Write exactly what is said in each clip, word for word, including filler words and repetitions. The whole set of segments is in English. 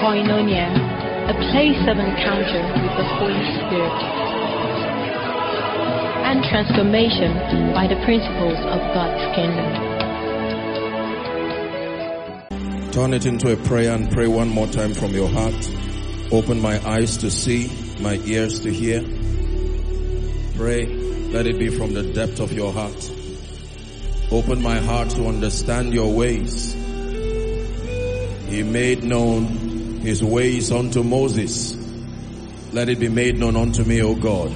Koinonia, a place of encounter with the Holy Spirit and transformation by the principles of God's kingdom. Turn it into a prayer and pray one more time from your heart. Open my eyes to see, my ears to hear. Pray, let it be from the depth of your heart. Open my heart to understand your ways. He made known his ways unto Moses. Let it be made known unto me, O God.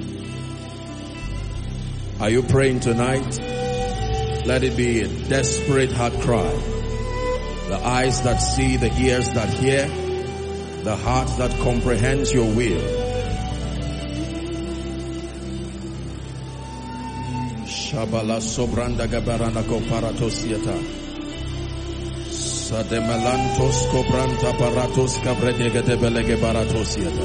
Are you praying tonight? Let it be a desperate heart cry. The eyes that see, the ears that hear, the heart that comprehends your will. Shabala sobranda gabarana koparatosiata. Sademelantos kobranta paratos kabredega debelege baratosiata.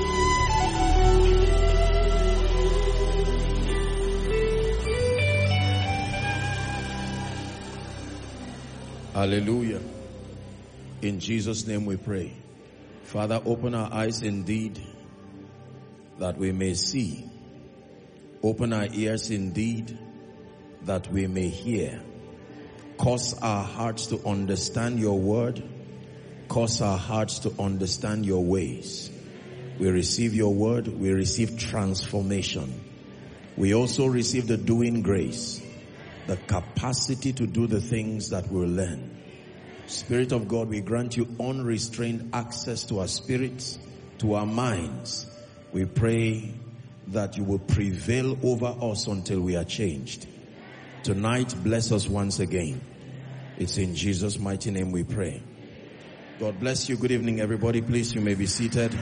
Hallelujah. In Jesus' name we pray. Father, open our eyes indeed that we may see. Open our ears indeed that we may hear. Cause our hearts to understand your word. Cause our hearts to understand your ways. We receive your word. We receive transformation. We also receive the doing grace, the capacity to do the things that we'll learn. Spirit of God, we grant you unrestrained access to our spirits, to our minds. We pray that you will prevail over us until we are changed. Tonight, bless us once again. It's in Jesus' mighty name we pray. God bless you. Good evening, everybody. Please, you may be seated.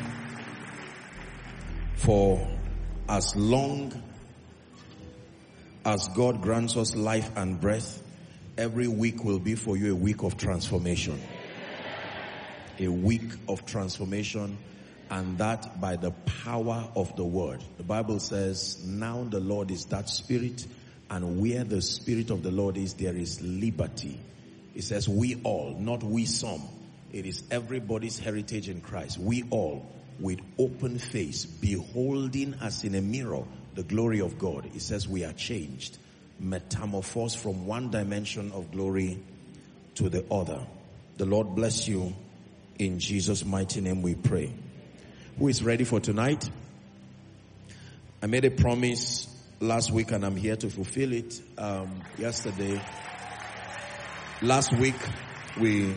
For as long as God grants us life and breath, every week will be for you a week of transformation. A week of transformation, and that by the power of the word. The Bible says, now the Lord is that Spirit, and where the Spirit of the Lord is, there is liberty. It says we all, not we some. It is everybody's heritage in Christ. We all, with open face, beholding as in a mirror the glory of God. It says we are changed, metamorphosed from one dimension of glory to the other. The Lord bless you. In Jesus' mighty name we pray. Who is ready for tonight? I made a promise last week and I'm here to fulfill it. Um, yesterday, last week, we,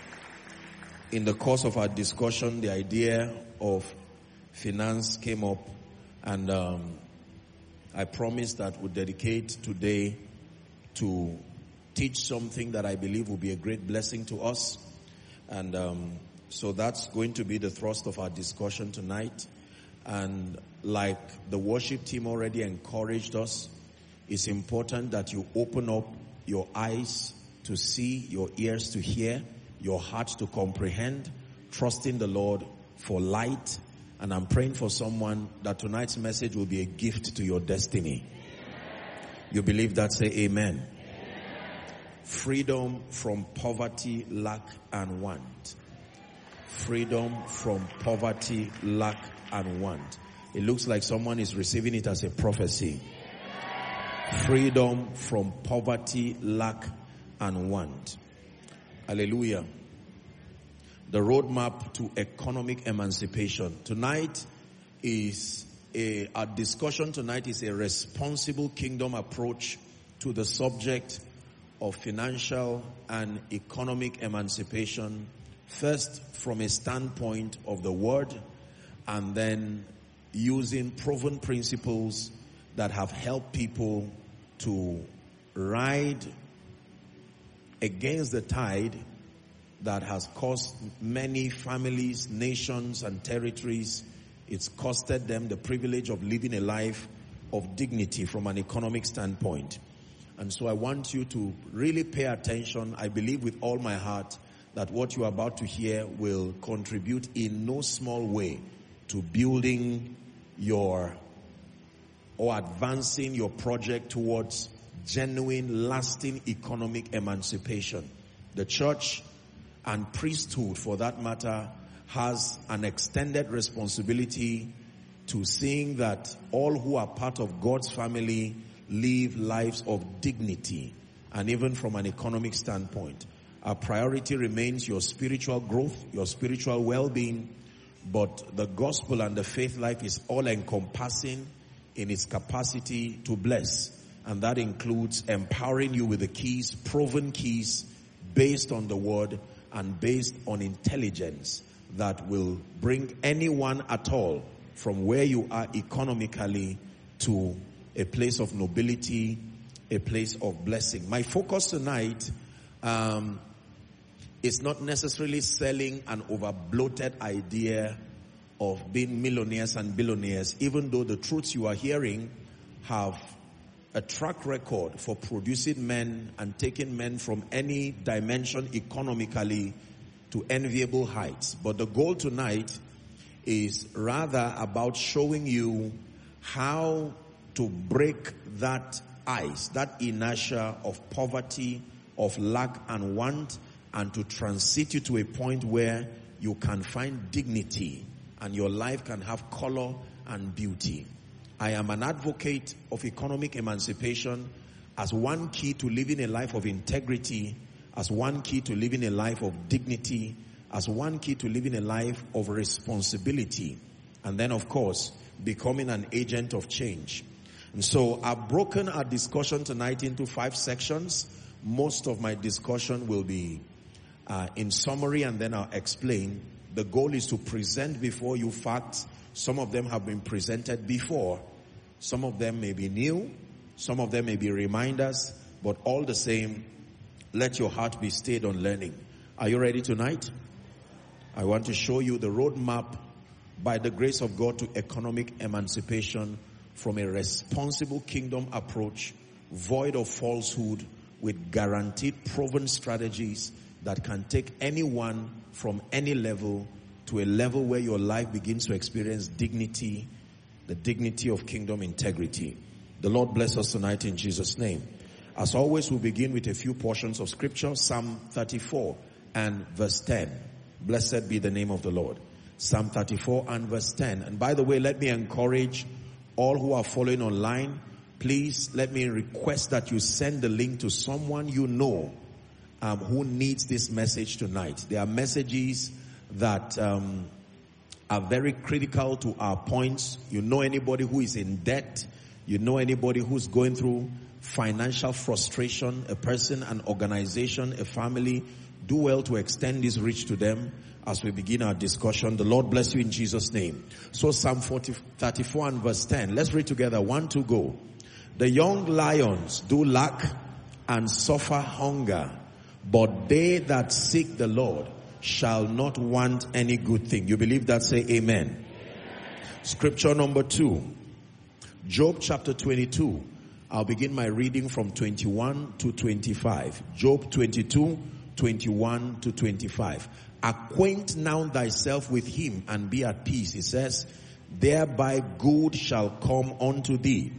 in the course of our discussion, the idea of finance came up, and um, I promised that we'd dedicate today to teach something that I believe will be a great blessing to us. And um, so that's going to be the thrust of our discussion tonight. And like the worship team already encouraged us, it's important that you open up your eyes to see, your ears to hear, your heart to comprehend, trusting the Lord for light. And I'm praying for someone that tonight's message will be a gift to your destiny. You believe that? Say amen. Freedom from poverty, lack, and want. Freedom from poverty, lack, and want. It looks like someone is receiving it as a prophecy. Freedom from poverty, lack, and want. Hallelujah. The roadmap to economic emancipation. Tonight is a, our discussion tonight is a responsible kingdom approach to the subject of financial and economic emancipation. First, from a standpoint of the word, and then using proven principles that have helped people to ride against the tide that has cost many families, nations, and territories. It's costed them the privilege of living a life of dignity from an economic standpoint. And so I want you to really pay attention. I believe with all my heart that what you are about to hear will contribute in no small way to building your or advancing your project towards genuine, lasting economic emancipation. The church and priesthood, for that matter, has an extended responsibility to seeing that all who are part of God's family live lives of dignity, and even from an economic standpoint. Our priority remains your spiritual growth, your spiritual well-being, but the gospel and the faith life is all-encompassing in its capacity to bless. And that includes empowering you with the keys, proven keys, based on the word and based on intelligence that will bring anyone at all from where you are economically to a place of nobility, a place of blessing. My focus tonight um, is not necessarily selling an over-bloated idea of being millionaires and billionaires, even though the truths you are hearing have a track record for producing men and taking men from any dimension economically to enviable heights. But the goal tonight is rather about showing you how to break that ice, that inertia of poverty, of lack and want, and to transit you to a point where you can find dignity and your life can have color and beauty. I am an advocate of economic emancipation as one key to living a life of integrity, as one key to living a life of dignity, as one key to living a life of responsibility, and then of course becoming an agent of change. And so I've broken our discussion tonight into five sections. Most of my discussion will be uh, in summary, and then I'll explain. The goal is to present before you facts. Some of them have been presented before. Some of them may be new. Some of them may be reminders. But all the same, let your heart be stayed on learning. Are you ready tonight? I want to show you the roadmap by the grace of God to economic emancipation from a responsible kingdom approach, void of falsehood, with guaranteed proven strategies that can take anyone from any level to a level where your life begins to experience dignity, the dignity of kingdom integrity. The Lord bless us tonight in Jesus' name. As always, we'll begin with a few portions of scripture. Psalm thirty-four and verse ten. Blessed be the name of the Lord. Psalm thirty-four and verse ten. And by the way, let me encourage all who are following online, please let me request that you send the link to someone you know um, who needs this message tonight. There are messages that um, are very critical to our points. You know anybody who is in debt. You know anybody who's going through financial frustration, a person, an organization, a family. Do well to extend this reach to them as we begin our discussion. The Lord bless you in Jesus' name. So Psalm forty, thirty-four and verse ten. Let's read together. One, two, go. The young lions do lack and suffer hunger, but they that seek the Lord shall not want any good thing. You believe that? Say amen. Amen. Scripture number two. Job chapter twenty-two. I'll begin my reading from twenty-one to twenty-five. Job twenty-two, twenty-one to twenty-five. Acquaint now thyself with him and be at peace. It says, thereby good shall come unto thee.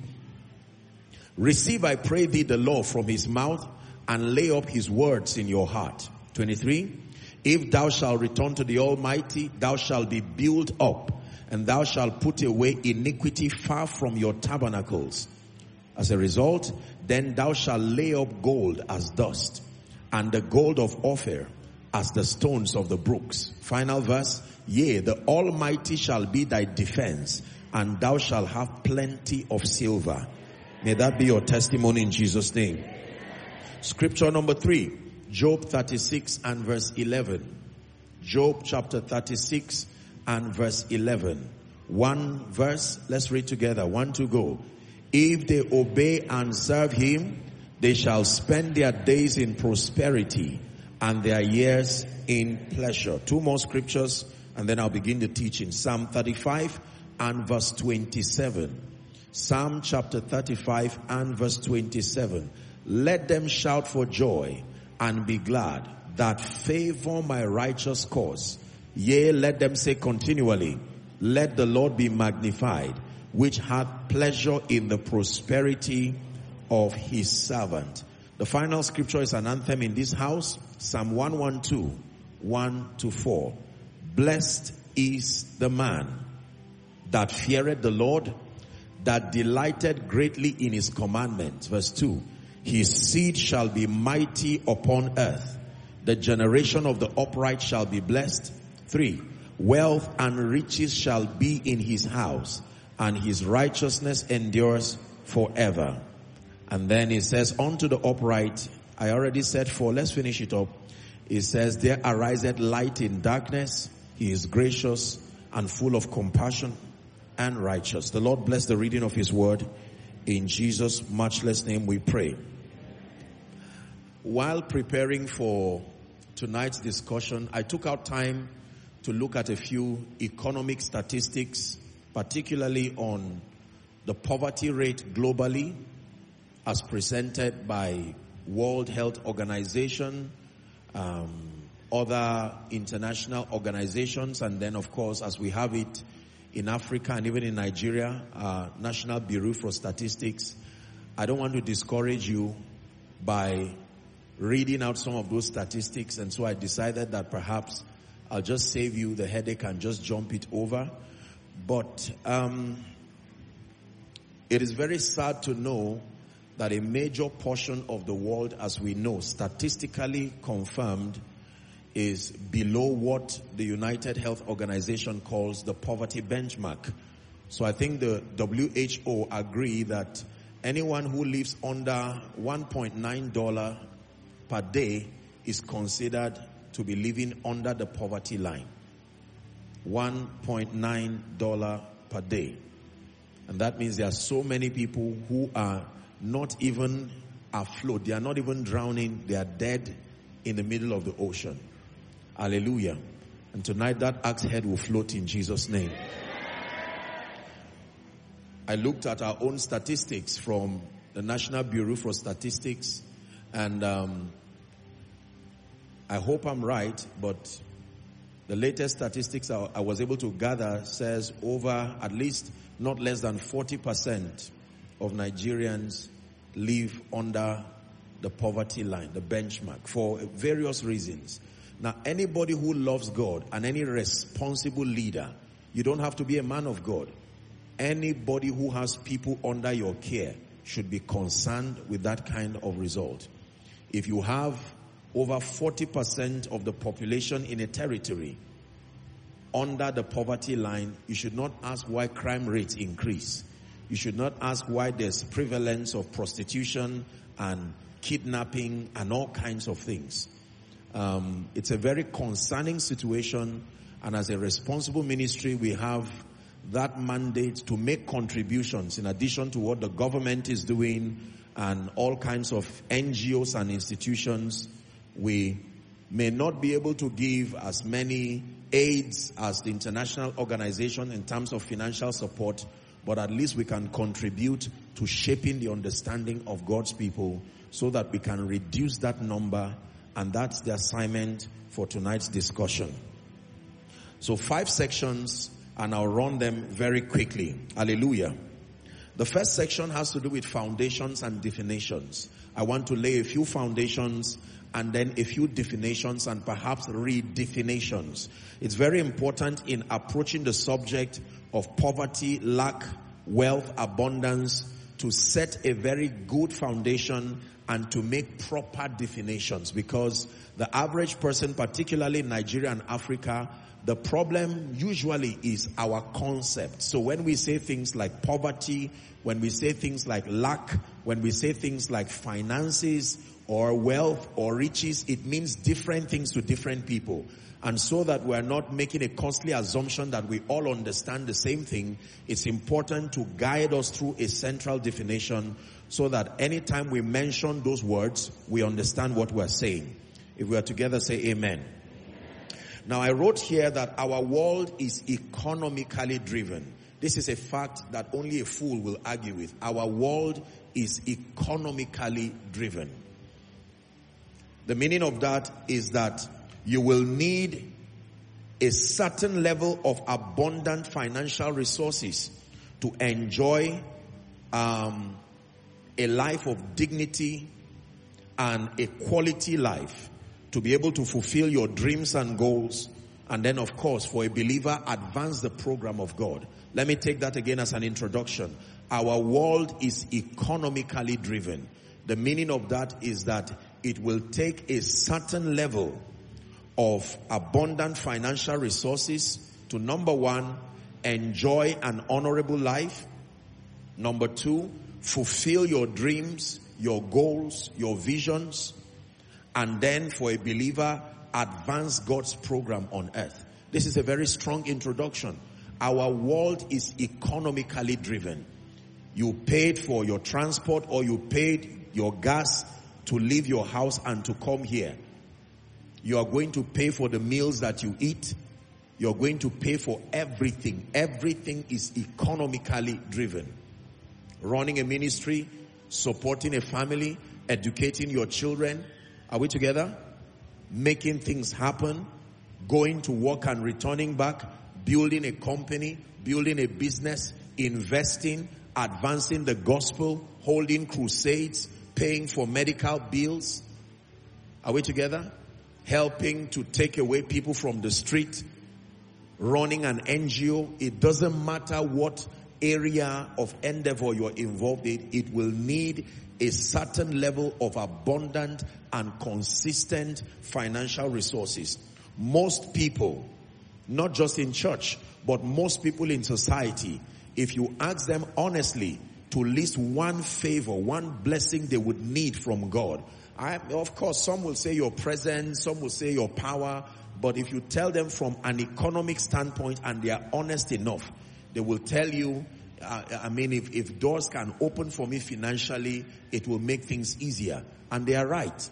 Receive, I pray thee, the law from his mouth, and lay up his words in your heart. twenty-three. If thou shalt return to the Almighty, thou shalt be built up, and thou shalt put away iniquity far from your tabernacles. As a result, then thou shalt lay up gold as dust, and the gold of Ophir as the stones of the brooks. Final verse. Yea, the Almighty shall be thy defense, and thou shalt have plenty of silver. May that be your testimony in Jesus' name. Scripture number three. Job thirty-six and verse eleven. Job chapter thirty-six and verse eleven. One verse. Let's read together. One to go. If they obey and serve him, they shall spend their days in prosperity and their years in pleasure. Two more scriptures and then I'll begin the teaching. Psalm thirty-five and verse twenty-seven. Psalm chapter thirty-five and verse twenty-seven. Let them shout for joy and be glad that favor my righteous cause. Yea, let them say continually, let the Lord be magnified, which hath pleasure in the prosperity of his servant. The final scripture is an anthem in this house. Psalm one twelve, one to four. Blessed is the man that feareth the Lord, that delighted greatly in his commandments. Verse two, his seed shall be mighty upon earth. The generation of the upright shall be blessed. Three, wealth and riches shall be in his house, and his righteousness endures forever. And then it says, unto the upright, I already said four, let's finish it up. It says, there ariseth light in darkness. He is gracious and full of compassion and righteous. The Lord bless the reading of his word. In Jesus' matchless name we pray. While preparing for tonight's discussion, I took out time to look at a few economic statistics, particularly on the poverty rate globally as presented by World Health Organization, um, other international organizations, and then of course as we have it in Africa and even in Nigeria, uh, National Bureau for Statistics. I don't want to discourage you by reading out some of those statistics, and so I decided that perhaps I'll just save you the headache and just jump it over. But um, it is very sad to know that a major portion of the world, as we know, statistically confirmed, is below what the United Health Organization calls the poverty benchmark. So I think the W H O agree that anyone who lives under one point nine dollars per day is considered to be living under the poverty line. one point nine dollars per day. And that means there are so many people who are not even afloat. They are not even drowning. They are dead in the middle of the ocean. Hallelujah. And tonight that axe head will float in Jesus' name. I looked at our own statistics from the National Bureau for Statistics, and um, I hope I'm right, but the latest statistics I, I was able to gather says over at least not less than forty percent of Nigerians live under the poverty line, the benchmark, for various reasons. Now, anybody who loves God and any responsible leader, you don't have to be a man of God. Anybody who has people under your care should be concerned with that kind of result. If you have over forty percent of the population in a territory under the poverty line, you should not ask why crime rates increase. You should not ask why there's prevalence of prostitution and kidnapping and all kinds of things. Um, it's a very concerning situation, and as a responsible ministry, we have that mandate to make contributions in addition to what the government is doing and all kinds of N G Os and institutions. We may not be able to give as many aids as the international organization in terms of financial support, but at least we can contribute to shaping the understanding of God's people so that we can reduce that number, and that's the assignment for tonight's discussion. So five sections, and I'll run them very quickly. Hallelujah. The first section has to do with foundations and definitions. I want to lay a few foundations and then a few definitions and perhaps redefinitions. It's very important in approaching the subject of poverty, lack, wealth, abundance, to set a very good foundation and to make proper definitions, because the average person, particularly in Nigeria and Africa, the problem usually is our concept. So when we say things like poverty, when we say things like lack, when we say things like finances or wealth or riches, it means different things to different people. And so that we're not making a costly assumption that we all understand the same thing, it's important to guide us through a central definition so that anytime we mention those words, we understand what we're saying. If we are together, say amen. Now, I wrote here that our world is economically driven. This is a fact that only a fool will argue with. Our world is economically driven. The meaning of that is that you will need a certain level of abundant financial resources to enjoy um, a life of dignity and a quality life, to be able to fulfill your dreams and goals And then, of course, for a believer, advance the program of God. Let me take that again as an introduction. Our world is economically driven. The meaning of that is that it will take a certain level of abundant financial resources to, number one, enjoy an honorable life. Number two, fulfill your dreams, your goals, your visions. And then for a believer, advance God's program on earth. This is a very strong introduction. Our world is economically driven. You paid for your transport or you paid your gas to leave your house and to come here. You are going to pay for the meals that you eat. You're going to pay for everything. Everything is economically driven. Running a ministry, supporting a family, educating your children. Are we together? Making things happen, going to work and returning back, building a company, building a business, investing, advancing the gospel, holding crusades, paying for medical bills. Are we together? Helping to take away people from the street, running an N G O. It doesn't matter what area of endeavor you're involved in, it will need a certain level of abundant and consistent financial resources. Most people, not just in church, but most people in society, if you ask them honestly to list one favor, one blessing they would need from God, I, of course, some will say your presence, some will say your power, but if you tell them from an economic standpoint and they are honest enough, they will tell you, uh, I mean, if, if doors can open for me financially, it will make things easier. And they are right.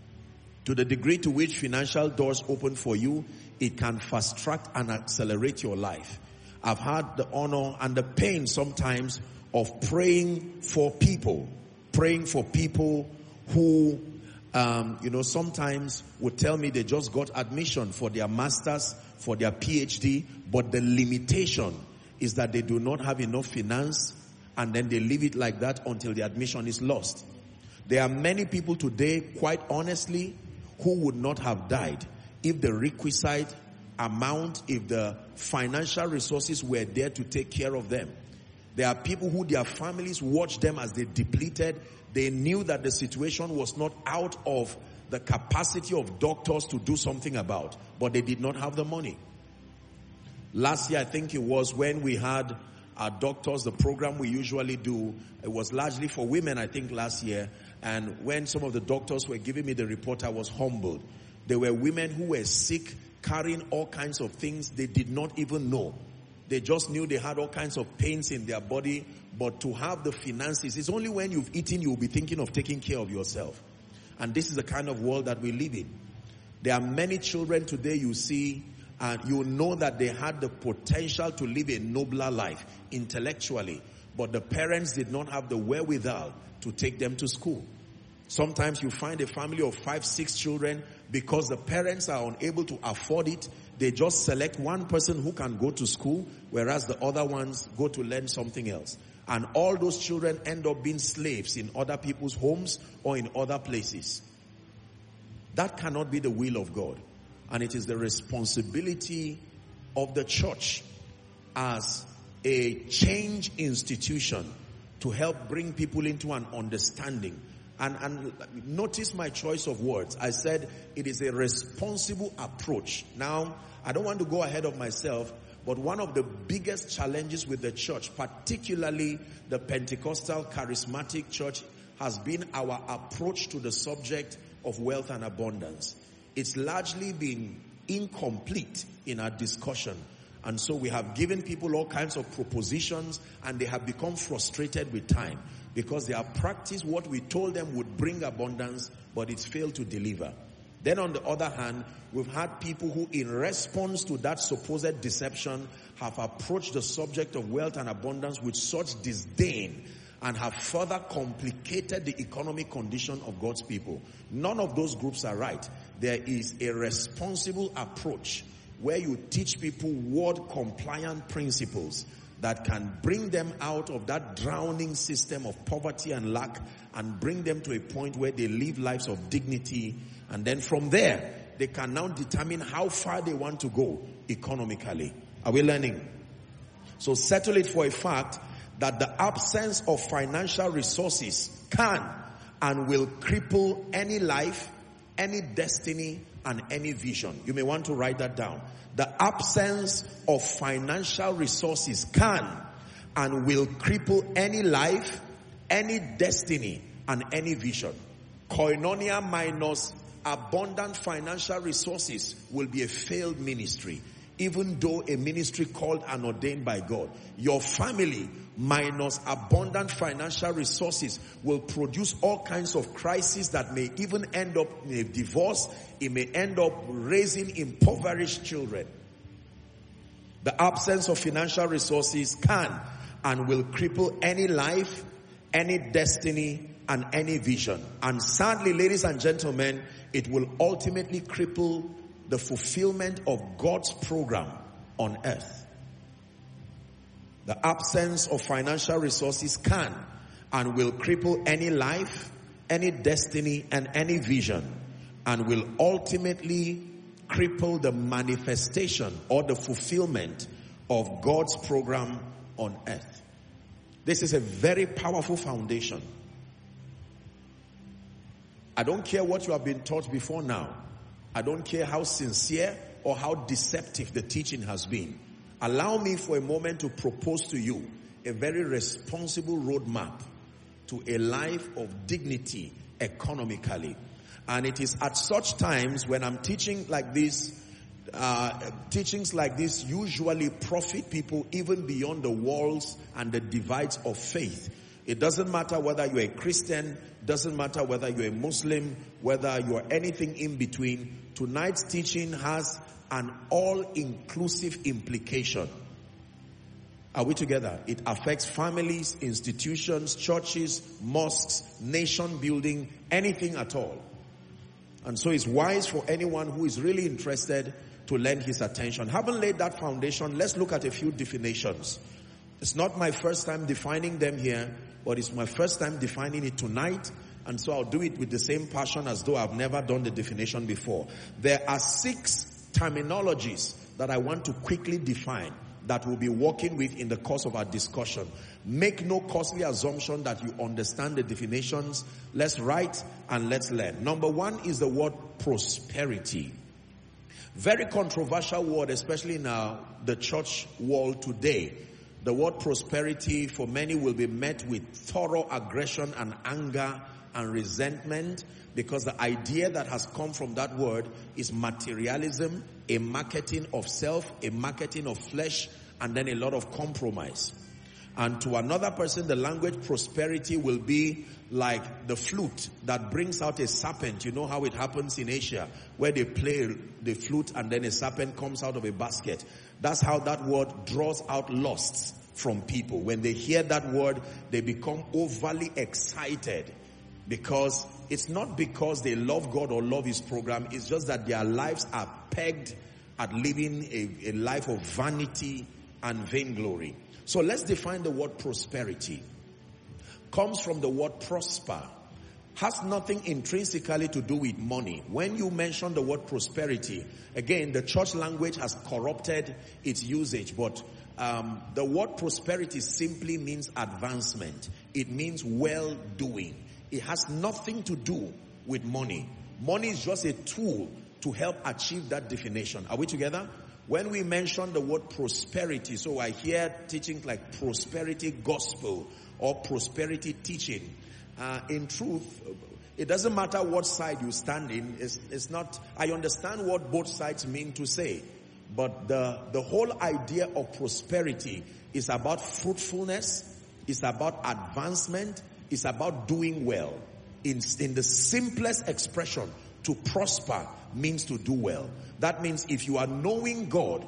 To the degree to which financial doors open for you, it can fast track and accelerate your life. I've had the honor and the pain sometimes of praying for people, praying for people who, um, you know, sometimes would tell me they just got admission for their master's, for their P H D, but the limitation is that they do not have enough finance, and then they leave it like that until the admission is lost. There are many people today, quite honestly, who would not have died if the requisite amount, if the financial resources were there to take care of them. There are people who their families watched them as they depleted. They knew that the situation was not out of the capacity of doctors to do something about, but they did not have the money. Last year, I think it was when we had our doctors, the program we usually do, it was largely for women, I think last year. And when some of the doctors were giving me the report, I was humbled. There were women who were sick, carrying all kinds of things they did not even know. They just knew they had all kinds of pains in their body, but to have the finances, it's only when you've eaten you'll be thinking of taking care of yourself. And this is the kind of world that we live in. There are many children today you see, and you know that they had the potential to live a nobler life intellectually, but the parents did not have the wherewithal to take them to school. Sometimes you find a family of five, six children, because the parents are unable to afford it, they just select one person who can go to school, whereas the other ones go to learn something else. And all those children end up being slaves in other people's homes or in other places. That cannot be the will of God. And it is the responsibility of the church as a change institution to help bring people into an understanding. And, and notice my choice of words. I said it is a responsible approach. Now, I don't want to go ahead of myself, but one of the biggest challenges with the church, particularly the Pentecostal charismatic church, has been our approach to the subject of wealth and abundance. It's largely been incomplete in our discussion. And so we have given people all kinds of propositions, and they have become frustrated with time because they have practiced what we told them would bring abundance, but it's failed to deliver. Then on the other hand, we've had people who, in response to that supposed deception, have approached the subject of wealth and abundance with such disdain and have further complicated the economic condition of God's people. None of those groups are right. There is a responsible approach where you teach people word-compliant principles that can bring them out of that drowning system of poverty and lack and bring them to a point where they live lives of dignity. And then from there, they can now determine how far they want to go economically. Are we learning? So settle it for a fact that the absence of financial resources can and will cripple any life, any destiny, and any vision. You may want to write that down. The absence of financial resources can and will cripple any life, any destiny, and any vision. Koinonia minus abundant financial resources will be a failed ministry, even though a ministry called and ordained by God. Your family minus abundant financial resources will produce all kinds of crises that may even end up in a divorce. It may end up raising impoverished children. The absence of financial resources can and will cripple any life, any destiny, and any vision. And sadly, ladies and gentlemen, it will ultimately cripple the fulfillment of God's program on earth. The absence of financial resources can and will cripple any life, any destiny, and any vision, and will ultimately cripple the manifestation or the fulfillment of God's program on earth. This is a very powerful foundation. I don't care what you have been taught before now. I don't care how sincere or how deceptive the teaching has been. Allow me for a moment to propose to you a very responsible roadmap to a life of dignity economically. And it is at such times when I'm teaching like this, uh, teachings like this usually profit people even beyond the walls and the divides of faith. It doesn't matter whether you're a Christian, doesn't matter whether you're a Muslim, whether you're anything in between. Tonight's teaching has an all-inclusive implication. Are we together? It affects families, institutions, churches, mosques, nation building, anything at all. And so it's wise for anyone who is really interested to lend his attention. Having laid that foundation, let's look at a few definitions. It's not my first time defining them here, but it's my first time defining it tonight. And so I'll do it with the same passion as though I've never done the definition before. There are six terminologies that I want to quickly define that we'll be working with in the course of our discussion. Make no costly assumption that you understand the definitions. Let's write and let's learn. Number one is the word prosperity. Very controversial word, especially in our, the church world today. The word prosperity for many will be met with thorough aggression and anger and resentment, because the idea that has come from that word is materialism, a marketing of self, a marketing of flesh, and then a lot of compromise. And to another person, the language prosperity will be like the flute that brings out a serpent. You know how it happens in Asia, where they play the flute and then a serpent comes out of a basket. That's how that word draws out lusts from people. When they hear that word, they become overly excited, because it's not because they love God or love His program. It's just that their lives are pegged at living a, a life of vanity and vainglory. So let's define the word prosperity. Comes from the word prosper. Has nothing intrinsically to do with money. When you mention the word prosperity, again, the church language has corrupted its usage, but um, the word prosperity simply means advancement. It means well-doing. It has nothing to do with money. Money is just a tool to help achieve that definition. Are we together? When we mention the word prosperity, so I hear teachings like prosperity gospel or prosperity teaching. Uh, in truth, it doesn't matter what side you stand in. It's, it's not, I understand what both sides mean to say. But the, the whole idea of prosperity is about fruitfulness. It's about advancement. It's about doing well. In, in the simplest expression, to prosper means to do well. That means if you are knowing God,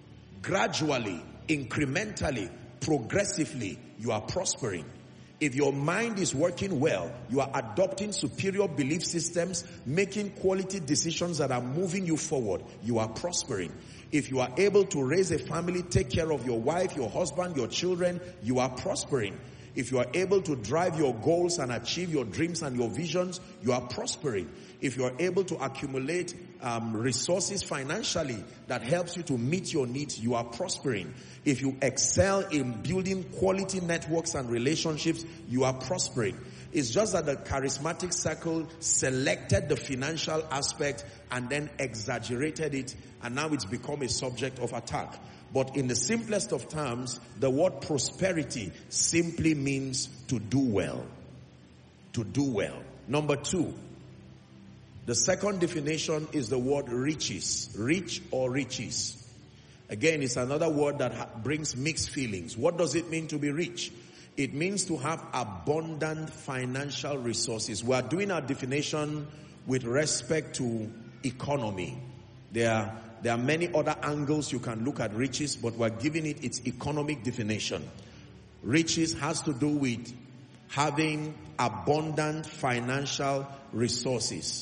gradually, incrementally, progressively, you are prospering. If your mind is working well, you are adopting superior belief systems, making quality decisions that are moving you forward, you are prospering. If you are able to raise a family, take care of your wife, your husband, your children, you are prospering. If you are able to drive your goals and achieve your dreams and your visions, you are prospering. If you are able to accumulate um, resources financially that helps you to meet your needs, you are prospering. If you excel in building quality networks and relationships, you are prospering. It's just that the charismatic circle selected the financial aspect and then exaggerated it, and now it's become a subject of attack. But in the simplest of terms, the word prosperity simply means to do well. To do well. Number two, the second definition is the word riches. Rich or riches. Again, it's another word that ha- brings mixed feelings. What does it mean to be rich? It means to have abundant financial resources. We are doing our definition with respect to economy. There are, there are many other angles you can look at riches, but we're giving it its economic definition. Riches has to do with having abundant financial resources.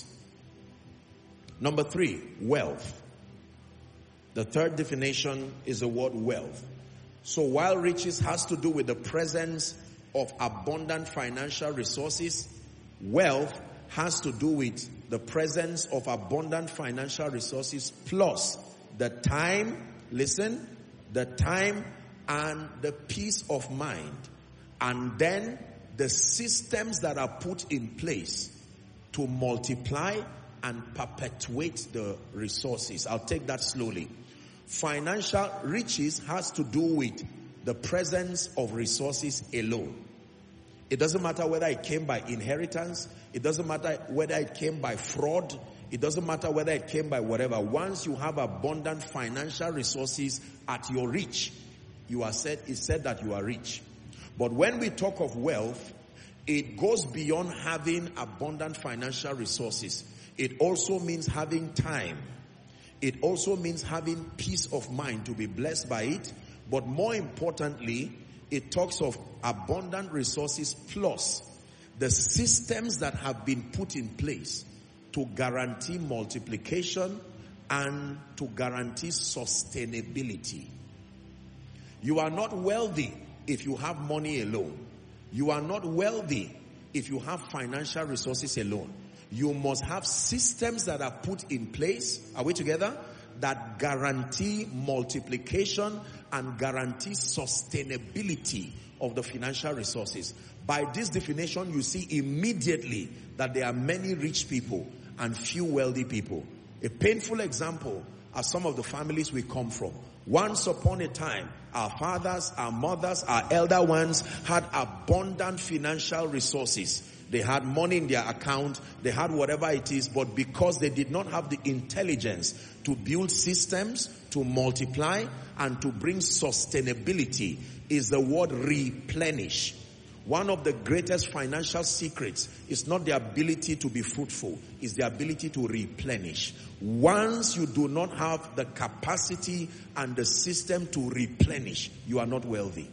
Number three, wealth. The third definition is the word wealth. So while riches has to do with the presence of abundant financial resources, wealth has to do with the presence of abundant financial resources plus the time, listen, the time and the peace of mind, and then the systems that are put in place to multiply and perpetuate the resources. I'll take that slowly. Financial riches has to do with the presence of resources alone. It doesn't matter whether it came by inheritance. It doesn't matter whether it came by fraud. It doesn't matter whether it came by whatever. Once you have abundant financial resources at your reach, you are said, it's said that you are rich. But when we talk of wealth, it goes beyond having abundant financial resources. It also means having time. It also means having peace of mind to be blessed by it. But more importantly, it talks of abundant resources plus the systems that have been put in place to guarantee multiplication and to guarantee sustainability. You are not wealthy if you have money alone. You are not wealthy if you have financial resources alone. You must have systems that are put in place, are we together, that guarantee multiplication and guarantee sustainability of the financial resources. By this definition, you see immediately that there are many rich people and few wealthy people. A painful example are some of the families we come from. Once upon a time, our fathers, our mothers, our elder ones had abundant financial resources. They had money in their account, they had whatever it is, but because they did not have the intelligence to build systems, to multiply, and to bring sustainability, is the word replenish. One of the greatest financial secrets is not the ability to be fruitful, it's the ability to replenish. Once you do not have the capacity and the system to replenish, you are not wealthy.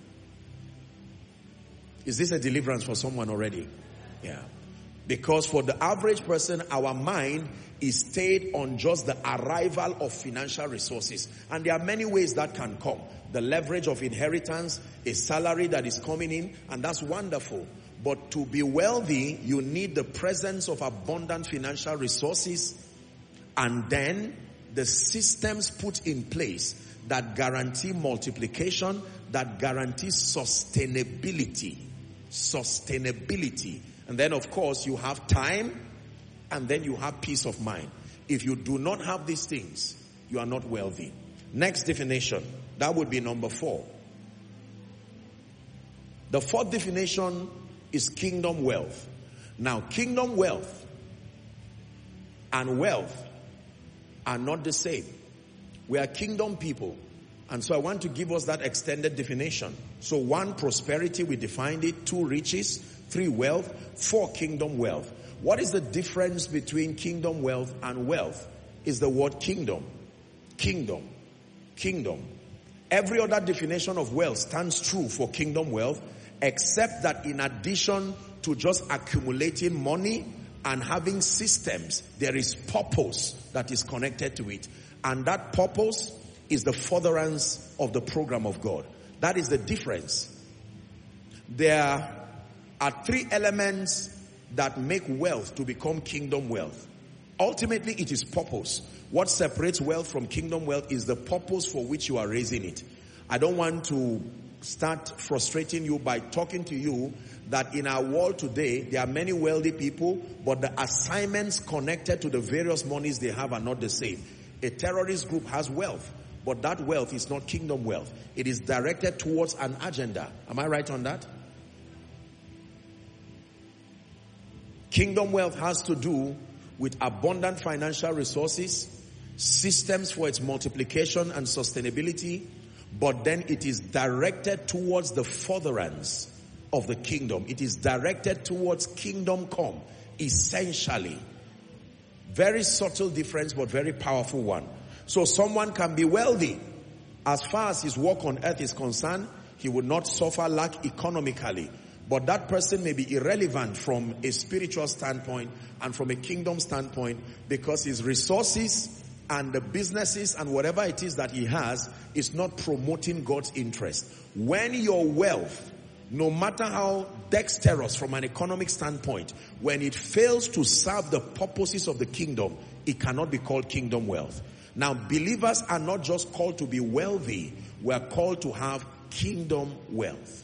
Is this a deliverance for someone already? Yeah. Because for the average person, our mind is stayed on just the arrival of financial resources. And there are many ways that can come. The leverage of inheritance, a salary that is coming in, and that's wonderful. But to be wealthy, you need the presence of abundant financial resources and then the systems put in place that guarantee multiplication, that guarantee sustainability. Sustainability. And then, of course, you have time, and then you have peace of mind. If you do not have these things, you are not wealthy. Next definition, that would be number four. The fourth definition is kingdom wealth. Now, kingdom wealth and wealth are not the same. We are kingdom people. And so I want to give us that extended definition. So one, prosperity, we defined it. Two, riches. Three, wealth. Four, kingdom wealth. What is the difference between kingdom wealth and wealth? Is the word kingdom. Kingdom. Kingdom. Every other definition of wealth stands true for kingdom wealth, except that in addition to just accumulating money and having systems, there is purpose that is connected to it. And that purpose is the furtherance of the program of God. That is the difference. there are three elements that make wealth to become kingdom wealth. Ultimately, it is purpose. What separates wealth from kingdom wealth is the purpose for which you are raising it. I don't want to start frustrating you by talking to you that in our world today, there are many wealthy people, but the assignments connected to the various monies they have are not the same. A terrorist group has wealth, but that wealth is not kingdom wealth. It is directed towards an agenda. Am I right on that? Kingdom wealth has to do with abundant financial resources, systems for its multiplication and sustainability, but then it is directed towards the furtherance of the kingdom. It is directed towards kingdom come, essentially. Very subtle difference, but very powerful one. So someone can be wealthy. As far as his work on earth is concerned, he would not suffer lack economically. But that person may be irrelevant from a spiritual standpoint and from a kingdom standpoint, because his resources and the businesses and whatever it is that he has is not promoting God's interest. When your wealth, no matter how dexterous from an economic standpoint, when it fails to serve the purposes of the kingdom, it cannot be called kingdom wealth. Now, believers are not just called to be wealthy, we are called to have kingdom wealth.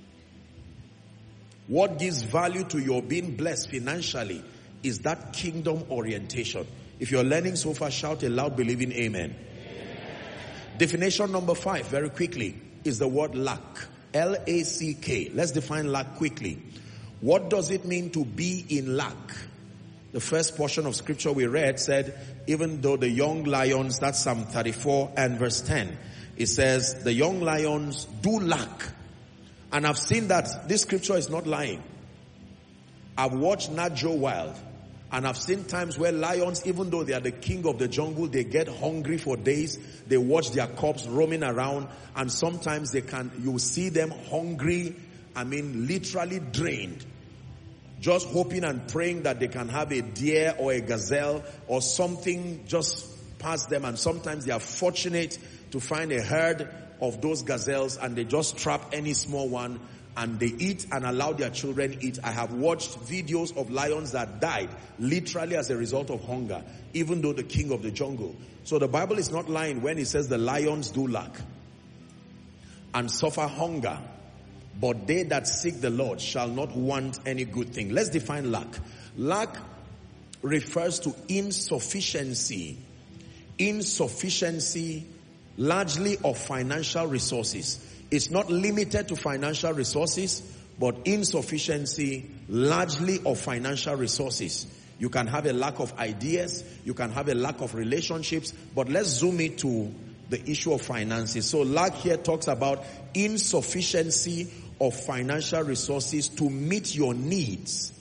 What gives value to your being blessed financially is that kingdom orientation. If you're learning so far, shout a loud believing amen. Amen. Definition number five, very quickly, is the word lack. L A C K. Let's define lack quickly. What does it mean to be in lack? The first portion of scripture we read said, even though the young lions, that's Psalm thirty-four and verse ten, it says, the young lions do lack. And I've seen that this scripture is not lying. I've watched Nat Geo Wild, and I've seen times where lions, even though they are the king of the jungle, they get hungry for days. They watch their cubs roaming around, and sometimes they can, you see them hungry, I mean literally drained, just hoping and praying that they can have a deer or a gazelle or something just pass them. And sometimes they are fortunate to find a herd of those gazelles, and they just trap any small one and they eat and allow their children eat. I have watched videos of lions that died literally as a result of hunger, even though the king of the jungle. So the Bible is not lying when it says the lions do lack and suffer hunger, but they that seek the Lord shall not want any good thing. Let's define lack. Lack refers to insufficiency. Insufficiency largely of financial resources. It's not limited to financial resources, but insufficiency largely of financial resources. You can have a lack of ideas, you can have a lack of relationships, but let's zoom it to the issue of finances. So lack here talks about insufficiency of financial resources to meet your needs.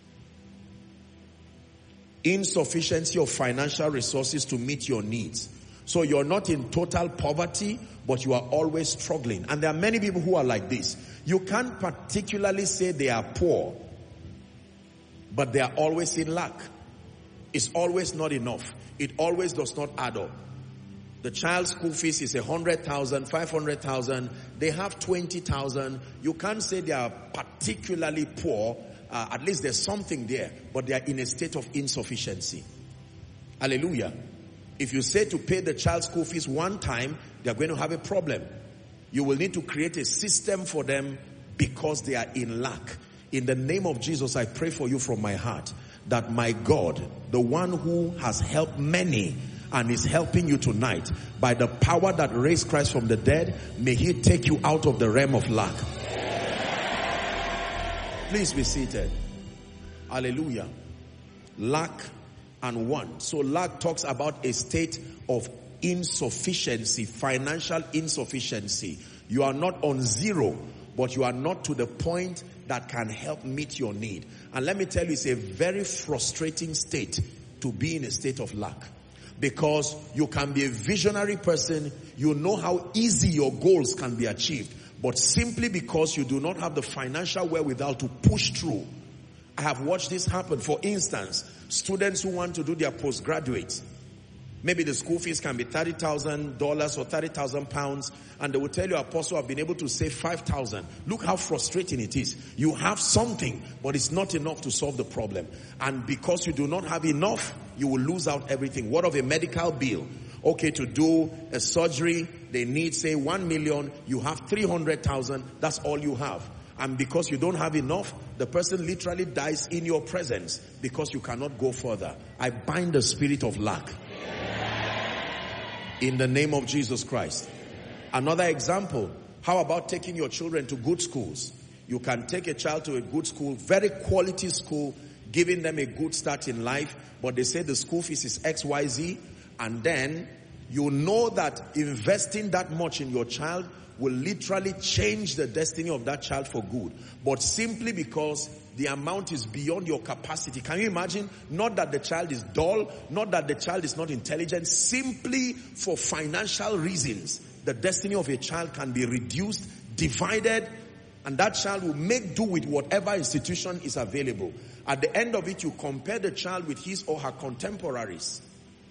Insufficiency of financial resources to meet your needs. So you're not in total poverty, but you are always struggling. And there are many people who are like this. You can't particularly say they are poor, but they are always in lack. It's always not enough. It always does not add up. The child's school fees is a hundred thousand, five hundred thousand. They have twenty thousand. You can't say they are particularly poor. Uh, at least there's something there, but they are in a state of insufficiency. Hallelujah. If you say to pay the child's school fees one time, they are going to have a problem. You will need to create a system for them because they are in lack. In the name of Jesus, I pray for you from my heart that my God, the one who has helped many and is helping you tonight, by the power that raised Christ from the dead, may he take you out of the realm of lack. Please be seated. Hallelujah. Lack and want. So lack talks about a state of insufficiency, financial insufficiency. You are not on zero, but you are not to the point that can help meet your need. And let me tell you, it's a very frustrating state to be in a state of lack. Because you can be a visionary person, you know how easy your goals can be achieved, but simply because you do not have the financial wherewithal to push through. I have watched this happen. For instance, students who want to do their postgraduate, Maybe the school fees can be thirty thousand dollars or thirty thousand pounds, and they will tell you, Apostle, I've been able to save five thousand. Look how frustrating it is. You have something, but it's not enough to solve the problem. And because you do not have enough, you will lose out everything. What of a medical bill? Okay, to do a surgery, they need, say, one million. You have three hundred thousand. That's all you have. And because you don't have enough, the person literally dies in your presence because you cannot go further. I bind the spirit of lack in the name of Jesus Christ. Another example, how about taking your children to good schools? You can take a child to a good school, very quality school, giving them a good start in life, but they say the school fees is X Y Z, and then you know that investing that much in your child will literally change the destiny of that child for good. But simply because the amount is beyond your capacity. Can you imagine? Not that the child is dull, not that the child is not intelligent, simply for financial reasons, the destiny of a child can be reduced, divided, and that child will make do with whatever institution is available. At the end of it, you compare the child with his or her contemporaries.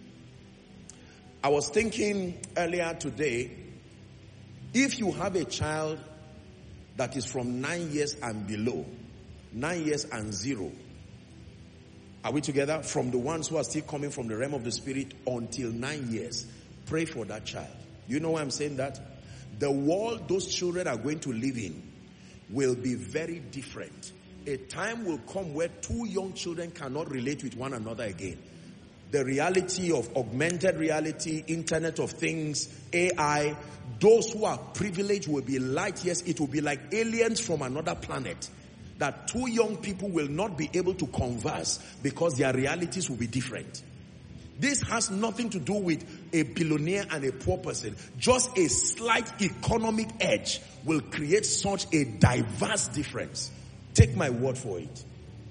I was thinking earlier today, if you have a child that is from nine years and below, nine years and zero, are we together? From the ones who are still coming from the realm of the spirit until nine years, pray for that child. You know why I'm saying that? The world those children are going to live in will be very different. A time will come where two young children cannot relate with one another again. The reality of augmented reality, Internet of Things, A I, those who are privileged will be light years. It will be like aliens from another planet. That two young people will not be able to converse because their realities will be different. This has nothing to do with a billionaire and a poor person. Just a slight economic edge will create such a diverse difference. Take my word for it.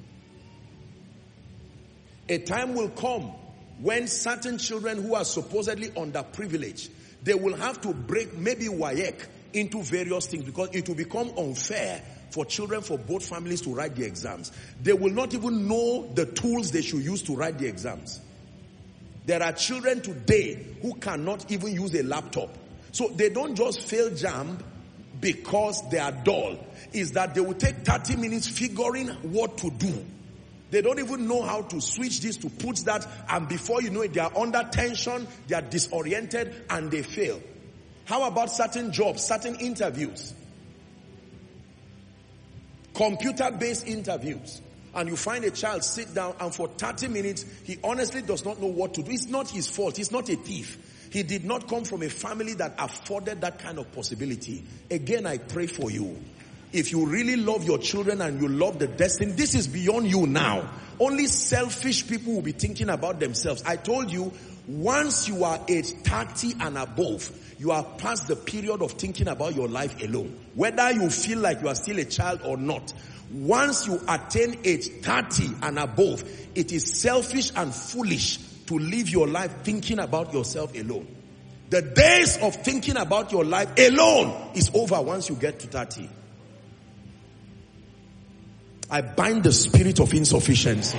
A time will come when certain children who are supposedly underprivileged, they will have to break maybe W A E C into various things because it will become unfair for children for both families to write the exams. They will not even know the tools they should use to write the exams. There are children today who cannot even use a laptop. So they don't just fail JAMB because they are dull. It's that they will take thirty minutes figuring what to do. They don't even know how to switch this, to put that, and before you know it, they are under tension, they are disoriented, and they fail. How about certain jobs, certain interviews? Computer-based interviews. And you find a child sit down, and for thirty minutes, he honestly does not know what to do. It's not his fault. He's not a thief. He did not come from a family that afforded that kind of possibility. Again, I pray for you. If you really love your children and you love the destiny, this is beyond you now. Only selfish people will be thinking about themselves. I told you, once you are age thirty and above, you are past the period of thinking about your life alone. Whether you feel like you are still a child or not. Once you attain age thirty and above, it is selfish and foolish to live your life thinking about yourself alone. The days of thinking about your life alone is over once you get to thirty. I bind the spirit of insufficiency.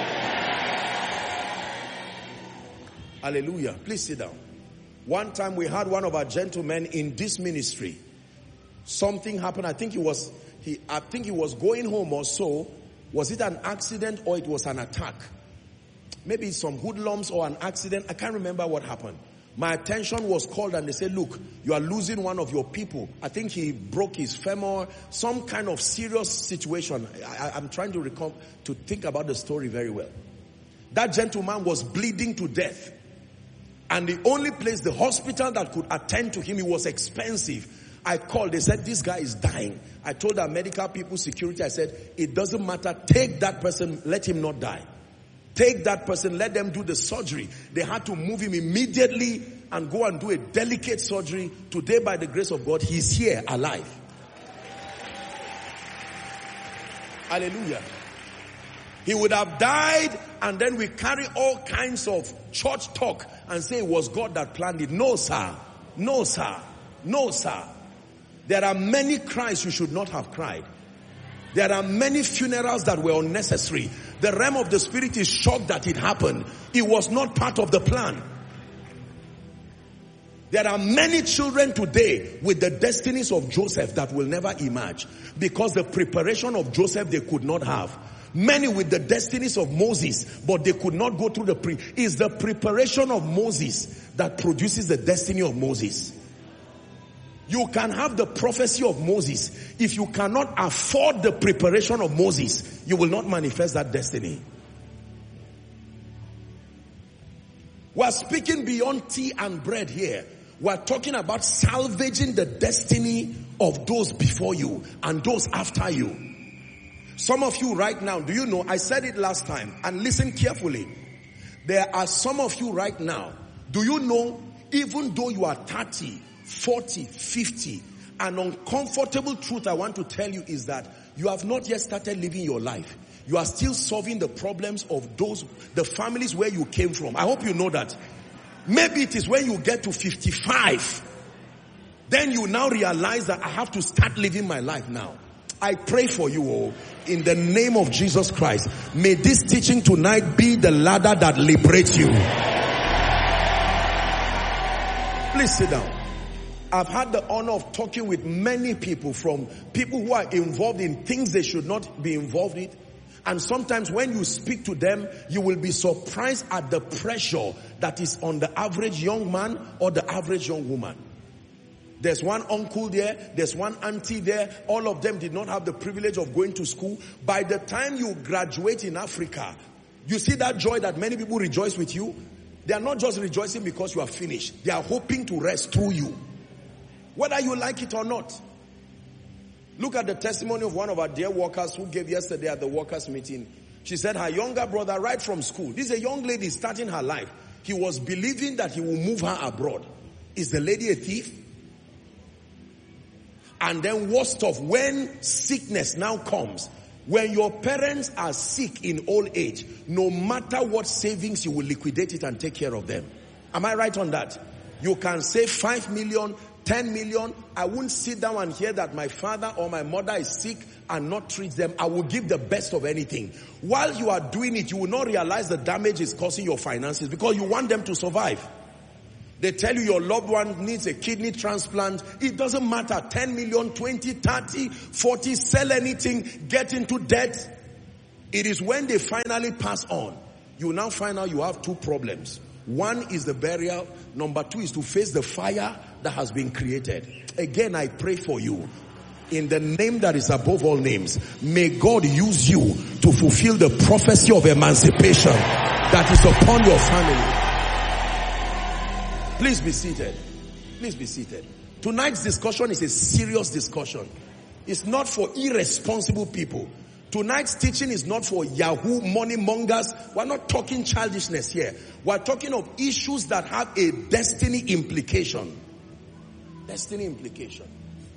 Hallelujah. Please sit down. One time we had one of our gentlemen in this ministry. Something happened. I think he was he I think he was going home or so. Was it an accident or it was an attack? Maybe some hoodlums or an accident. I can't remember what happened. My attention was called and they said, look, you are losing one of your people. I think he broke his femur, some kind of serious situation. I, I'm trying to recall, to think about the story very well. That gentleman was bleeding to death. And the only place, the hospital that could attend to him, it was expensive. I called, they said, this guy is dying. I told our medical people, security, I said, it doesn't matter, take that person, let him not die. Take that person, let them do the surgery. They had to move him immediately and go and do a delicate surgery. Today, by the grace of God, he's here alive. Hallelujah. He would have died, and then we carry all kinds of church talk and say it was God that planned it. No, sir. No, sir. No, sir. There are many cries you should not have cried. There are many funerals that were unnecessary. The realm of the spirit is shocked that it happened. It was not part of the plan. There are many children today with the destinies of Joseph that will never emerge because the preparation of Joseph they could not have. Many with the destinies of Moses, but they could not go through the pre. It's the preparation of Moses that produces the destiny of Moses. You can have the prophecy of Moses. If you cannot afford the preparation of Moses, you will not manifest that destiny. We're speaking beyond tea and bread here. We're talking about salvaging the destiny of those before you and those after you. Some of you right now, do you know, I said it last time, and listen carefully. There are some of you right now, do you know, even though you are thirty, forty, fifty, an uncomfortable truth I want to tell you is that you have not yet started living your life. You are still solving the problems of those, the families where you came from. I hope you know that. Maybe it is when you get to fifty-five, then you now realize that I have to start living my life now. I pray for you all in the name of Jesus Christ. May this teaching tonight be the ladder that liberates you. Please sit down. I've had the honor of talking with many people, from people who are involved in things they should not be involved in. And sometimes when you speak to them, you will be surprised at the pressure that is on the average young man or the average young woman. There's one uncle there, there's one auntie there. All of them did not have the privilege of going to school. By the time you graduate in Africa, you see that joy that many people rejoice with you? They are not just rejoicing because you are finished. They are hoping to rest through you, whether you like it or not. Look at the testimony of one of our dear workers who gave yesterday at the workers meeting. She said her younger brother, right from school, this is a young lady starting her life. He was believing that he will move her abroad. Is the lady a thief? And then worst of, when sickness now comes, when your parents are sick in old age, no matter what savings, you will liquidate it and take care of them. Am I right on that? You can save five million, ten million. I wouldn't sit down and hear that my father or my mother is sick and not treat them. I will give the best of anything. While you are doing it, you will not realize the damage is causing your finances because you want them to survive. They tell you your loved one needs a kidney transplant. It doesn't matter. ten million, twenty, thirty, forty, sell anything, get into debt. It is when they finally pass on, you now find out you have two problems. One is the burial. Number two is to face the fire that has been created. Again, I pray for you. In the name that is above all names, may God use you to fulfill the prophecy of emancipation that is upon your family. Please be seated. Please be seated. Tonight's discussion is a serious discussion. It's not for irresponsible people. Tonight's teaching is not for Yahoo money mongers. We're not talking childishness here. We're talking of issues that have a destiny implication. Destiny implication.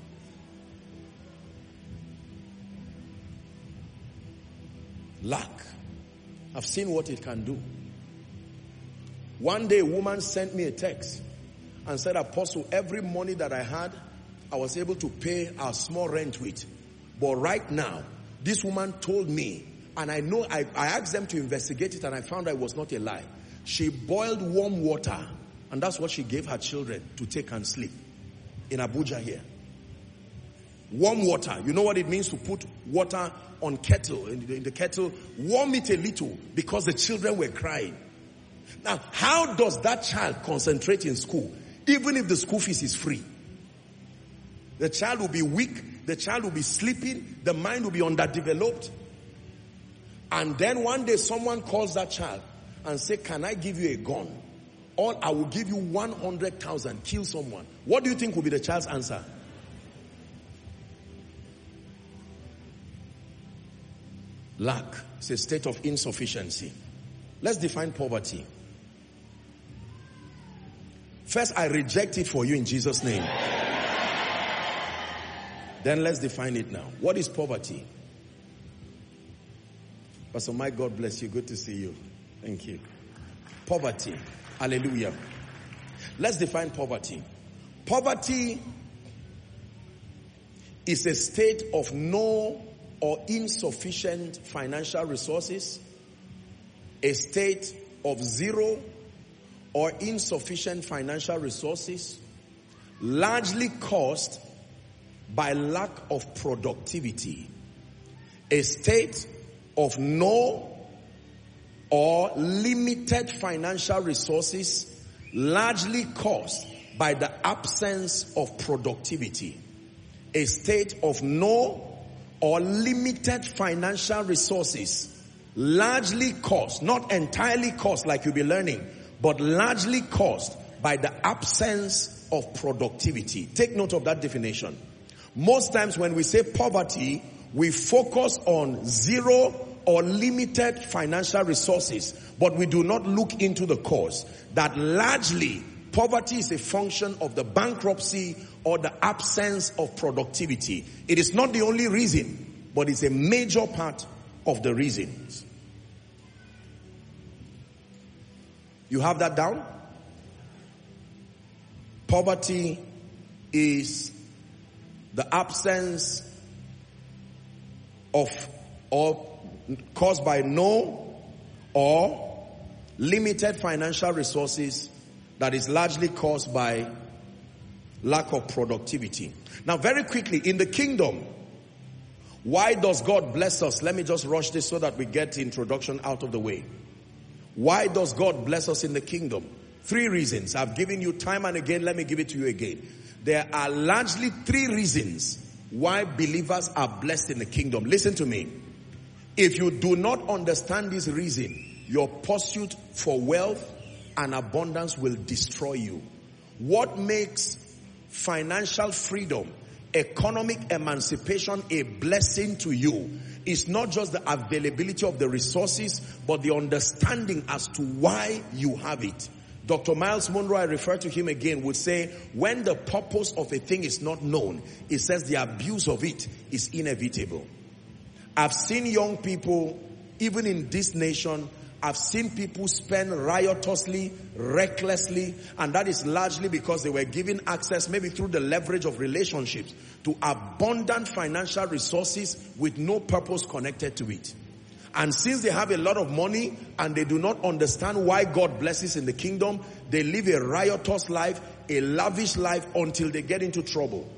Lack. I've seen what it can do. One day a woman sent me a text and said, Apostle, every money that I had, I was able to pay our small rent with. But right now, this woman told me, and I know, I, I asked them to investigate it and I found out it was not a lie. She boiled warm water and that's what she gave her children to take and sleep in Abuja here. Warm water. You know what it means to put water on kettle, in the, in the kettle, warm it a little because the children were crying. Now, how does that child concentrate in school, even if the school fees is free? The child will be weak, the child will be sleeping, the mind will be underdeveloped. And then one day someone calls that child and say, can I give you a gun? Or I will give you one hundred thousand, kill someone. What do you think will be the child's answer? Lack. It's a state of insufficiency. Let's define poverty. First, I reject it for you in Jesus' name. Then let's define it now. What is poverty? Pastor Mike, God bless you. Good to see you. Thank you. Poverty. Hallelujah. Let's define poverty. Poverty is a state of no or insufficient financial resources, a state of zero or insufficient financial resources, largely caused by lack of productivity. A state of no or limited financial resources, largely caused by the absence of productivity. A state of no or limited financial resources, largely caused, not entirely caused like you'll be learning, but largely caused by the absence of productivity. Take note of that definition. Most times when we say poverty, we focus on zero or limited financial resources, but we do not look into the cause. That largely, poverty is a function of the bankruptcy or the absence of productivity. It is not the only reason, but it's a major part of the reasons. You have that down? Poverty is the absence of or caused by no or limited financial resources that is largely caused by lack of productivity. Now very quickly, in the kingdom, why does God bless us? Let me just rush this so that we get the introduction out of the way. Why does God bless us in the kingdom? Three reasons. I've given you time and again. Let me give it to you again. There are largely three reasons why believers are blessed in the kingdom. Listen to me. If you do not understand this reason, your pursuit for wealth and abundance will destroy you. What makes financial freedom, economic emancipation a blessing to you is not just the availability of the resources, but the understanding as to why you have it. Doctor Miles Monroe, I refer to him again, would say, when the purpose of a thing is not known, it says the abuse of it is inevitable. I've seen young people, even in this nation, I've seen people spend riotously, recklessly, and that is largely because they were given access, maybe through the leverage of relationships, to abundant financial resources with no purpose connected to it. And since they have a lot of money and they do not understand why God blesses in the kingdom, they live a riotous life, a lavish life until they get into trouble.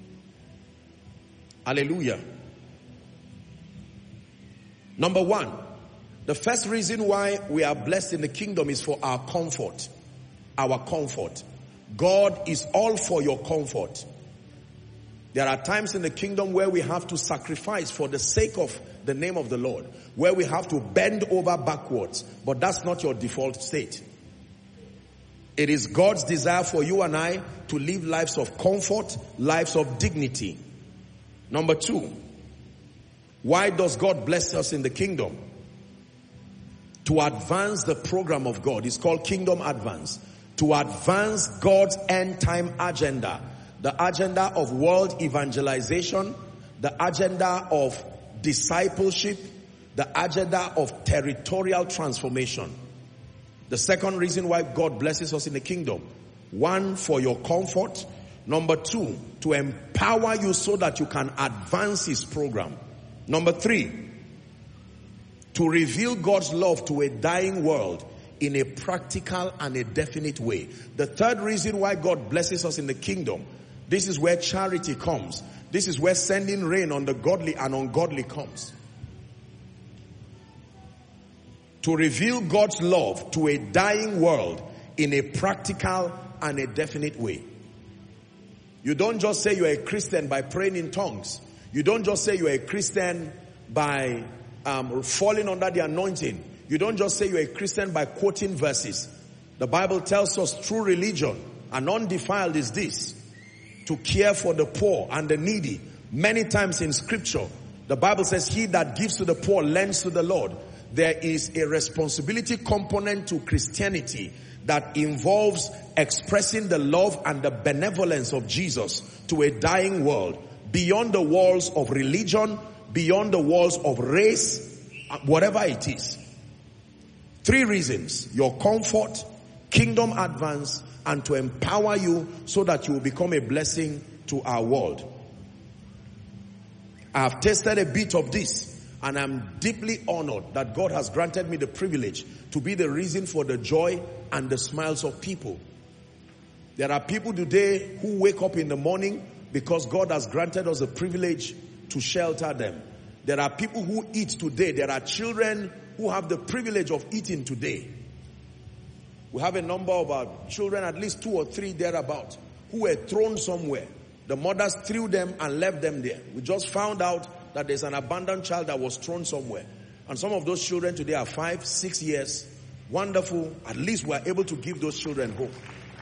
Hallelujah. Number one, the first reason why we are blessed in the kingdom is for our comfort. Our comfort. God is all for your comfort. There are times in the kingdom where we have to sacrifice for the sake of the name of the Lord, where we have to bend over backwards, but that's not your default state. It is God's desire for you and I to live lives of comfort, lives of dignity. Number two, why does God bless us in the kingdom? To advance the program of God. It's called Kingdom Advance. To advance God's end time agenda. The agenda of world evangelization, the agenda of discipleship, the agenda of territorial transformation. The second reason why God blesses us in the kingdom. One, for your comfort. Number two, to empower you so that you can advance His program. Number three, to reveal God's love to a dying world in a practical and a definite way. The third reason why God blesses us in the kingdom, this is where charity comes. This is where sending rain on the godly and ungodly comes. To reveal God's love to a dying world in a practical and a definite way. You don't just say you're a Christian by praying in tongues. You don't just say you're a Christian by um, falling under the anointing. You don't just say you're a Christian by quoting verses. The Bible tells us true religion and undefiled is this: to care for the poor and the needy. Many times in scripture, the Bible says, he that gives to the poor lends to the Lord. There is a responsibility component to Christianity that involves expressing the love and the benevolence of Jesus to a dying world, beyond the walls of religion, beyond the walls of race, whatever it is. Three reasons: your comfort, kingdom advance, and to empower you so that you will become a blessing to our world. I have tasted a bit of this, And I'm deeply honored that God has granted me the privilege to be the reason for the joy and the smiles of people. There are people today who wake up in the morning because God has granted us the privilege to shelter them. There are people who eat today. There are children who have the privilege of eating today. We have a number of our children, at least two or three thereabout, who were thrown somewhere. The mothers threw them and left them there. We just found out that there's an abandoned child that was thrown somewhere. And some of those children today are five, six years. Wonderful. At least we are able to give those children hope.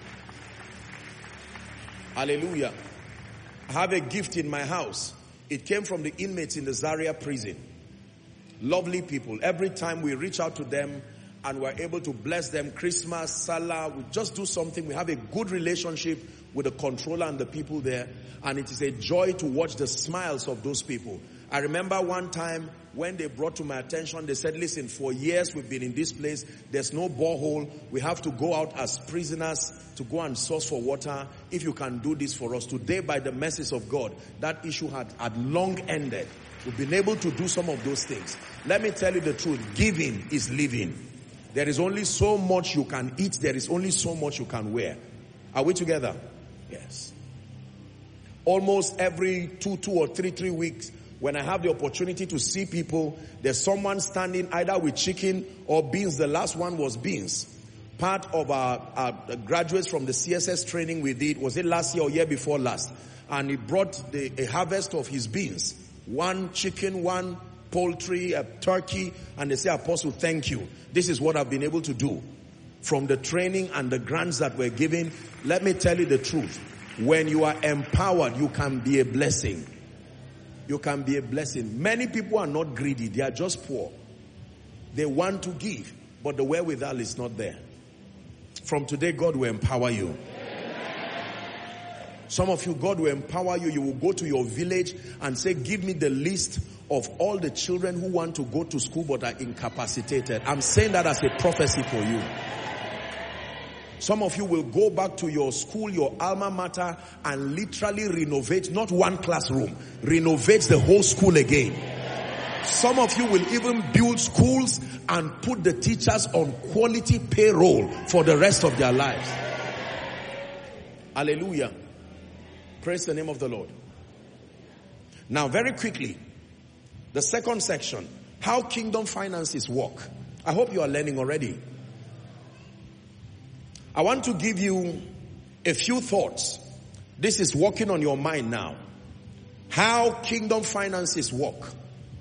Hallelujah. I have a gift in my house. It came from the inmates in the Zaria prison. Lovely people. Every time we reach out to them and we're able to bless them, Christmas, Salah, we just do something. We have a good relationship with the controller and the people there. And it is a joy to watch the smiles of those people. I remember one time when they brought to my attention, they said, listen, for years we've been in this place. There's no borehole. We have to go out as prisoners to go and source for water. If you can do this for us. Today, by the mercies of God, that issue had, had long ended. We've been able to do some of those things. Let me tell you the truth. Giving is living. There is only so much you can eat. There is only so much you can wear. Are we together? Yes. Almost every two, two or three, three weeks, when I have the opportunity to see people, there's someone standing either with chicken or beans. The last one was beans. Part of our, our graduates from the C S S training we did, was it last year or year before last? And he brought the, a harvest of his beans. One chicken, one poultry, a turkey. And they say, Apostle, thank you. This is what I've been able to do. From the training and the grants that we're giving, let me tell you the truth. When you are empowered, you can be a blessing. You can be a blessing. Many people are not greedy. They are just poor. They want to give, but the wherewithal is not there. From today, God will empower you. Some of you, God will empower you. You will go to your village and say, give me the list of all the children who want to go to school but are incapacitated. I'm saying that as a prophecy for you. Some of you will go back to your school, your alma mater, and literally renovate, not one classroom, renovate the whole school again. Some of you will even build schools and put the teachers on quality payroll for the rest of their lives. Hallelujah. Praise the name of the Lord. Now, very quickly, the second section, how kingdom finances work. I hope you are learning already. I want to give you a few thoughts. This is working on your mind now. How kingdom finances work.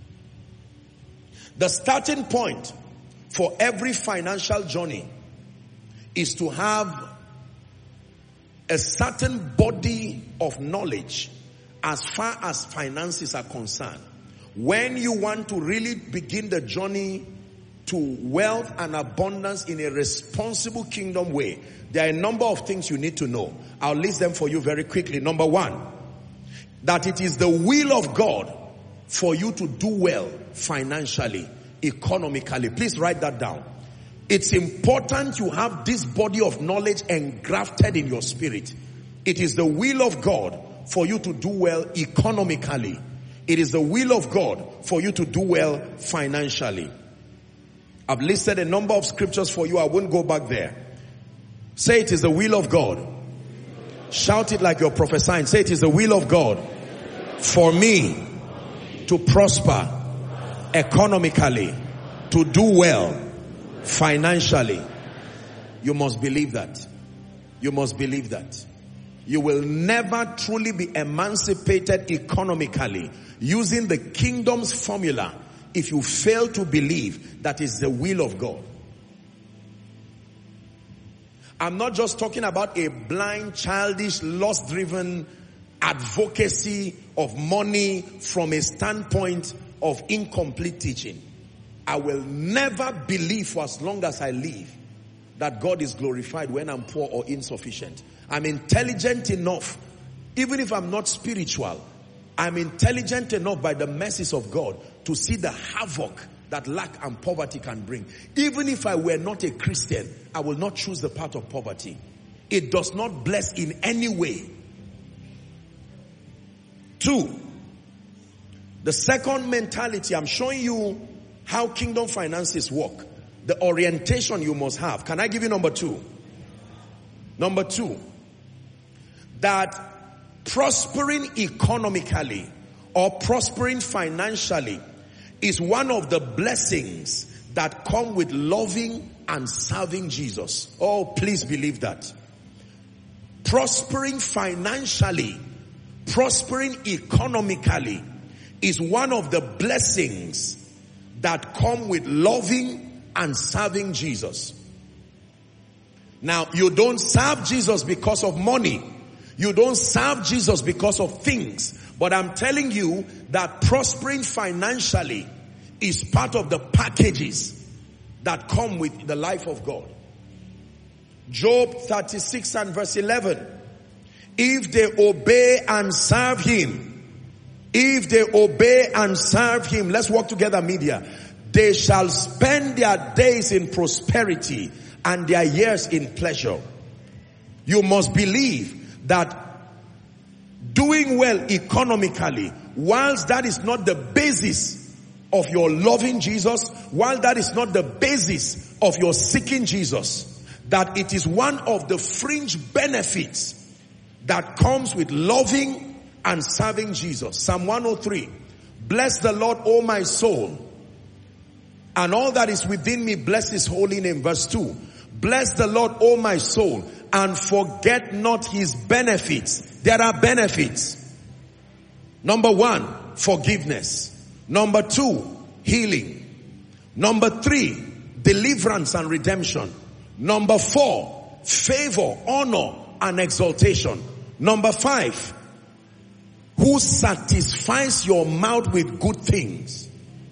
The starting point for every financial journey is to have a certain body of knowledge as far as finances are concerned. When you want to really begin the journey to wealth and abundance in a responsible kingdom way, there are a number of things you need to know. I'll list them for you very quickly. Number one, that it is the will of God for you to do well financially, economically. Please write that down. It's important you have this body of knowledge engrafted in your spirit. It is the will of God for you to do well economically. It is the will of God for you to do well financially. I've listed a number of scriptures for you. I won't go back there. Say it is the will of God. Shout it like you're prophesying. Say it is the will of God for me to prosper economically, to do well financially. You must believe that. You must believe that. You will never truly be emancipated economically using the kingdom's formula if you fail to believe that is the will of God. I'm not just talking about a blind, childish, lust-driven advocacy of money from a standpoint of incomplete teaching. I will never believe for as long as I live that God is glorified when I'm poor or insufficient. I'm intelligent enough, even if I'm not spiritual, I'm intelligent enough by the mercies of God to see the havoc that lack and poverty can bring. Even if I were not a Christian, I will not choose the path of poverty. It does not bless in any way. Two, The second mentality, I'm showing you how kingdom finances work. The orientation you must have. Can I give you number two? Number two, that prospering economically or prospering financially is one of the blessings that come with loving and serving Jesus. Oh, please believe that. Prospering financially, prospering economically is one of the blessings that come with loving and serving Jesus. Now, you don't serve Jesus because of money. You don't serve Jesus because of things. But I'm telling you that prospering financially is part of the packages that come with the life of God. Job thirty-six and verse eleven. If they obey and serve him, if they obey and serve him, let's work together, media. They shall spend their days in prosperity and their years in pleasure. You must believe that doing well economically, whilst that is not the basis of your loving Jesus, while that is not the basis of your seeking Jesus, that it is one of the fringe benefits that comes with loving and serving Jesus. Psalm one oh three. Bless the Lord, O my soul, and all that is within me, bless his holy name. Verse two. Bless the Lord, O my soul, and forget not his benefits. There are benefits. Number one, forgiveness. Number two, healing. Number three, deliverance and redemption. Number four, favor, honor, and exaltation. Number five, who satisfies your mouth with good things.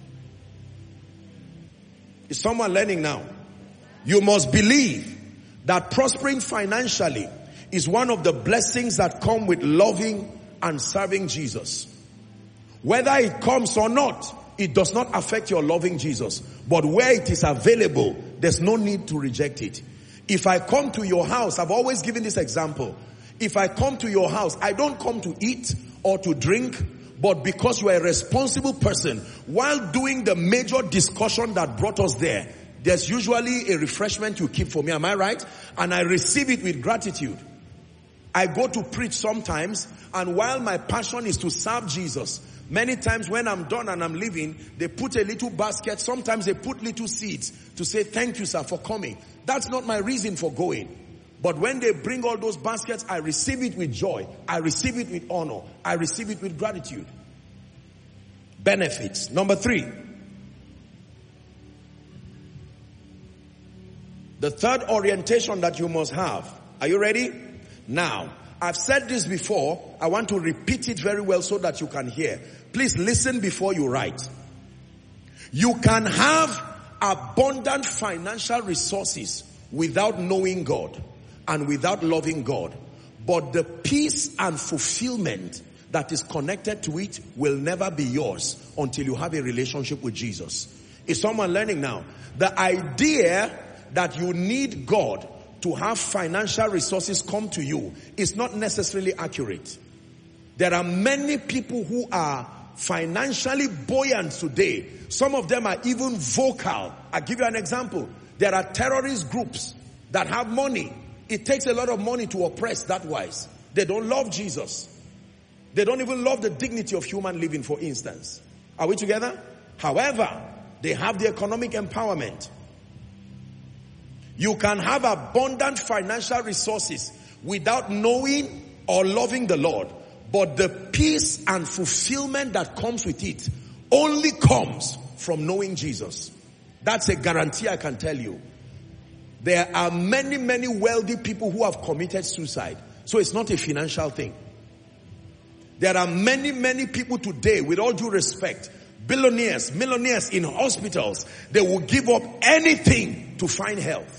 Is someone learning now? You must believe that prospering financially is one of the blessings that come with loving and serving Jesus. Whether it comes or not, it does not affect your loving Jesus. But where it is available, there's no need to reject it. If I come to your house, I've always given this example. If I come to your house, I don't come to eat or to drink, but because you are a responsible person, while doing the major discussion that brought us there, there's usually a refreshment you keep for me. Am I right? And I receive it with gratitude. I go to preach sometimes, and while my passion is to serve Jesus, many times when I'm done and I'm leaving, they put a little basket. Sometimes they put little seeds to say, thank you, sir, for coming. That's not my reason for going. But when they bring all those baskets, I receive it with joy. I receive it with honor. I receive it with gratitude. Benefits. Number three. The third orientation that you must have. Are you ready? Now, I've said this before. I want to repeat it very well so that you can hear. Please listen before you write. You can have abundant financial resources without knowing God and without loving God. But the peace and fulfillment that is connected to it will never be yours until you have a relationship with Jesus. Is someone learning now? The idea that you need God to have financial resources come to you is not necessarily accurate. There are many people who are financially buoyant today. Some of them are even vocal. I'll give you an example. There are terrorist groups that have money. It takes a lot of money to oppress that wise. They don't love Jesus. They don't even love the dignity of human living, for instance. Are we together? However, they have the economic empowerment. You can have abundant financial resources without knowing or loving the Lord. But the peace and fulfillment that comes with it only comes from knowing Jesus. That's a guarantee I can tell you. There are many, many wealthy people who have committed suicide. So it's not a financial thing. There are many, many people today, with all due respect, billionaires, millionaires in hospitals, they will give up anything to find health.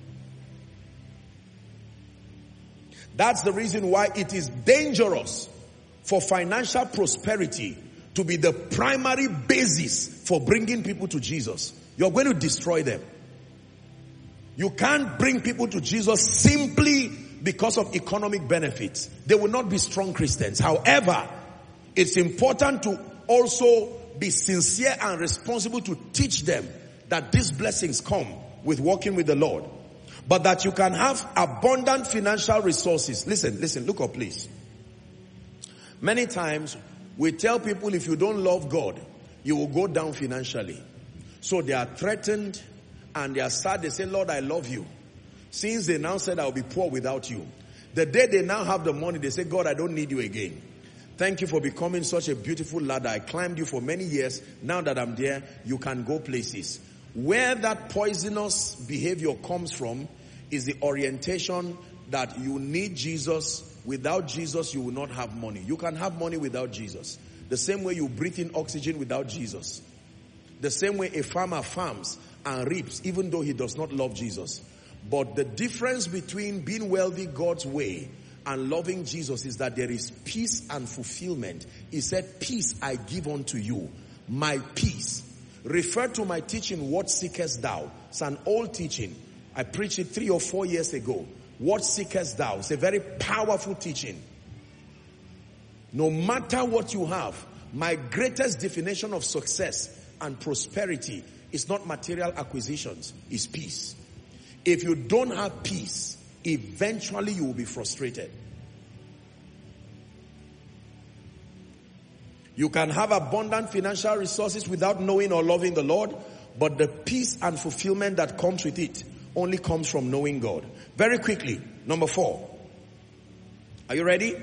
That's the reason why it is dangerous for financial prosperity to be the primary basis for bringing people to Jesus. You're going to destroy them. You can't bring people to Jesus simply because of economic benefits. They will not be strong Christians. However, it's important to also be sincere and responsible to teach them that these blessings come with walking with the Lord. But that you can have abundant financial resources. Listen, listen, look up please. Many times we tell people if you don't love God, you will go down financially. So they are threatened and they are sad. They say, Lord, I love you. Since they now said, I'll be poor without you. The day they now have the money, they say, God, I don't need you again. Thank you for becoming such a beautiful ladder. I climbed you for many years. Now that I'm there, you can go places. Where that poisonous behavior comes from is the orientation that you need Jesus. Without Jesus, you will not have money. You can have money without Jesus. The same way you breathe in oxygen without Jesus. The same way a farmer farms and reaps even though he does not love Jesus. But the difference between being wealthy God's way and loving Jesus is that there is peace and fulfillment. He said, peace I give unto you, my peace. Refer to my teaching, what seekest thou? It's an old teaching. I preached it three or four years ago. What seekest thou? It's a very powerful teaching. No matter what you have, my greatest definition of success and prosperity is not material acquisitions, it's peace. If you don't have peace, eventually you will be frustrated. You can have abundant financial resources without knowing or loving the Lord, but the peace and fulfillment that comes with it only comes from knowing God. Very quickly, number four. Are you ready?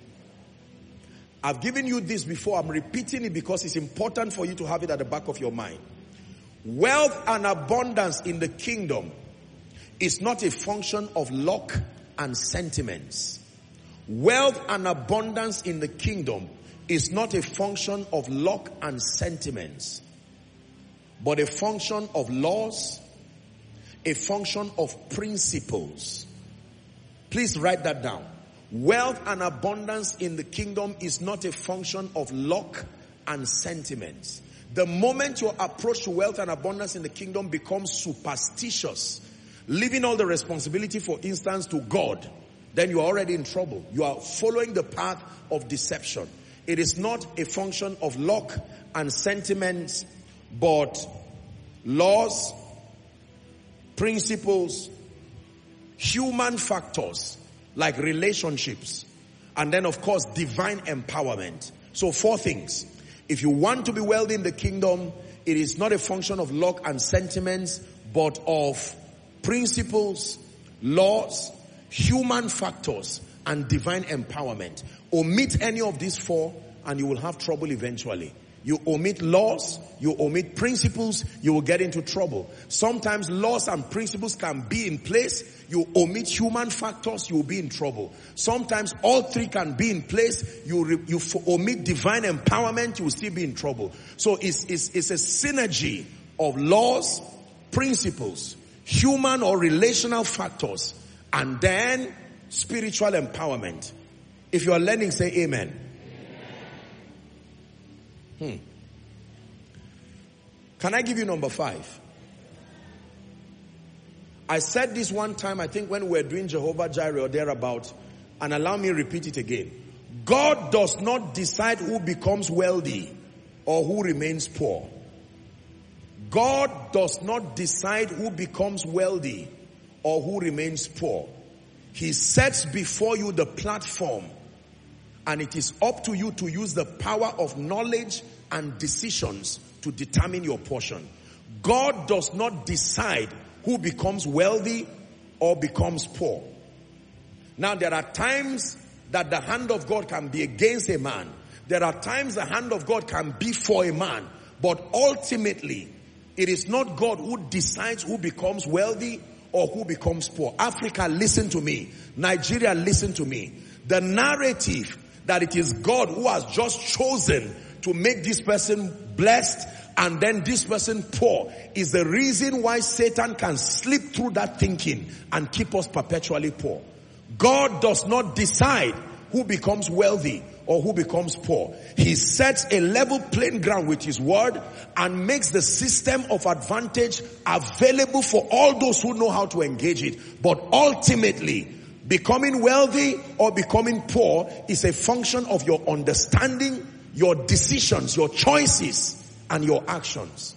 I've given you this before. I'm repeating it because it's important for you to have it at the back of your mind. Wealth and abundance in the kingdom is not a function of luck and sentiments. Wealth and abundance in the kingdom is not a function of luck and sentiments, but a function of laws, a function of principles. Please write that down. Wealth and abundance in the kingdom is not a function of luck and sentiments. The moment your approach to wealth and abundance in the kingdom becomes superstitious, leaving all the responsibility, for instance, to God, then you are already in trouble. You are following the path of deception. It is not a function of luck and sentiments, but laws, principles, human factors like relationships, and then of course divine empowerment. So four things. If you want to be wealthy in the kingdom, it is not a function of luck and sentiments, but of principles, laws, human factors, and divine empowerment. Omit any of these four and you will have trouble eventually. You omit laws, you omit principles, you will get into trouble. Sometimes laws and principles can be in place. You omit human factors, you will be in trouble. Sometimes all three can be in place. You, re, you omit divine empowerment, you will still be in trouble. So it's, it's, it's a synergy of laws, principles, human or relational factors, and then spiritual empowerment. If you are learning, say amen. Hmm. Can I give you number five? I said this one time, I think when we were doing Jehovah Jireh or thereabout, and allow me to repeat it again. God does not decide who becomes wealthy or who remains poor. God does not decide who becomes wealthy or who remains poor. He sets before you the platform, and it is up to you to use the power of knowledge and decisions to determine your portion. God does not decide who becomes wealthy or becomes poor. Now, there are times that the hand of God can be against a man. There are times the hand of God can be for a man. But ultimately, it is not God who decides who becomes wealthy or who becomes poor. Africa, listen to me. Nigeria, listen to me. The narrative that it is God who has just chosen to make this person blessed and then this person poor is the reason why Satan can slip through that thinking and keep us perpetually poor. God does not decide who becomes wealthy or who becomes poor. He sets a level playing ground with his word and makes the system of advantage available for all those who know how to engage it. But ultimately, becoming wealthy or becoming poor is a function of your understanding your decisions, your choices, and your actions.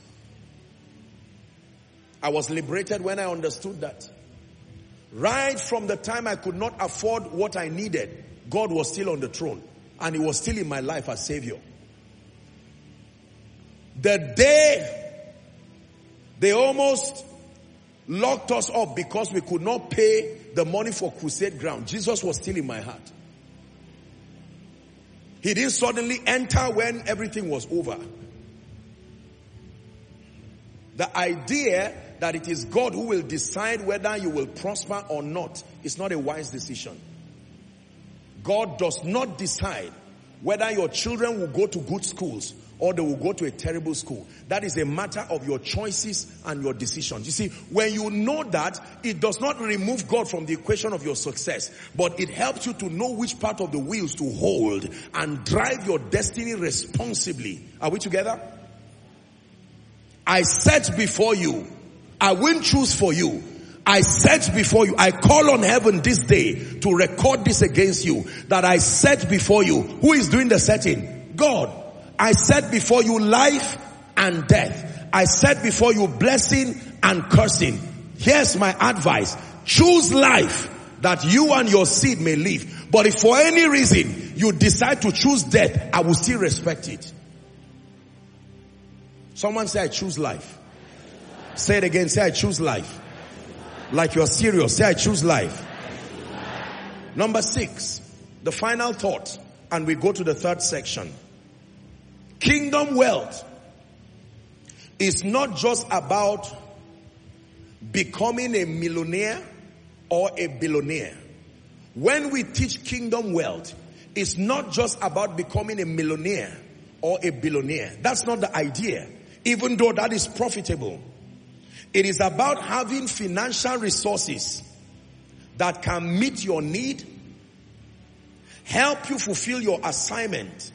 I was liberated when I understood that. Right from the time I could not afford what I needed, God was still on the throne. And He was still in my life as Savior. The day they almost locked us up because we could not pay the money for crusade ground, Jesus was still in my heart. He didn't suddenly enter when everything was over. The idea that it is God who will decide whether you will prosper or not is not a wise decision. God does not decide whether your children will go to good schools or they will go to a terrible school. That is a matter of your choices and your decisions. You see, when you know that, it does not remove God from the equation of your success, but it helps you to know which part of the wheels to hold and drive your destiny responsibly. Are we together? I set before you. I won't choose for you. I set before you. I call on heaven this day to record this against you, that I set before you. Who is doing the setting? God. I set before you life and death. I set before you blessing and cursing. Here's my advice. Choose life that you and your seed may live. But if for any reason you decide to choose death, I will still respect it. Someone say, I choose life. Say it again. Say, I choose life. Like you're serious. Say, I choose life. Number six, the final thought, and we go to the third section. Kingdom wealth is not just about becoming a millionaire or a billionaire. When we teach kingdom wealth, it's not just about becoming a millionaire or a billionaire. That's not the idea, even though that is profitable. It is about having financial resources that can meet your need, help you fulfill your assignment,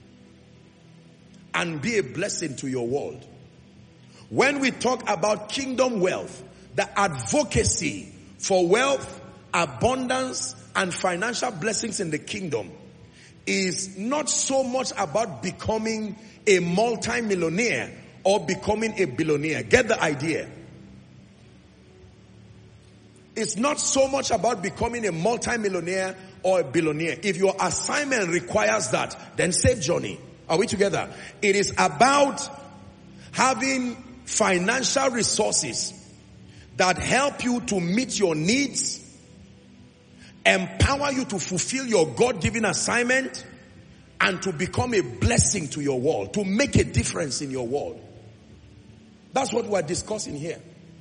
and be a blessing to your world. When we talk about kingdom wealth, the advocacy for wealth, abundance, and financial blessings in the kingdom is not so much about becoming a multi-millionaire or becoming a billionaire. Get the idea? It's not so much about becoming a multi-millionaire or a billionaire. If your assignment requires that, then save Johnny. Are we together? It is about having financial resources that help you to meet your needs, empower you to fulfill your God-given assignment, and to become a blessing to your world, to make a difference in your world. That's what we're discussing here.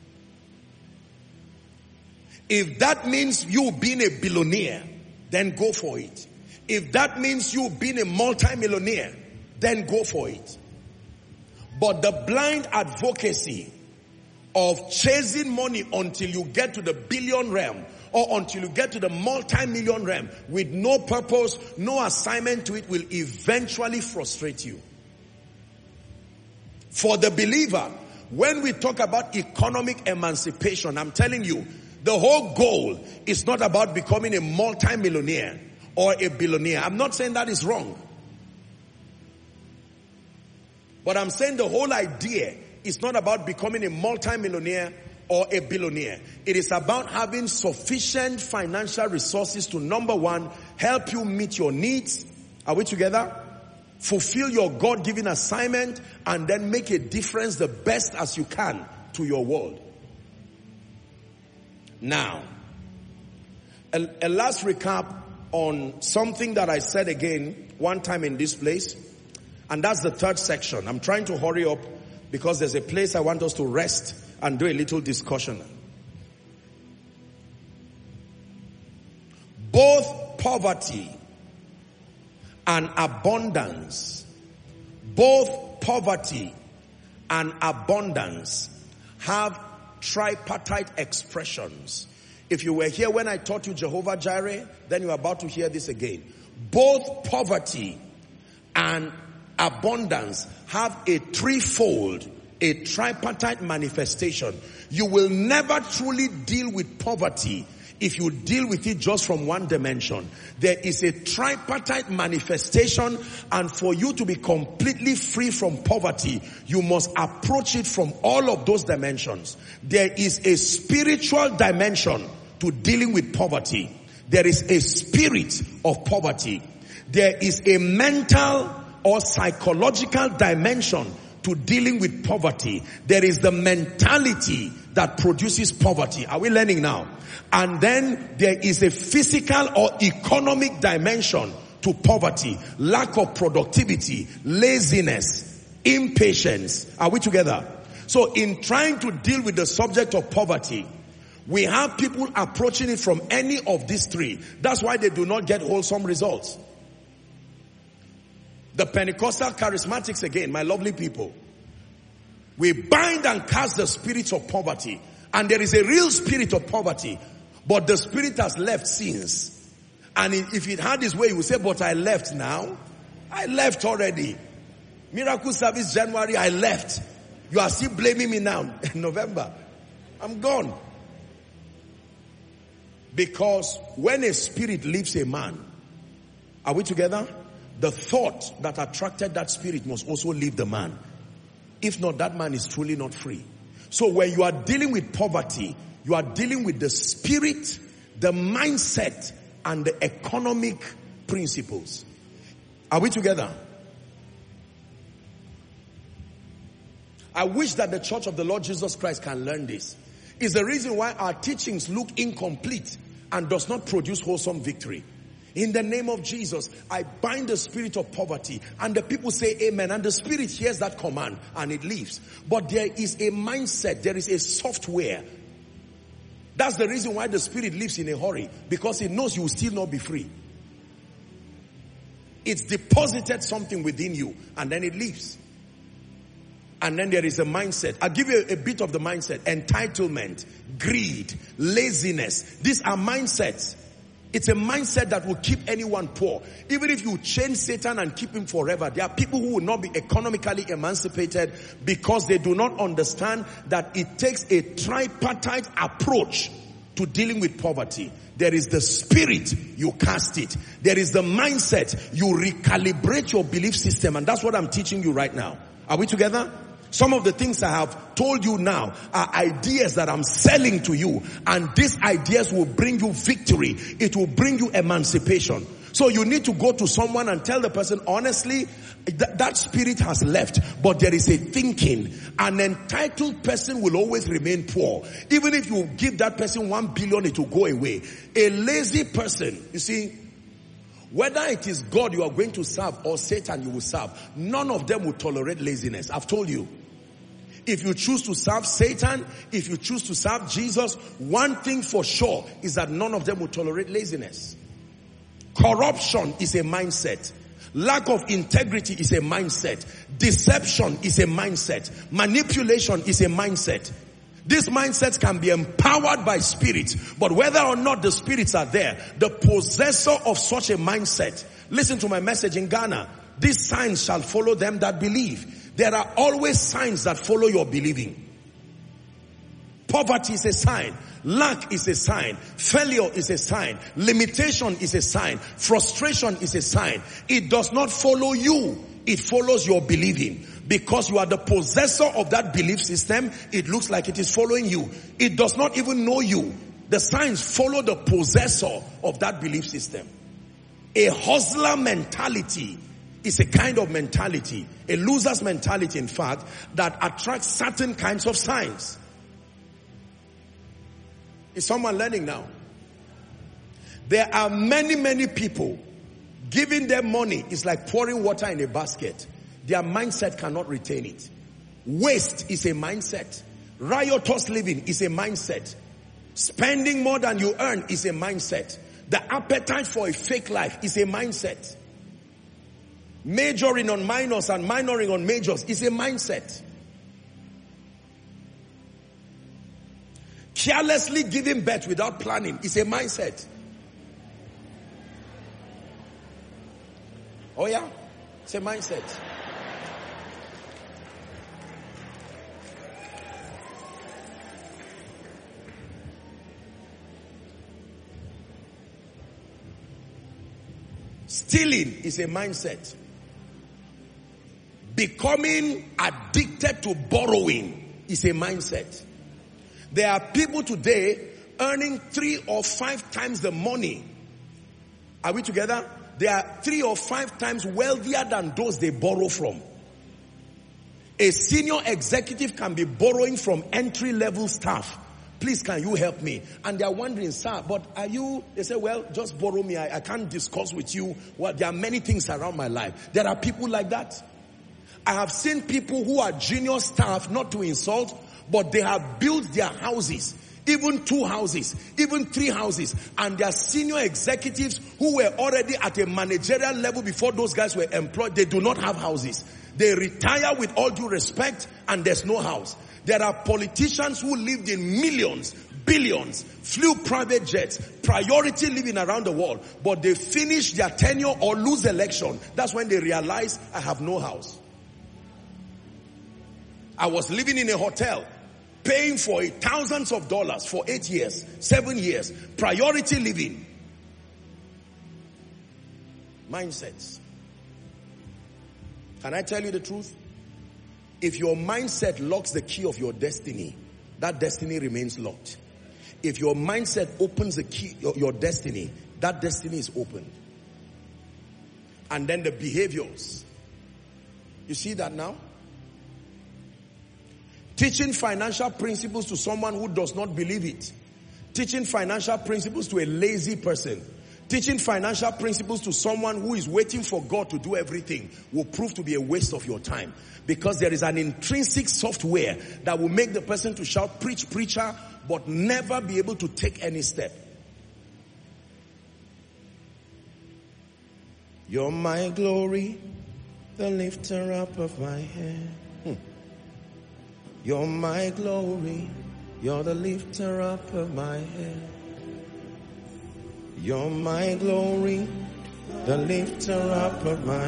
If that means you being a billionaire, then go for it. If that means you being a multi-millionaire, then go for it. But the blind advocacy of chasing money until you get to the billion realm or until you get to the multi-million realm with no purpose, no assignment to it, will eventually frustrate you. For the believer, when we talk about economic emancipation, I'm telling you, the whole goal is not about becoming a multi-millionaire or a billionaire. I'm not saying that is wrong. But I'm saying the whole idea is not about becoming a multi-millionaire or a billionaire. It is about having sufficient financial resources to, number one, help you meet your needs. Are we together? Fulfill your God-given assignment, and then make a difference the best as you can to your world. Now, a, a last recap on something that I said again one time in this place, and that's the third section. I'm trying to hurry up because there's a place I want us to rest and do a little discussion. Both poverty and abundance, both poverty and abundance have tripartite expressions. If you were here when I taught you Jehovah Jireh, then you're about to hear this again. Both poverty and abundance have a threefold, a tripartite manifestation. You will never truly deal with poverty if you deal with it just from one dimension. There is a tripartite manifestation, and for you to be completely free from poverty, you must approach it from all of those dimensions. There is a spiritual dimension to dealing with poverty. There is a spirit of poverty. There is a mental or psychological dimension to dealing with poverty. There is the mentality that produces poverty. Are we learning now? And then there is a physical or economic dimension to poverty. Lack of productivity, laziness, impatience. Are we together? So in trying to deal with the subject of poverty, we have people approaching it from any of these three. That's why they do not get wholesome results. The Pentecostal charismatics, again, my lovely people, we bind and cast the spirits of poverty. And there is a real spirit of poverty, but the spirit has left since. And if it had its way, you would say, but I left now. I left already. Miracle service January, I left. You are still blaming me now. November, I'm gone. Because when a spirit leaves a man, are we together? The thought that attracted that spirit must also leave the man. If not, that man is truly not free. So when you are dealing with poverty, you are dealing with the spirit, the mindset, and the economic principles. Are we together? I wish that the Church of the Lord Jesus Christ can learn this. It's the reason why our teachings look incomplete and does not produce wholesome victory. In the name of Jesus, I bind the spirit of poverty, and the people say amen, and the spirit hears that command and it leaves. But there is a mindset, there is a software. That's the reason why the spirit leaves in a hurry, because it knows you will still not be free. It's deposited something within you, and then it leaves. And then there is a mindset. I'll give you a, a bit of the mindset. Entitlement, greed, laziness. These are mindsets. It's a mindset that will keep anyone poor. Even if you chain Satan and keep him forever, there are people who will not be economically emancipated because they do not understand that it takes a tripartite approach to dealing with poverty. There is the spirit, you cast it. There is the mindset, you recalibrate your belief system. And that's what I'm teaching you right now. Are we together? Some of the things I have told you now are ideas that I'm selling to you. And these ideas will bring you victory. It will bring you emancipation. So you need to go to someone and tell the person, honestly, th- that spirit has left. But there is a thinking. An entitled person will always remain poor. Even if you give that person one billion, it will go away. A lazy person, you see, whether it is God you are going to serve or Satan you will serve, none of them will tolerate laziness. I've told you. If you choose to serve Satan, if you choose to serve Jesus, one thing for sure is that none of them will tolerate laziness. Corruption is a mindset. Lack of integrity is a mindset. Deception is a mindset. Manipulation is a mindset. These mindsets can be empowered by spirits, but whether or not the spirits are there, the possessor of such a mindset, listen to my message in Ghana, these signs shall follow them that believe. There are always signs that follow your believing. Poverty is a sign. Lack is a sign. Failure is a sign. Limitation is a sign. Frustration is a sign. It does not follow you. It follows your believing. Because you are the possessor of that belief system, it looks like it is following you. It does not even know you. The signs follow the possessor of that belief system. A hustler mentality is a kind of mentality, a loser's mentality, in fact, that attracts certain kinds of signs. Is someone learning now? There are many, many people, giving them money is like pouring water in a basket. Their mindset cannot retain it. Waste is a mindset. Riotous living is a mindset. Spending more than you earn is a mindset. The appetite for a fake life is a mindset. Majoring on minors and minoring on majors is a mindset. Carelessly giving birth without planning is a mindset. Oh yeah? It's a mindset. Stealing is a mindset. Becoming addicted to borrowing is a mindset. There are people today earning three or five times the money. Are we together? They are three or five times wealthier than those they borrow from. A senior executive can be borrowing from entry-level staff. Please, can you help me? And they are wondering, sir, but are you, they say, well, just borrow me. I, I can't discuss with you. Well, there are many things around my life. There are people like that. I have seen people who are junior staff, not to insult, but they have built their houses, even two houses, even three houses, and they are senior executives who were already at a managerial level before those guys were employed. They do not have houses. They retire with all due respect and there's no house. There are politicians who lived in millions, billions, flew private jets, priority living around the world, but they finish their tenure or lose election. That's when they realize, I have no house. I was living in a hotel, paying for it thousands of dollars for eight years, seven years, priority living. Mindsets. Can I tell you the truth? If your mindset locks the key of your destiny, that destiny remains locked. If your mindset opens the key, your, your destiny, that destiny is opened. And then the behaviors. You see that now? Teaching financial principles to someone who does not believe it. Teaching financial principles to a lazy person. Teaching financial principles to someone who is waiting for God to do everything will prove to be a waste of your time. Because there is an intrinsic software that will make the person to shout, preach, preacher, but never be able to take any step. You're my glory, the lifter up of my head. Hmm. You're my glory, you're the lifter up of my head. You're my glory, the lifter up of my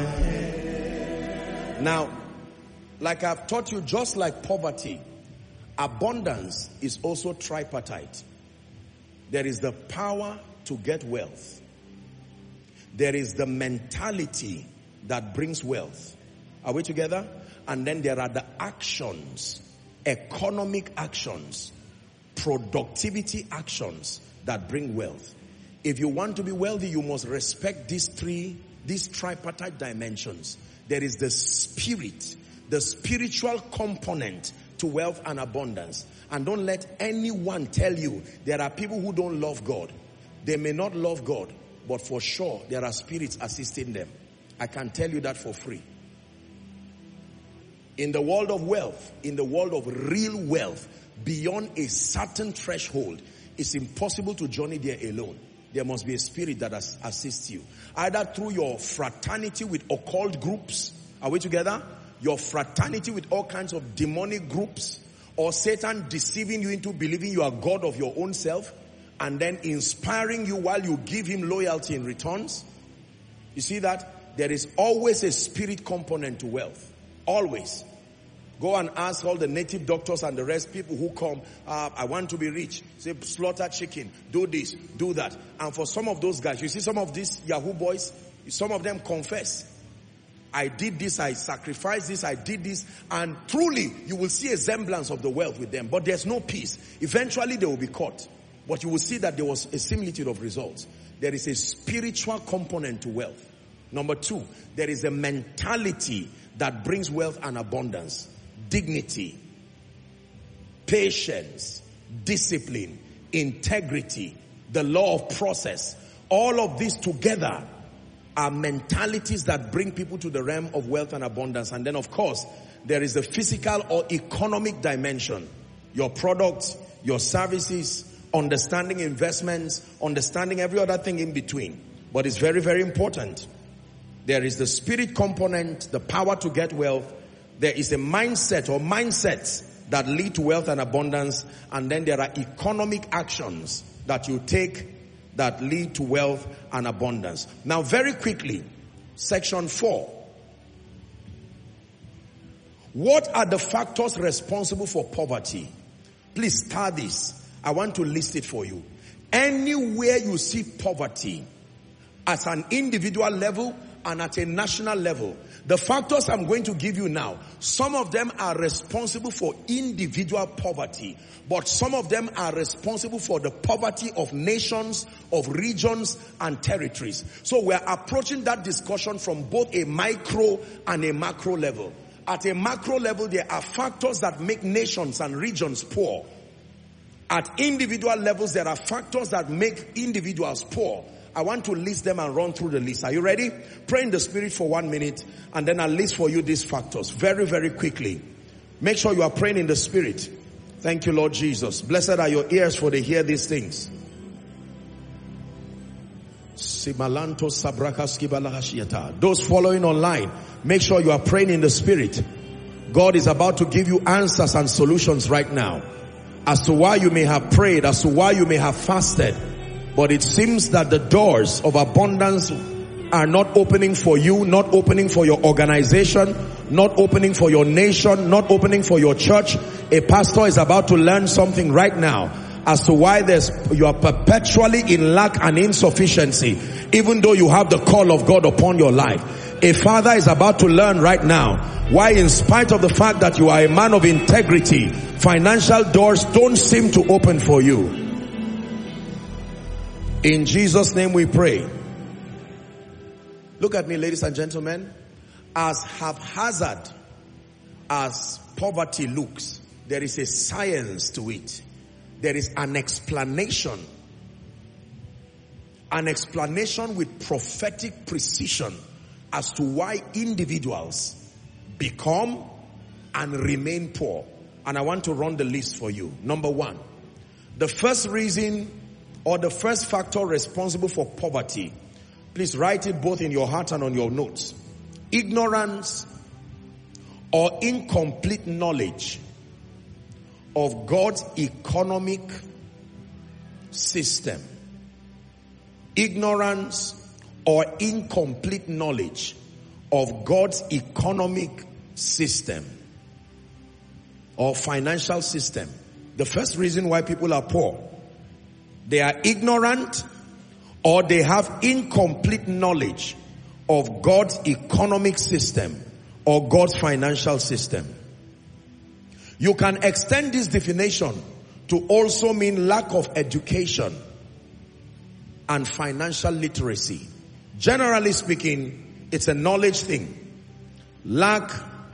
head. Now, like I've taught you, just like poverty, abundance is also tripartite. There is the power to get wealth. There is the mentality that brings wealth. Are we together? And then there are the actions, economic actions, productivity actions that bring wealth. If you want to be wealthy, you must respect these three, these tripartite dimensions. There is the spirit, the spiritual component to wealth and abundance. And don't let anyone tell you there are people who don't love God. They may not love God, but for sure there are spirits assisting them. I can tell you that for free. In the world of wealth, in the world of real wealth, beyond a certain threshold, it's impossible to journey there alone. There must be a spirit that assists you. Either through your fraternity with occult groups. Are we together? Your fraternity with all kinds of demonic groups. Or Satan deceiving you into believing you are God of your own self. And then inspiring you while you give him loyalty in returns. You see that? There is always a spirit component to wealth. Always. Go and ask all the native doctors and the rest, people who come, uh, I want to be rich. Say, slaughter chicken, do this, do that. And for some of those guys, you see some of these Yahoo boys, some of them confess. I did this, I sacrificed this, I did this. And truly, you will see a semblance of the wealth with them. But there's no peace. Eventually, they will be caught. But you will see that there was a similitude of results. There is a spiritual component to wealth. Number two, there is a mentality that brings wealth and abundance. Dignity, patience, discipline, integrity, the law of process. All of these together are mentalities that bring people to the realm of wealth and abundance. And then, of course, there is the physical or economic dimension. Your products, your services, understanding investments, understanding every other thing in between. But it's very, very important. There is the spirit component, the power to get wealth. There is a mindset or mindsets that lead to wealth and abundance. And then there are economic actions that you take that lead to wealth and abundance. Now, very quickly, section four. What are the factors responsible for poverty? Please start this. I want to list it for you. Anywhere you see poverty, at an individual level and at a national level. The factors I'm going to give you now, some of them are responsible for individual poverty, but some of them are responsible for the poverty of nations, of regions, and territories. So we're approaching that discussion from both a micro and a macro level. At a macro level, there are factors that make nations and regions poor. At individual levels, there are factors that make individuals poor. I want to list them and run through the list. Are you ready? Pray in the Spirit for one minute and then I'll list for you these factors very, very quickly. Make sure you are praying in the Spirit. Thank you, Lord Jesus. Blessed are your ears for they hear these things. Those following online, make sure you are praying in the Spirit. God is about to give you answers and solutions right now as to why you may have prayed, as to why you may have fasted. But it seems that the doors of abundance are not opening for you, not opening for your organization, not opening for your nation, not opening for your church. A pastor is about to learn something right now as to why there's, you are perpetually in lack and insufficiency, even though you have the call of God upon your life. A father is about to learn right now why, in spite of the fact that you are a man of integrity, financial doors don't seem to open for you. In Jesus' name we pray. Look at me, ladies and gentlemen. As haphazard as poverty looks, there is a science to it. There is an explanation. An explanation with prophetic precision as to why individuals become and remain poor. And I want to run the list for you. Number one, the first reason or the first factor responsible for poverty, please write it both in your heart and on your notes. Ignorance or incomplete knowledge of God's economic system. Ignorance or incomplete knowledge of God's economic system or financial system. The first reason why people are poor, they are ignorant or they have incomplete knowledge of God's economic system or God's financial system. You can extend this definition to also mean lack of education and financial literacy. Generally speaking, it's a knowledge thing. Lack,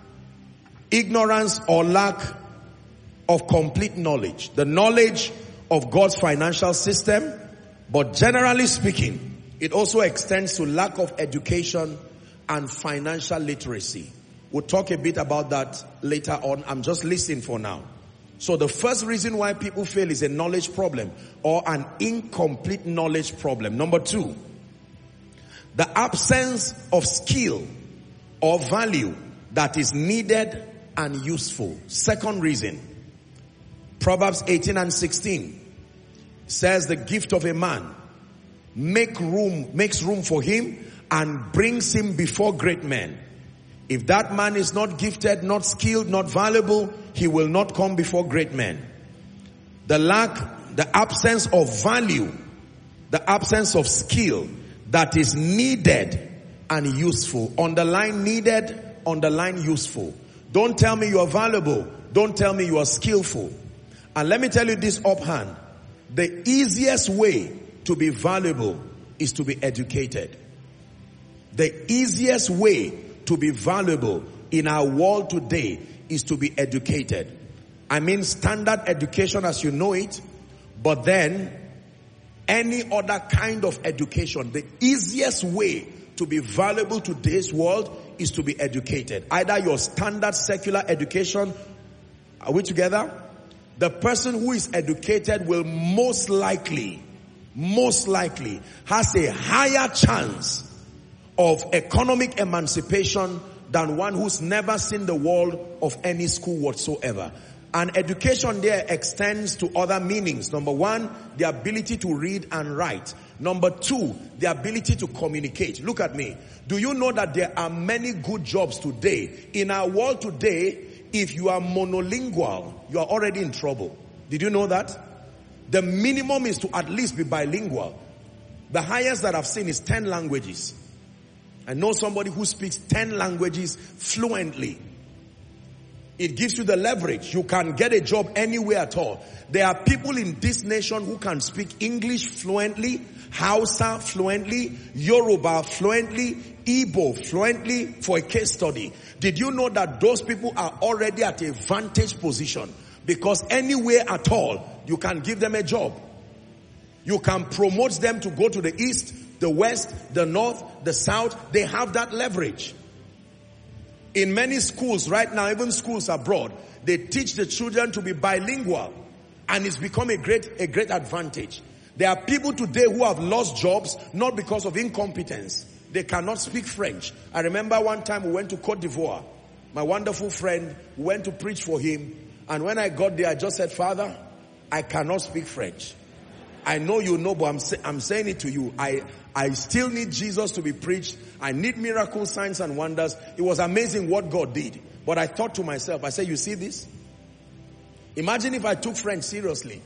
ignorance or lack of complete knowledge. The knowledge of God's financial system, but generally speaking, it also extends to lack of education and financial literacy. We'll talk a bit about that later on. I'm just listening for now. So the first reason why people fail is a knowledge problem or an incomplete knowledge problem. Number two, the absence of skill or value that is needed and useful. Second reason, Proverbs eighteen and sixteen says the gift of a man make room, makes room for him and brings him before great men. If that man is not gifted, not skilled, not valuable, he will not come before great men. The lack, the absence of value, the absence of skill that is needed and useful. Underline needed, underline useful. Don't tell me you are valuable. Don't tell me you are skillful. And let me tell you this offhand. The easiest way to be valuable is to be educated. The easiest way to be valuable in our world today is to be educated. I mean standard education as you know it, but then any other kind of education. The easiest way to be valuable to today's world is to be educated. Either your standard secular education, are we together? The person who is educated will most likely, most likely has a higher chance of economic emancipation than one who's never seen the world of any school whatsoever. And education there extends to other meanings. Number one, the ability to read and write. Number two, the ability to communicate. Look at me. Do you know that there are many good jobs today? In our world today, if you are monolingual, you are already in trouble. Did you know that? The minimum is to at least be bilingual. The highest that I've seen is ten languages. I know somebody who speaks ten languages fluently. It gives you the leverage. You can get a job anywhere at all. There are people in this nation who can speak English fluently, Hausa fluently, Yoruba fluently, Igbo fluently for a case study. Did you know that those people are already at a vantage position? Because anywhere at all, you can give them a job. You can promote them to go to the east, the west, the north, the south. They have that leverage. In many schools right now, even schools abroad, they teach the children to be bilingual. And it's become a great, a great advantage. There are people today who have lost jobs, not because of incompetence. They cannot speak French. I remember one time we went to Cote d'Ivoire. My wonderful friend, we went to preach for him. And when I got there, I just said, Father, I cannot speak French. I know you know, but I'm, say, I'm saying it to you. I, I still need Jesus to be preached. I need miracles, signs, and wonders. It was amazing what God did. But I thought to myself, I said, you see this? Imagine if I took French seriously.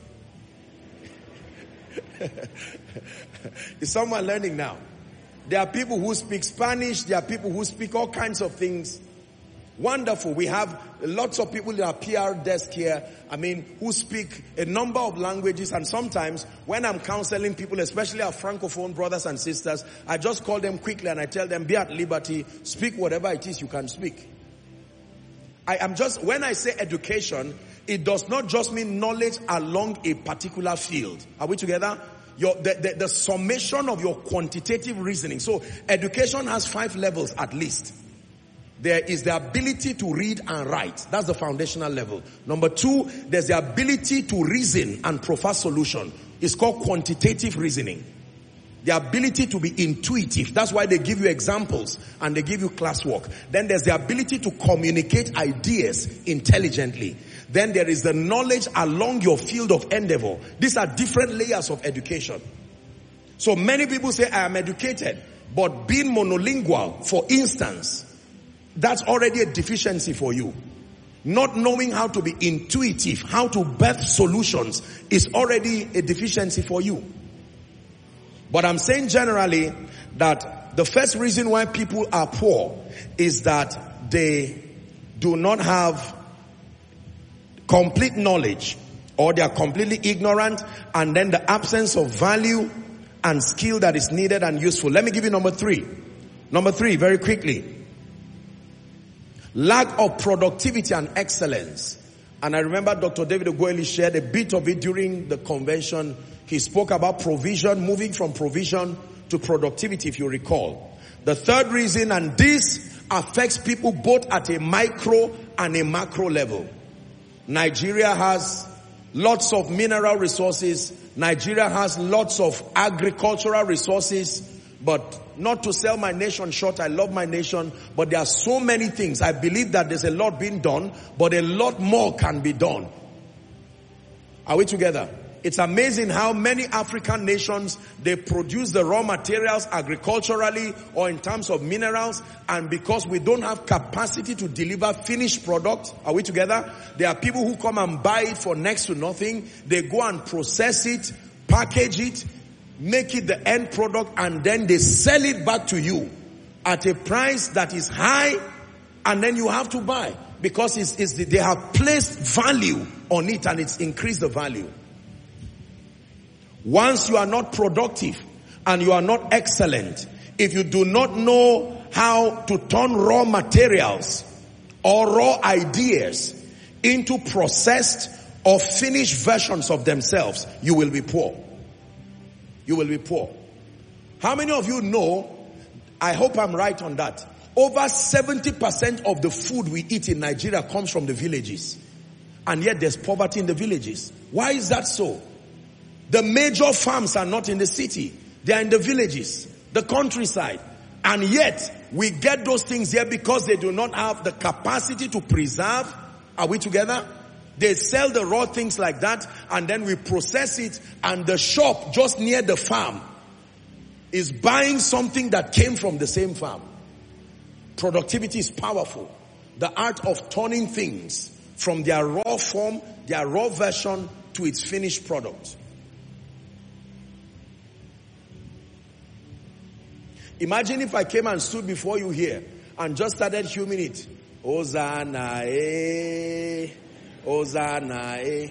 Is someone learning now? There are people who speak Spanish. There are people who speak all kinds of things. Wonderful. We have lots of people in our P R desk here, I mean, who speak a number of languages. And sometimes when I'm counseling people, especially our Francophone brothers and sisters, I just call them quickly and I tell them, be at liberty, speak whatever it is you can speak. I am just, when I say education, it does not just mean knowledge along a particular field. Are we together? Your, the, the, the summation of your quantitative reasoning. So education has five levels at least. There is the ability to read and write. That's the foundational level. Number two, there's the ability to reason and provide solution. It's called quantitative reasoning. The ability to be intuitive. That's why they give you examples and they give you classwork. Then there's the ability to communicate ideas intelligently. Then there is the knowledge along your field of endeavor. These are different layers of education. So many people say, I am educated, but being monolingual, for instance, that's already a deficiency for you. Not knowing how to be intuitive, how to birth solutions is already a deficiency for you. But I'm saying generally that the first reason why people are poor is that they do not have complete knowledge, or they are completely ignorant, and then the absence of value and skill that is needed and useful. Let me give you number three. Number three, very quickly. Lack of productivity and excellence. And I remember Doctor David Ogoeli shared a bit of it during the convention. He spoke about provision, moving from provision to productivity, if you recall. The third reason, and this affects people both at a micro and a macro level. Nigeria has lots of mineral resources. Nigeria has lots of agricultural resources. But not to sell my nation short, I love my nation, but there are so many things. I believe that there's a lot being done, but a lot more can be done. Are we together? It's amazing how many African nations, they produce the raw materials agriculturally or in terms of minerals, and because we don't have capacity to deliver finished product, are we together? There are people who come and buy it for next to nothing. They go and process it, package it, make it the end product, and then they sell it back to you at a price that is high, and then you have to buy because it's, it's, they have placed value on it and it's increased the value. Once you are not productive and you are not excellent, if you do not know how to turn raw materials or raw ideas into processed or finished versions of themselves, you will be poor. You will be poor. How many of you know, I hope I'm right on that, over seventy percent of the food we eat in Nigeria comes from the villages. And yet there's poverty in the villages. Why is that so? The major farms are not in the city. They are in the villages, the countryside. And yet we get those things here because they do not have the capacity to preserve. Are we together? They sell the raw things like that, and then we process it, and the shop just near the farm is buying something that came from the same farm. Productivity is powerful. The art of turning things from their raw form, their raw version, to its finished product. Imagine if I came and stood before you here and just started humming it. Hosanna, eh, Hosanna, eh.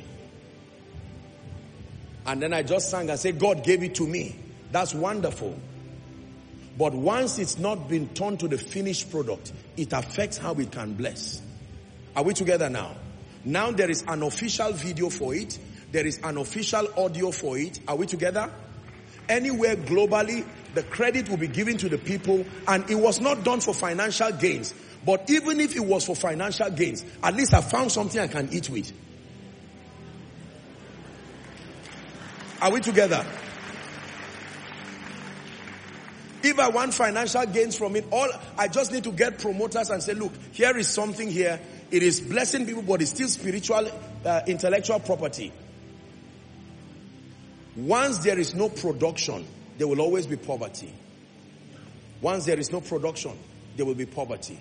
And then I just sang and said, God gave it to me. That's wonderful. But once it's not been turned to the finished product, it affects how we can bless. Are we together now? Now there is an official video for it. There is an official audio for it. Are we together? Anywhere globally, the credit will be given to the people, and it was not done for financial gains. But even if it was for financial gains, at least I found something I can eat with. Are we together? If I want financial gains from it, all I just need to get promoters and say, look, here is something here. It is blessing people, but it's still spiritual, uh, intellectual property. Once there is no production, there will always be poverty. Once there is no production, there will be poverty.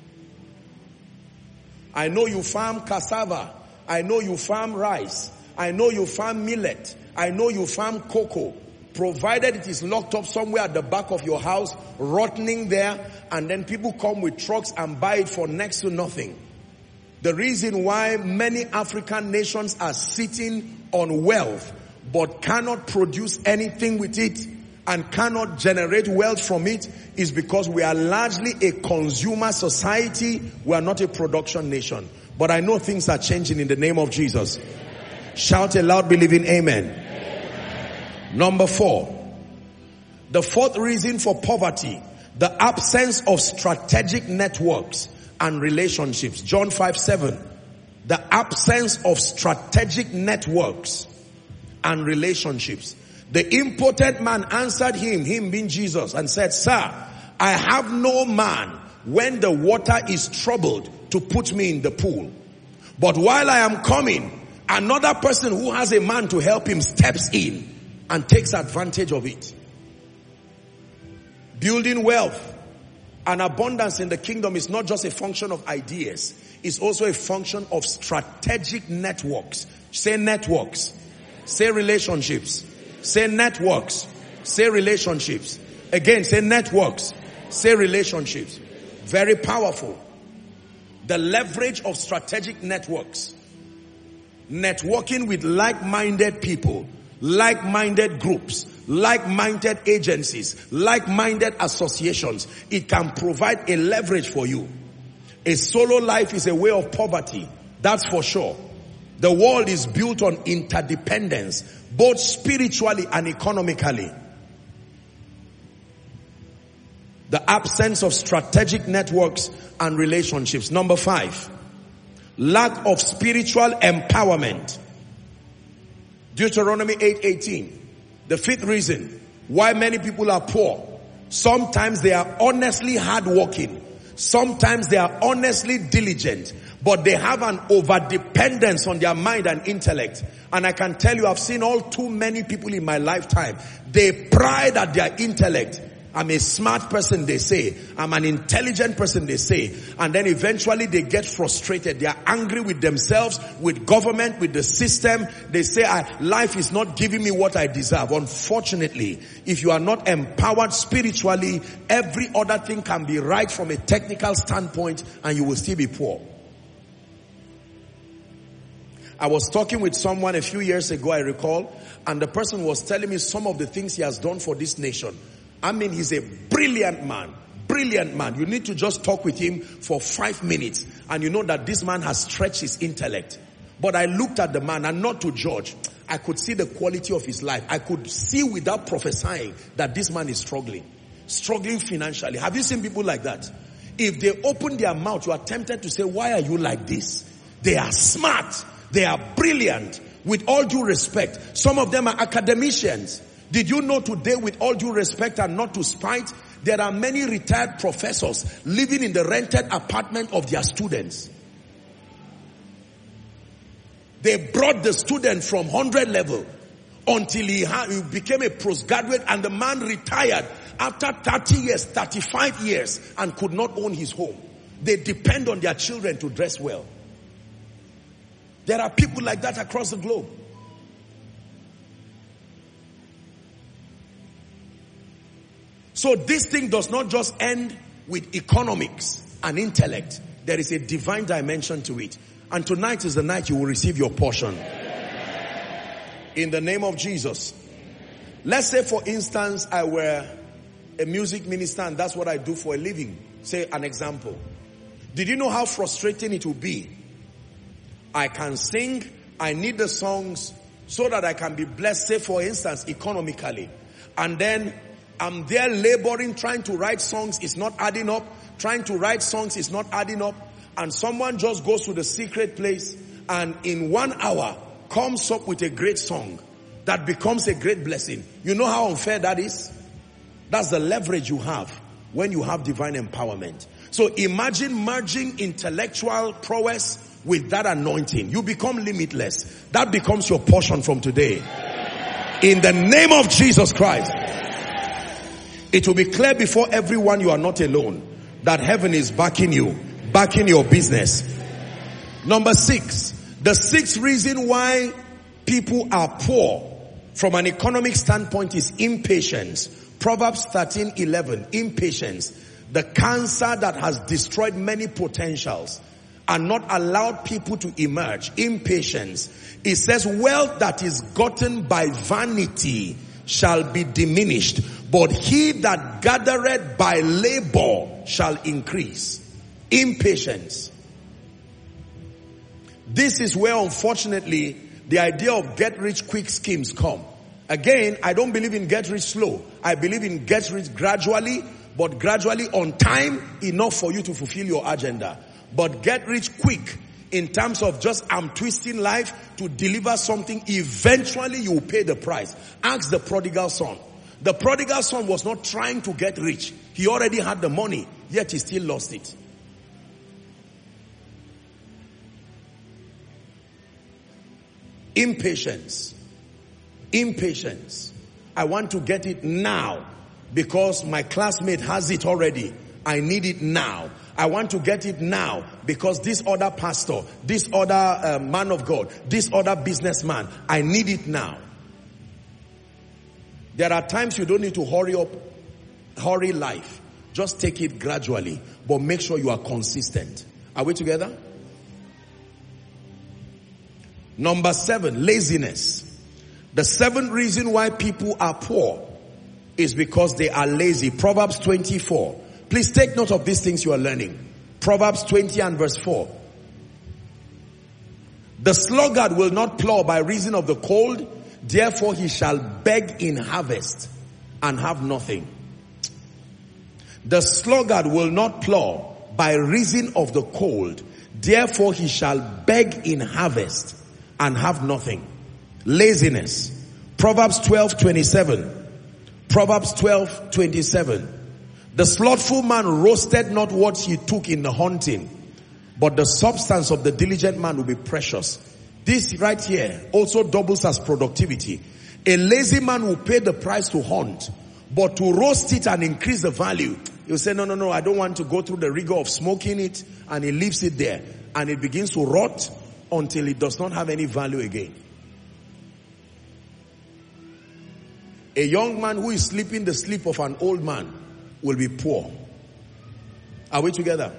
I know you farm cassava. I know you farm rice. I know you farm millet. I know you farm cocoa. Provided it is locked up somewhere at the back of your house, rotting there, and then people come with trucks and buy it for next to nothing. The reason why many African nations are sitting on wealth but cannot produce anything with it and cannot generate wealth from it is because we are largely a consumer society. We are not a production nation. But I know things are changing in the name of Jesus. Shout a loud believing amen. Amen. Number four, the fourth reason for poverty, the absence of strategic networks and relationships. John five seven, the absence of strategic networks and relationships. The impotent man answered him, him being Jesus, and said, Sir, I have no man when the water is troubled to put me in the pool. But while I am coming, another person who has a man to help him steps in and takes advantage of it. Building wealth and abundance in the kingdom is not just a function of ideas. It's also a function of strategic networks. Say networks. Say relationships. Say networks. Say relationships. Again, say networks. Say relationships. Very powerful. The leverage of strategic networks. Networking with like-minded people, like-minded groups, like-minded agencies, like-minded associations. It can provide a leverage for you. A solo life is a way of poverty. That's for sure. The world is built on interdependence, both spiritually and economically. The absence of strategic networks and relationships. Number five, lack of spiritual empowerment. Deuteronomy eight eighteen. The fifth reason why many people are poor. Sometimes they are honestly hardworking. Sometimes they are honestly diligent. But they have an over-dependence on their mind and intellect. And I can tell you, I've seen all too many people in my lifetime. They pride at their intellect. I'm a smart person, they say. I'm an intelligent person, they say. And then eventually they get frustrated. They are angry with themselves, with government, with the system. They say, I, life is not giving me what I deserve. Unfortunately, if you are not empowered spiritually, every other thing can be right from a technical standpoint and you will still be poor. I was talking with someone a few years ago, I recall, and the person was telling me some of the things he has done for this nation. I mean, he's a brilliant man, brilliant man. You need to just talk with him for five minutes and you know that this man has stretched his intellect. But I looked at the man, and not to judge, I could see the quality of his life. I could see without prophesying that this man is struggling, struggling financially. Have you seen people like that? If they open their mouth, you are tempted to say, why are you like this? They are smart. They are brilliant. With all due respect, some of them are academicians. Did you know today, with all due respect and not to spite, there are many retired professors living in the rented apartment of their students. They brought the student from one hundred level until he, had, he became a postgraduate, and the man retired after thirty years, thirty-five years, and could not own his home. They depend on their children to dress well. There are people like that across the globe. So this thing does not just end with economics and intellect. There is a divine dimension to it. And tonight is the night you will receive your portion. In the name of Jesus. Let's say, for instance, I were a music minister and that's what I do for a living. Say an example. Did you know how frustrating it will be? I can sing, I need the songs so that I can be blessed, say for instance, economically. And then I'm there laboring, trying to write songs, it's not adding up. Trying to write songs is not adding up. And someone just goes to the secret place and in one hour comes up with a great song that becomes a great blessing. You know how unfair that is? That's the leverage you have when you have divine empowerment. So imagine merging intellectual prowess with that anointing. You become limitless. That becomes your portion from today. In the name of Jesus Christ. It will be clear before everyone you are not alone. That heaven is backing you. Backing your business. Number six. The sixth reason why people are poor from an economic standpoint is impatience. Proverbs thirteen eleven. Impatience. The cancer that has destroyed many potentials and not allowed people to emerge. Impatience. It says, wealth that is gotten by vanity shall be diminished, but he that gathereth by labor shall increase. Impatience. This is where, unfortunately, the idea of get rich quick schemes come. Again, I don't believe in get rich slow. I believe in get rich gradually, but gradually on time enough for you to fulfill your agenda. But get rich quick in terms of just I'm twisting life to deliver something. Eventually you will pay the price. Ask the prodigal son. The prodigal son was not trying to get rich. He already had the money, yet he still lost it. Impatience. Impatience. I want to get it now because my classmate has it already. I need it now. I want to get it now because this other pastor, this other uh, man of God, this other businessman, I need it now. There are times you don't need to hurry up, hurry life. Just take it gradually, but make sure you are consistent. Are we together? Number seven, laziness. The seventh reason why people are poor is because they are lazy. Proverbs twenty-four. Please take note of these things you are learning. Proverbs twenty and verse four. The sluggard will not plow by reason of the cold, therefore he shall beg in harvest and have nothing. The sluggard will not plow by reason of the cold, therefore he shall beg in harvest and have nothing. Laziness. Proverbs twelve twenty-seven. Proverbs twelve twenty-seven. The slothful man roasted not what he took in the hunting, but the substance of the diligent man will be precious. This right here also doubles as productivity. A lazy man will pay the price to hunt, but to roast it and increase the value, he'll say, no, no, no, I don't want to go through the rigor of smoking it, and he leaves it there. And it begins to rot until it does not have any value again. A young man who is sleeping the sleep of an old man will be poor. Are we together?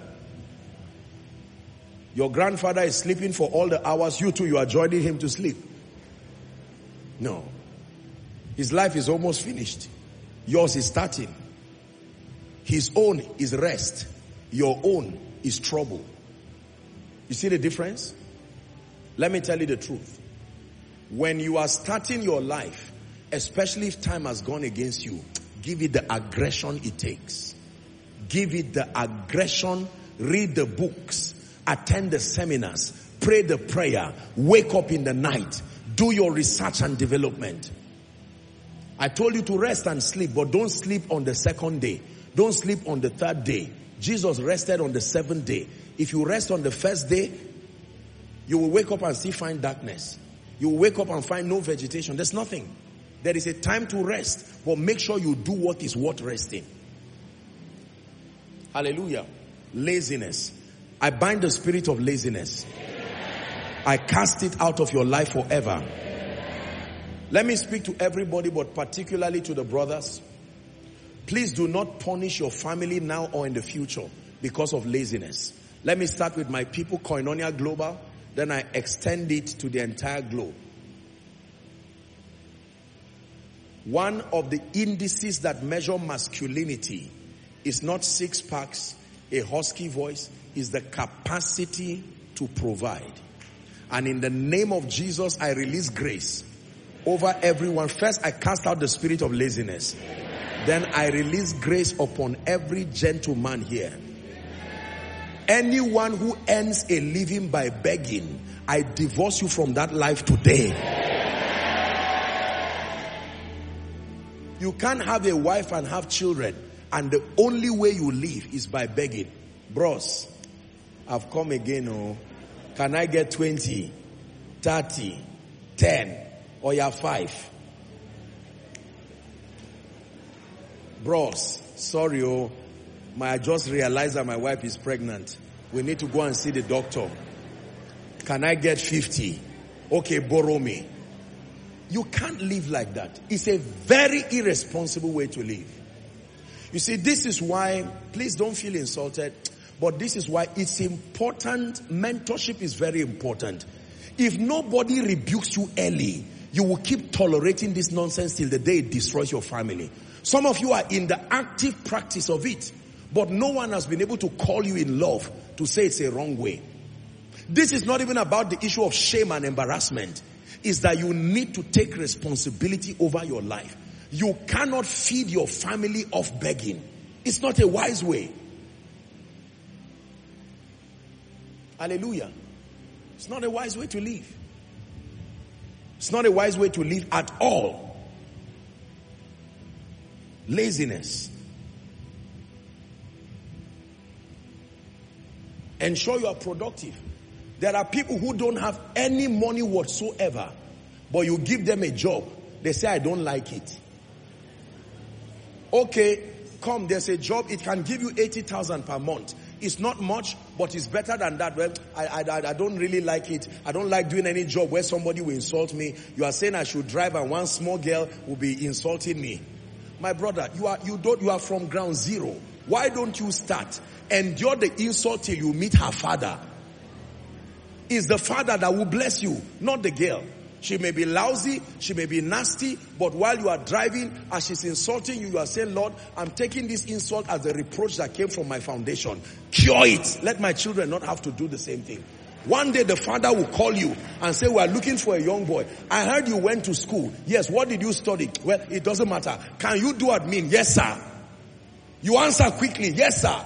Your grandfather is sleeping for all the hours. You too, you are joining him to sleep. No. His life is almost finished. Yours is starting. His own is rest. Your own is trouble. You see the difference? Let me tell you the truth. When you are starting your life, especially if time has gone against you, give it the aggression it takes. Give it the aggression. Read the books. Attend the seminars. Pray the prayer. Wake up in the night. Do your research and development. I told you to rest and sleep, but don't sleep on the second day. Don't sleep on the third day. Jesus rested on the seventh day. If you rest on the first day, you will wake up and still find darkness. You will wake up and find no vegetation. There's nothing. There is a time to rest, but make sure you do what is worth resting. Hallelujah. Laziness. I bind the spirit of laziness. I cast it out of your life forever. Let me speak to everybody, but particularly to the brothers. Please do not punish your family now or in the future because of laziness. Let me start with my people, Koinonia Global. Then I extend it to the entire globe. One of the indices that measure masculinity is not six packs, a husky voice, is the capacity to provide. And in the name of Jesus, I release grace over everyone. First, I cast out the spirit of laziness. Then I release grace upon every gentleman here. Anyone who earns a living by begging, I divorce you from that life today. You can't have a wife and have children, and the only way you live is by begging. Bros, I've come again. Oh, can I get twenty, thirty, ten, or you're five? Bros, sorry, oh, my, I just realized that my wife is pregnant. We need to go and see the doctor. Can I get fifty? Okay, borrow me. You can't live like that. It's a very irresponsible way to live. You see, this is why, please don't feel insulted, but this is why it's important. Mentorship is very important. If nobody rebukes you early, you will keep tolerating this nonsense till the day it destroys your family. Some of you are in the active practice of it, but no one has been able to call you in love to say it's a wrong way. This is not even about the issue of shame and embarrassment. It's that you need to take responsibility over your life. You cannot feed your family off begging. It's not a wise way. Hallelujah. It's not a wise way to live. It's not a wise way to live at all. Laziness. Ensure you are productive. There are people who don't have any money whatsoever, but you give them a job. They say, I don't like it. Okay, come, there's a job. It can give you eighty thousand per month. It's not much, but it's better than that. Well, I, I, I don't really like it. I don't like doing any job where somebody will insult me. You are saying I should drive and one small girl will be insulting me. My brother, you are, you don't, you are from ground zero. Why don't you start? Endure the insult till you meet her father. It's the father that will bless you, not the girl. She may be lousy, she may be nasty, but while you are driving, as she's insulting you, you are saying, Lord, I'm taking this insult as a reproach that came from my foundation. Cure it. Let my children not have to do the same thing. One day the father will call you and say, we are looking for a young boy. I heard you went to school. Yes, what did you study? Well, it doesn't matter. Can you do admin? Yes, sir. You answer quickly. Yes, sir.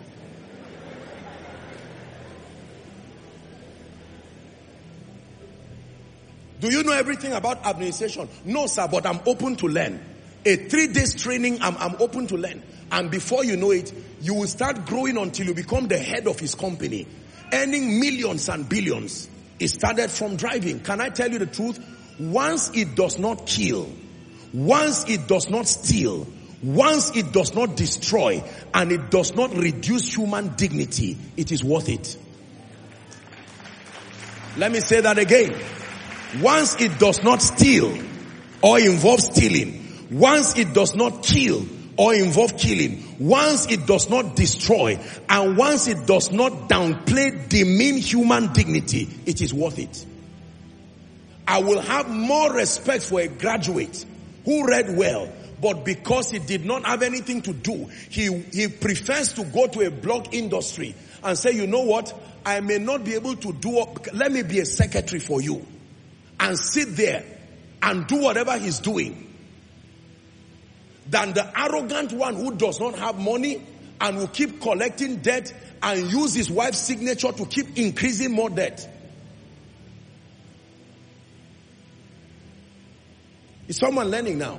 Do you know everything about administration? No, sir, but I'm open to learn. A three days training, I'm, I'm open to learn. And before you know it, you will start growing until you become the head of his company, earning millions and billions. It started from driving. Can I tell you the truth? Once it does not kill, once it does not steal, once it does not destroy, and it does not reduce human dignity, it is worth it. Let me say that again. Once it does not steal or involve stealing, once it does not kill or involve killing, once it does not destroy, and once it does not downplay, demean human dignity, it is worth it. I will have more respect for a graduate who read well, but because he did not have anything to do, he, he prefers to go to a block industry and say, you know what, I may not be able to do, let me be a secretary for you. And sit there and do whatever he's doing, than the arrogant one who does not have money and will keep collecting debt and use his wife's signature to keep increasing more debt. Is someone learning now?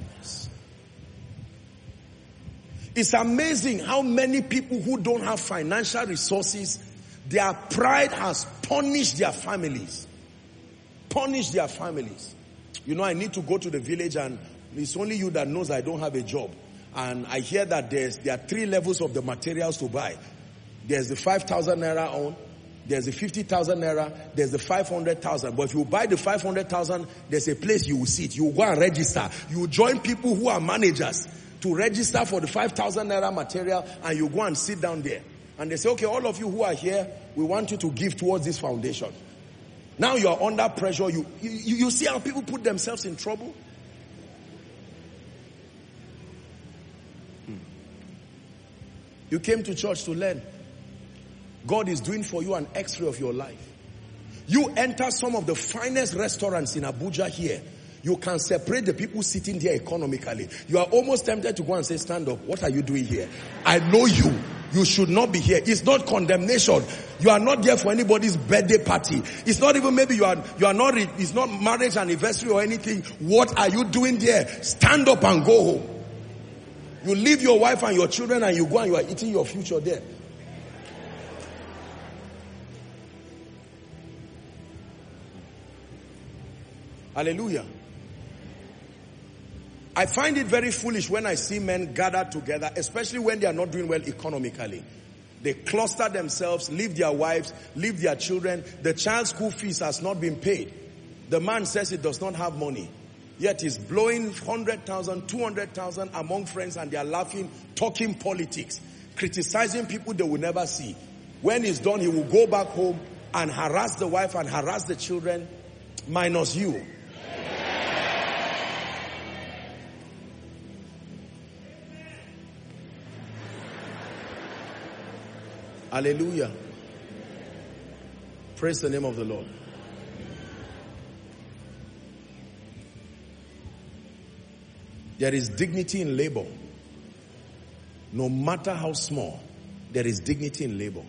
It's amazing how many people who don't have financial resources, their pride has punished their families. Punish their families. You know, I need to go to the village, and it's only you that knows I don't have a job. And I hear that there's there are three levels of the materials to buy. There's the five thousand naira on, there's the fifty thousand naira, there's the five hundred thousand. But if you buy the five hundred thousand, there's a place you will sit. You will go and register. You will join people who are managers. to register for the five thousand naira material, and you go and sit down there. And they say, okay, all of you who are here, we want you to give towards this foundation. Now you are under pressure. You, you, you see how people put themselves in trouble? Hmm. You came to church to learn. God is doing for you an x-ray of your life. You enter some of the finest restaurants in Abuja here. You can separate the people sitting there economically. You are almost tempted to go and say, stand up. What are you doing here? I know you. You should not be here. It's not condemnation. You are not there for anybody's birthday party. It's not even maybe you are, you are not, it's not marriage anniversary or anything. What are you doing there? Stand up and go home. You leave your wife and your children and you go and you are eating your future there. Hallelujah. I find it very foolish when I see men gather together, especially when they are not doing well economically. They cluster themselves, leave their wives, leave their children. The child's school fees has not been paid. The man says he does not have money. Yet he's blowing one hundred thousand, two hundred thousand among friends, and they are laughing, talking politics, criticizing people they will never see. When he's done, he will go back home and harass the wife and harass the children, minus you. Hallelujah. Praise the name of the Lord. There is dignity in labor. No matter how small, there is dignity in labor.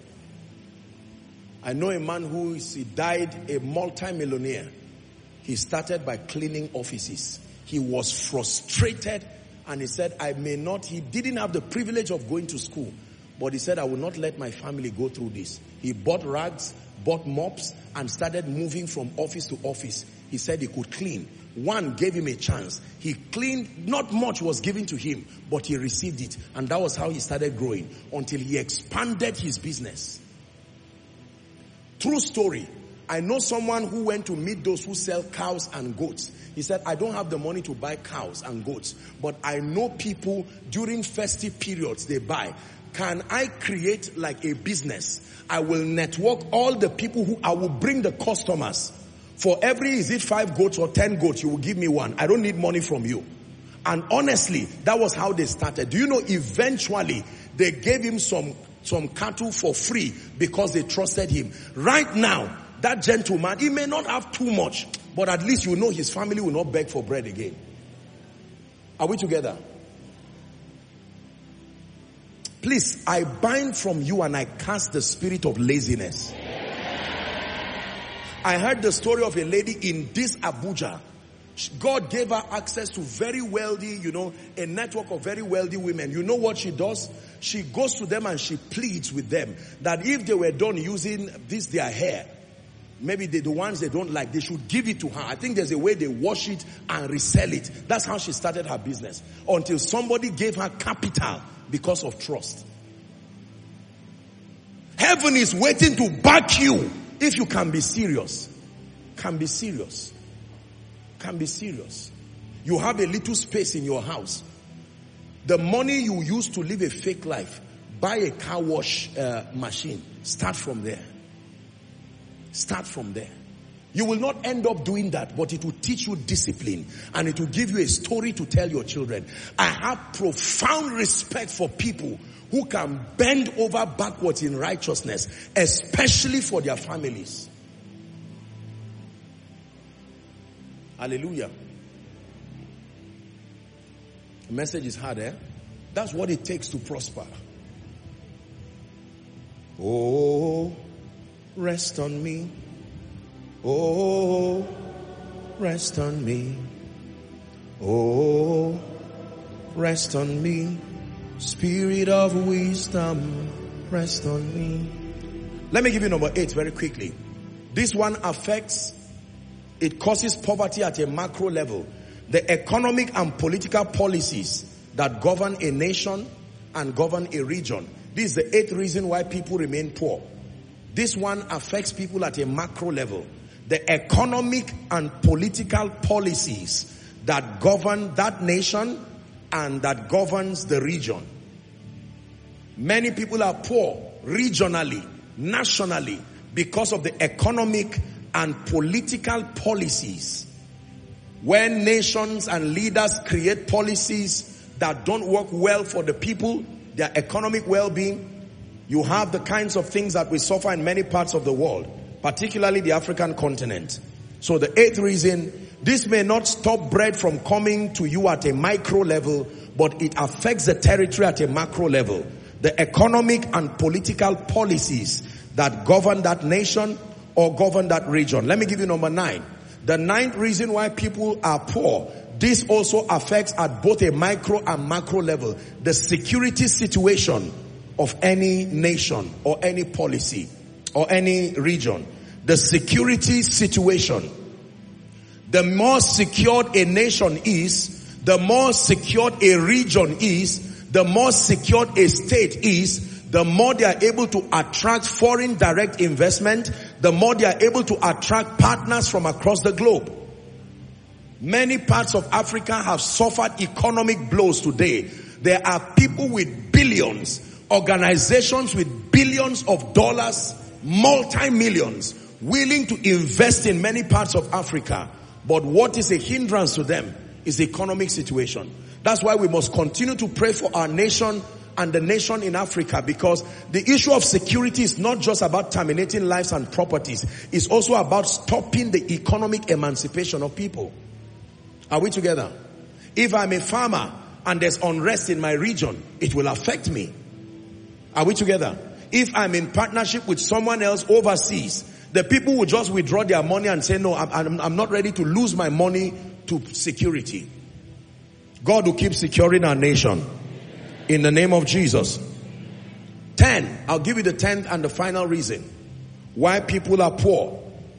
I know a man who is, he died a multi-millionaire. He started by cleaning offices. He was frustrated and he said, I may not, he didn't have the privilege of going to school. But he said, I will not let my family go through this. He bought rags, bought mops, and started moving from office to office. He said he could clean. One gave him a chance. He cleaned, not much was given to him, but he received it. And that was how he started growing until he expanded his business. True story. I know someone who went to meet those who sell cows and goats. He said, I don't have the money to buy cows and goats, but I know people during festive periods they buy. Can I create like a business? I will network all the people who I will bring the customers. For every, is it five goats or ten goats, you will give me one. I don't need money from you. And honestly, that was how they started. Do you know, eventually, they gave him some, some cattle for free because they trusted him. Right now, that gentleman, he may not have too much, but at least you know his family will not beg for bread again. Are we together? Please, I bind from you and I cast the spirit of laziness. I heard the story of a lady in this Abuja. God gave her access to very wealthy, you know, a network of very wealthy women. You know what she does? She goes to them and she pleads with them that if they were done using this, their hair, maybe they, the ones they don't like, they should give it to her. I think there's a way they wash it and resell it. That's how she started her business. Until somebody gave her capital because of trust. Heaven is waiting to back you if you can be serious. Can be serious. Can be serious. You have a little space in your house. The money you use to live a fake life, buy a car wash uh, machine. Start from there. Start from there. You will not end up doing that, but it will teach you discipline and it will give you a story to tell your children. I have profound respect for people who can bend over backwards in righteousness, especially for their families. Hallelujah. The message is hard, eh? That's what it takes to prosper. Oh, rest on me. Oh, rest on me. Oh, rest on me. Spirit of wisdom, rest on me. Let me give you number eight very quickly. This one affects, it causes poverty at a macro level. The economic and political policies that govern a nation and govern a region. This is the eighth reason why people remain poor. This one affects people at a macro level. The economic and political policies that govern that nation and that governs the region. Many people are poor regionally, nationally, because of the economic and political policies. When nations and leaders create policies that don't work well for the people, their economic well-being, you have the kinds of things that we suffer in many parts of the world, particularly the African continent. So the eighth reason, this may not stop bread from coming to you at a micro level, but it affects the territory at a macro level. The economic and political policies that govern that nation or govern that region. Let me give you number nine. The ninth reason why people are poor, this also affects at both a micro and macro level, the security situation of any nation or any policy or any region. The security situation. The more secured a nation is, the more secured a region is, the more secured a state is, the more they are able to attract foreign direct investment, the more they are able to attract partners from across the globe. Many parts of Africa have suffered economic blows today. There are people with billions, organizations with billions of dollars, multi-millions, willing to invest in many parts of Africa. But what is a hindrance to them is the economic situation. That's why we must continue to pray for our nation and the nation in Africa, because the issue of security is not just about terminating lives and properties. It's also about stopping the economic emancipation of people. Are we together? If I'm a farmer and there's unrest in my region, it will affect me. Are we together? If I'm in partnership with someone else overseas, the people will just withdraw their money and say, no, I'm, I'm not ready to lose my money to security. God will keep securing our nation in the name of Jesus. Ten, I'll give you the tenth and the final reason why people are poor.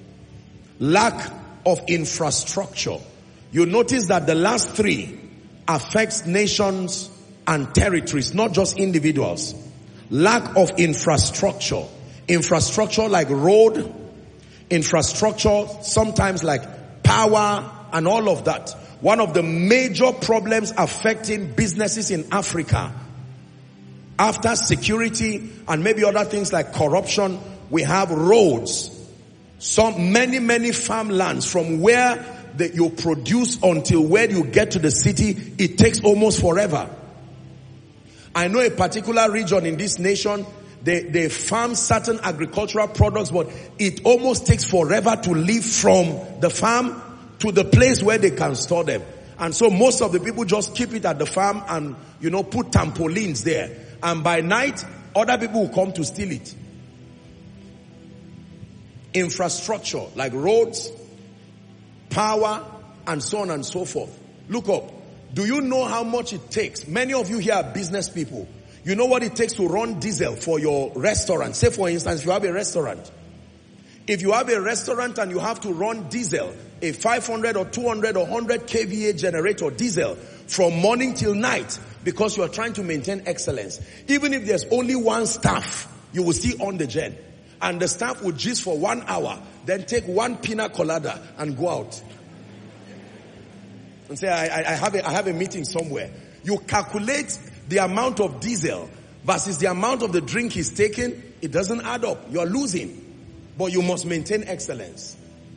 Lack of infrastructure. You notice that the last three affects nations and territories, not just individuals. Lack of infrastructure. Infrastructure like road, infrastructure sometimes like power and all of that. One of the major problems affecting businesses in Africa, after security and maybe other things like corruption, we have roads. Some many, many farmlands, from where the, you produce until where you get to the city, it takes almost forever. I know a particular region in this nation, they, they farm certain agricultural products, but it almost takes forever to leave from the farm to the place where they can store them. And so most of the people just keep it at the farm and, you know, put trampolines there. And by night, other people will come to steal it. Infrastructure like roads, power, and so on and so forth. Look up. Do you know how much it takes? Many of you here are business people. You know what it takes to run diesel for your restaurant. Say for instance, you have a restaurant. If you have a restaurant and you have to run diesel, a five hundred or two hundred or one hundred K V A generator diesel from morning till night, because you are trying to maintain excellence. Even if there's only one staff, you will see on the gen. And the staff will gist for one hour, then take one pina colada and go out. And say, I, I, have a, I have a meeting somewhere. You calculate the amount of diesel versus the amount of the drink he's taking, it doesn't add up. You're losing. But you must maintain excellence.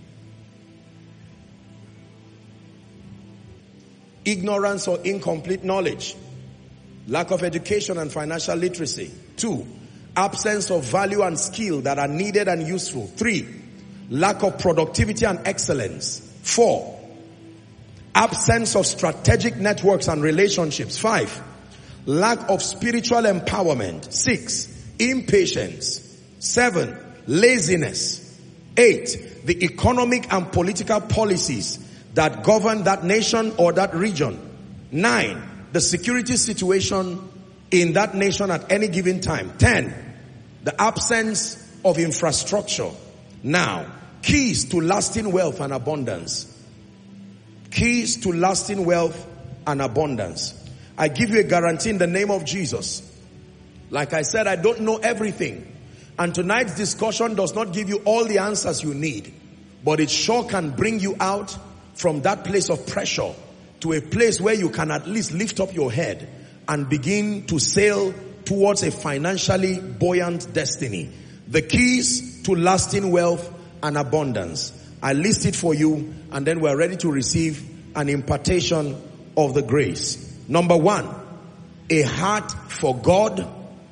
Ignorance or incomplete knowledge. Lack of education and financial literacy. Two, absence of value and skill that are needed and useful. Three, lack of productivity and excellence. Four, absence of strategic networks and relationships. Five, lack of spiritual empowerment. Six, impatience. Seven, laziness. Eight, the economic and political policies that govern that nation or that region. Nine, the security situation in that nation at any given time. Ten, the absence of infrastructure. Now, keys to lasting wealth and abundance. Keys to lasting wealth and abundance. I give you a guarantee in the name of Jesus. Like I said, I don't know everything. And tonight's discussion does not give you all the answers you need. But it sure can bring you out from that place of pressure to a place where you can at least lift up your head and begin to sail towards a financially buoyant destiny. The keys to lasting wealth and abundance. I list it for you, and then we're ready to receive an impartation of the grace. Number one, a heart for God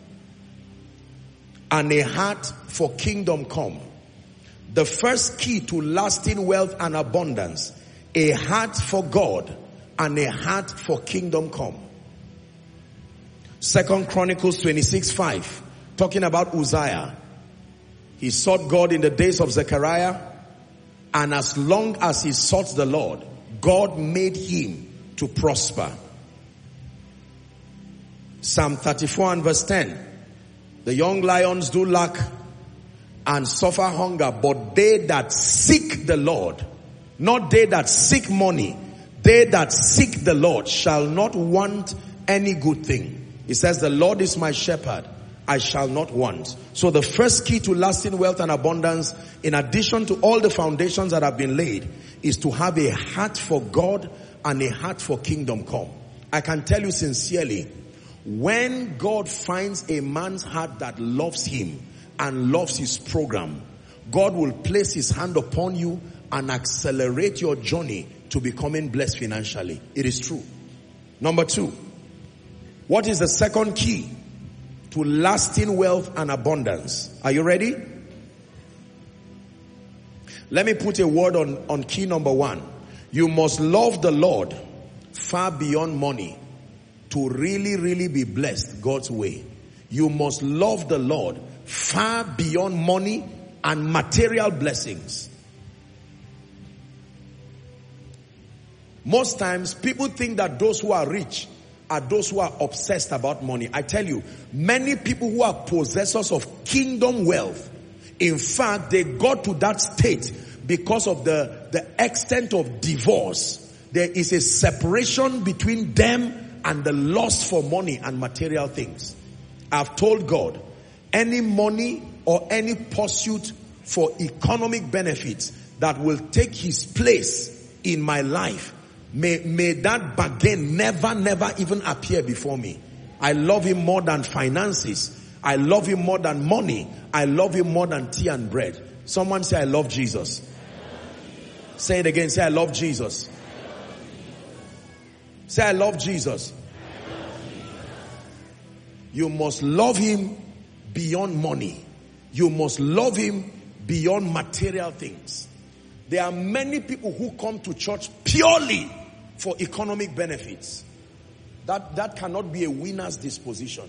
and a heart for kingdom come. The first key to lasting wealth and abundance, a heart for God and a heart for kingdom come. Second Chronicles twenty-six five, talking about Uzziah. He sought God in the days of Zechariah, and as long as he sought the Lord, God made him to prosper. Psalm thirty-four and verse ten. The young lions do lack and suffer hunger, but they that seek the Lord, not they that seek money, they that seek the Lord shall not want any good thing. It says, the Lord is my shepherd, I shall not want. So the first key to lasting wealth and abundance, in addition to all the foundations that have been laid, is to have a heart for God and a heart for kingdom come. I can tell you sincerely, when God finds a man's heart that loves him and loves his program, God will place his hand upon you and accelerate your journey to becoming blessed financially. It is true. Number two, what is the second key to lasting wealth and abundance? Are you ready? Let me put a word on, on key number one. You must love the Lord far beyond money to really, really be blessed God's way. You must love the Lord far beyond money and material blessings. Most times people think that those who are rich are those who are obsessed about money. I tell you, many people who are possessors of kingdom wealth, in fact, they got to that state because of the, the extent of divorce. There is a separation between them and the lust for money and material things. I've told God, any money or any pursuit for economic benefits that will take his place in my life, May, may that bargain never, never even appear before me. I love him more than finances. I love him more than money. I love him more than tea and bread. Someone say, I love Jesus. Say it again. Say, I love Jesus. Say, I love Jesus. You must love him beyond money. You must love him beyond material things. There are many people who come to church purely for economic benefits. That, that cannot be a winner's disposition.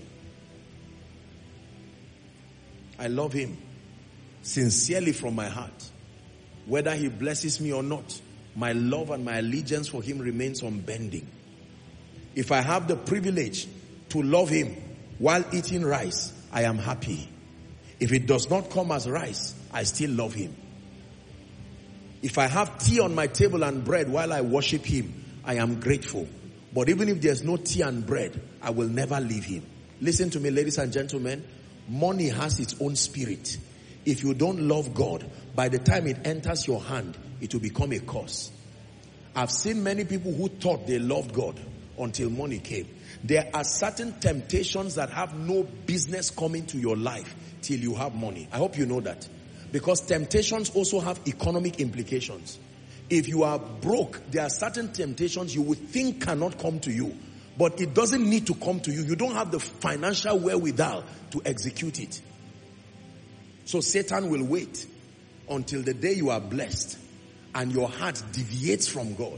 I love him sincerely from my heart. Whether he blesses me or not, my love and my allegiance for him remains unbending. If I have the privilege to love him while eating rice, I am happy. If it does not come as rice, I still love him. If I have tea on my table and bread while I worship him, I am grateful. But even if there's no tea and bread, I will never leave him. Listen to me, ladies and gentlemen. Money has its own spirit. If you don't love God, by the time it enters your hand, it will become a curse. I've seen many people who thought they loved God until money came. There are certain temptations that have no business coming to your life till you have money. I hope you know that. Because temptations also have economic implications. If you are broke, there are certain temptations you would think cannot come to you. But it doesn't need to come to you. You don't have the financial wherewithal to execute it. So Satan will wait until the day you are blessed and your heart deviates from God.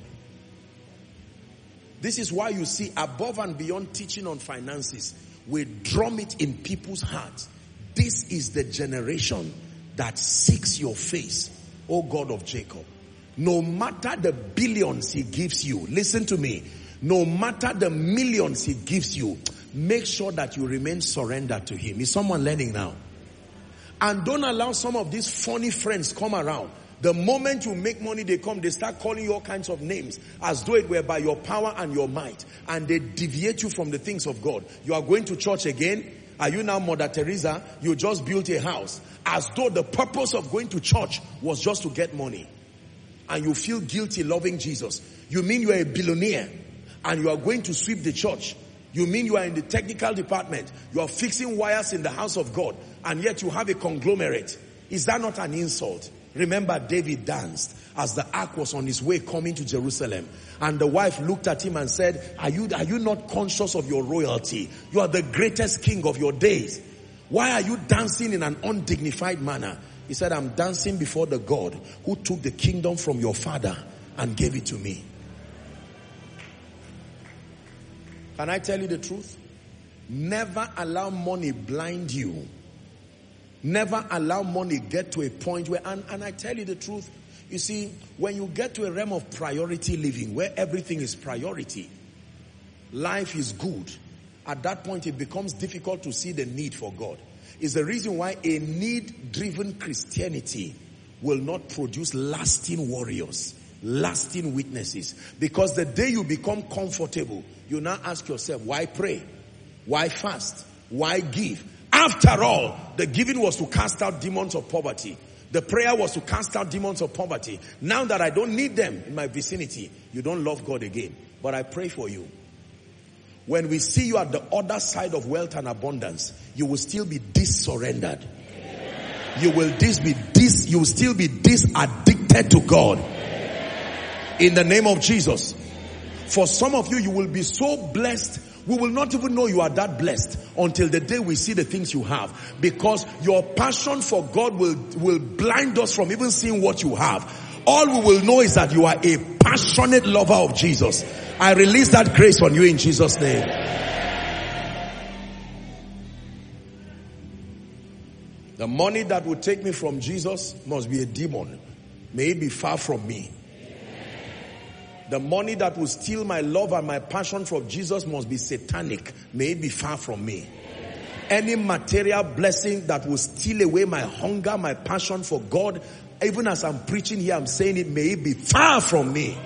This is why you see, above and beyond teaching on finances, we drum it in people's hearts. This is the generation that seeks your face, O God of Jacob. No matter the billions he gives you, listen to me, no matter the millions he gives you, make sure that you remain surrendered to him. Is someone learning now? And don't allow some of these funny friends come around. The moment you make money, they come, they start calling you all kinds of names as though it were by your power and your might. And they deviate you from the things of God. You are going to church again. Are you now Mother Teresa? You just built a house. As though the purpose of going to church was just to get money. and you feel guilty loving Jesus. You mean you are a billionaire and you are going to sweep the church. You mean you are in the technical department. You are fixing wires in the house of God, and yet you have a conglomerate. Is that not an insult? Remember, David danced as the ark was on its way coming to Jerusalem. And the wife looked at him and said, are you, are you not conscious of your royalty? You are the greatest king of your days. Why are you dancing in an undignified manner? He said, I'm dancing before the God who took the kingdom from your father and gave it to me. Can I tell you the truth? Never allow money blind you. Never allow money get to a point where, and, and I tell you the truth, you see, when you get to a realm of priority living, where everything is priority, life is good. At that point, it becomes difficult to see the need for God. It's the reason why a need-driven Christianity will not produce lasting warriors, lasting witnesses. Because the day you become comfortable, you now ask yourself, why pray? Why fast? Why give? After all, the giving was to cast out demons of poverty. The prayer was to cast out demons of poverty. Now that I don't need them in my vicinity, you don't love God again. But I pray for you. When we see you at the other side of wealth and abundance, you will still be dis-surrendered. You will dis be dis, you will still be dis-addicted to God. In the name of Jesus. For some of you, you will be so blessed, we will not even know you are that blessed until the day we see the things you have. Because your passion for God will, will blind us from even seeing what you have. All we will know is that you are a passionate lover of Jesus. I release that grace on you in Jesus' name. The money that will take me from Jesus must be a demon. May it be far from me. The money that will steal my love and my passion from Jesus must be satanic. May it be far from me. Any material blessing that will steal away my hunger, my passion for God, even as I'm preaching here, I'm saying it, may it be far from me.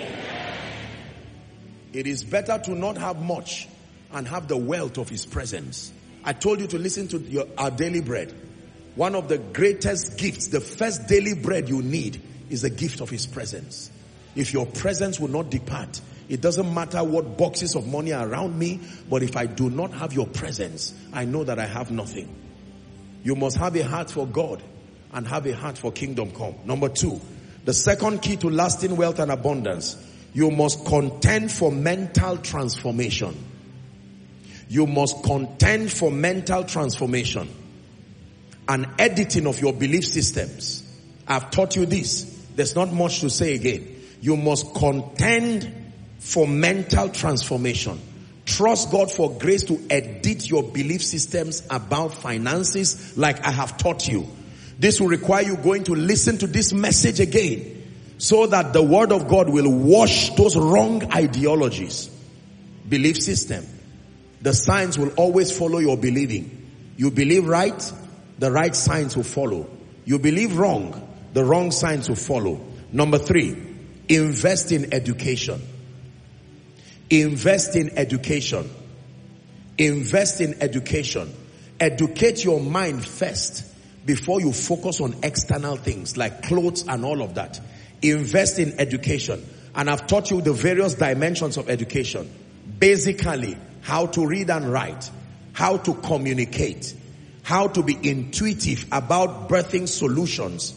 It is better to not have much and have the wealth of His presence. I told you to listen to your, our daily bread. One of the greatest gifts, the first daily bread you need is the gift of His presence. If your presence will not depart, it doesn't matter what boxes of money are around me, but if I do not have your presence, I know that I have nothing. You must have a heart for God and have a heart for kingdom come. Number two, the second key to lasting wealth and abundance, you must contend for mental transformation. You must contend for mental transformation and editing of your belief systems. I've taught you this. There's not much to say again. You must contend for mental transformation. Trust God for grace to edit your belief systems about finances like I have taught you. This will require you going to listen to this message again so that the word of God will wash those wrong ideologies. Belief system. The signs will always follow your believing. You believe right, the right signs will follow. You believe wrong, the wrong signs will follow. Number three, invest in education. Invest in education. Invest in education. Educate your mind first before you focus on external things like clothes and all of that. Invest in education. And I've taught you the various dimensions of education. Basically, how to read and write, how to communicate, how to be intuitive about birthing solutions,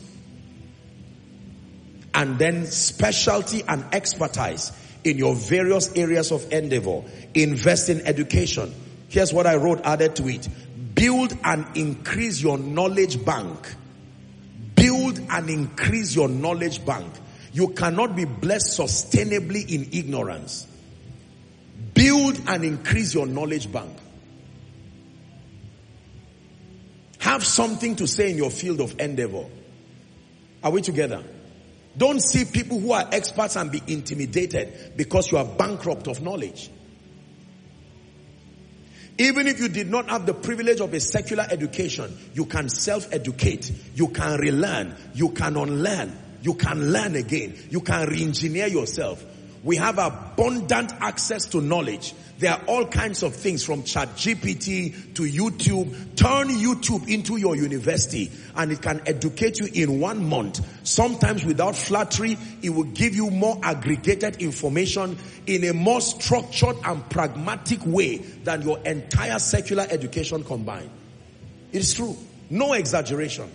and then specialty and expertise in your various areas of endeavor. Invest in education. Here's what I wrote, added to it. Build and increase your knowledge bank. Build and increase your knowledge bank. You cannot be blessed sustainably in ignorance. Build and increase your knowledge bank. Have something to say in your field of endeavor. Are we together? Don't see people who are experts and be intimidated because you are bankrupt of knowledge. Even if you did not have the privilege of a secular education, you can self-educate, you can relearn, you can unlearn, you can learn again, you can re-engineer yourself. We have abundant access to knowledge. There are all kinds of things from ChatGPT to YouTube. Turn YouTube into your university and it can educate you in one month. Sometimes without flattery, it will give you more aggregated information in a more structured and pragmatic way than your entire secular education combined. It is true. No exaggeration.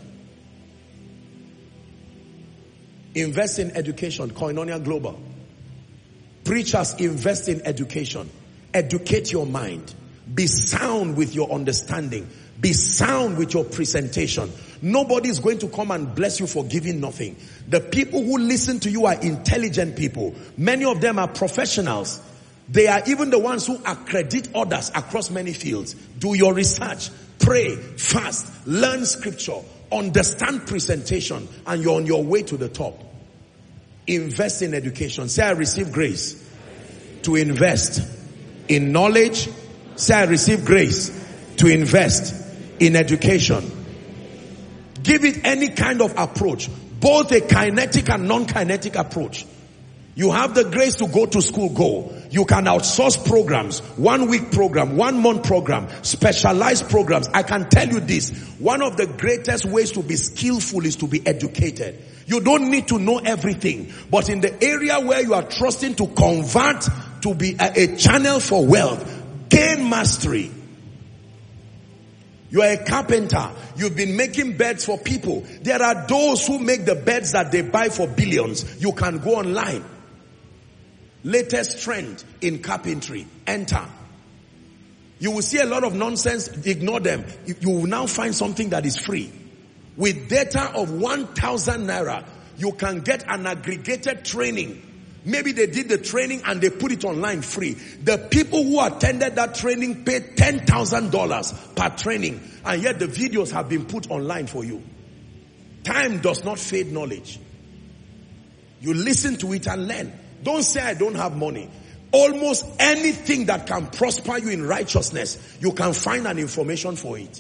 Invest in education. Koinonia Global. Preachers, invest in education. Educate your mind. Be sound with your understanding. Be sound with your presentation. Nobody is going to come and bless you for giving nothing. The people who listen to you are intelligent people. Many of them are professionals. They are even the ones who accredit others across many fields. Do your research. Pray, fast, learn scripture, understand presentation, and you're on your way to the top. Invest in education. Say, I receive grace to invest in knowledge. Say, I receive grace to invest in education. Give it any kind of approach, both a kinetic and non-kinetic approach. You have the grace to go to school, go. You can outsource programs, one week program, one month program, specialized programs. I can tell you this, one of the greatest ways to be skillful is to be educated. You don't need to know everything, but in the area where you are trusting to convert to be a, a channel for wealth, gain mastery. You are a carpenter. You've been making beds for people. There are those who make the beds that they buy for billions. You can go online. Latest trend in carpentry. Enter. You will see a lot of nonsense. Ignore them. You will now find something that is free. With data of one thousand naira, you can get an aggregated training. Maybe they did the training and they put it online free. The people who attended that training paid ten thousand dollars per training, and yet the videos have been put online for you. Time does not fade knowledge. You listen to it and learn. Don't say, I don't have money. Almost anything that can prosper you in righteousness, you can find an information for it.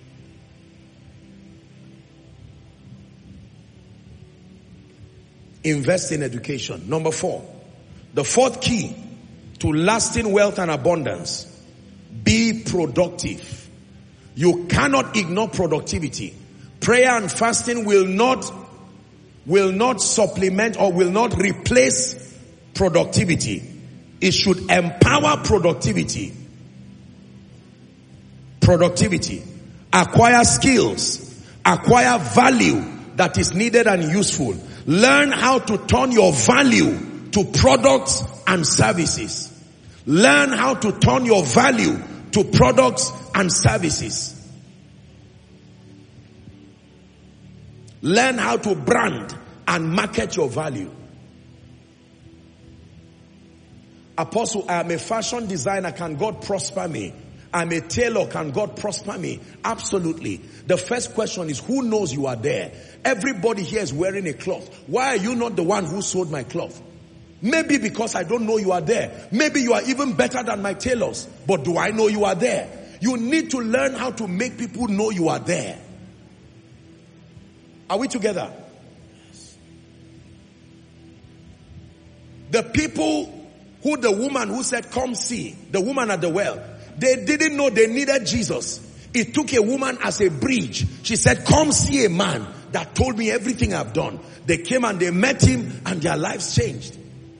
Invest in education. Number four, the fourth key to lasting wealth and abundance: be productive. You cannot ignore productivity. Prayer and fasting will not, will not supplement or will not replace productivity. It should empower productivity. Productivity. Acquire skills. Acquire value that is needed and useful. Learn how to turn your value to products and services. Learn how to turn your value to products and services. Learn how to brand and market your value. Apostle, I am a fashion designer. Can God prosper me? I'm a tailor. Can God prosper me? Absolutely. The first question is, who knows you are there? Everybody here is wearing a cloth. Why are you not the one who sold my cloth? Maybe because I don't know you are there. Maybe you are even better than my tailors. But do I know you are there? You need to learn how to make people know you are there. Are we together? Yes. The people who the woman who said, come see, the woman at the well, they didn't know they needed Jesus. It took a woman as a bridge. She said, come see a man that told me everything I've done. They came and they met him and their lives changed.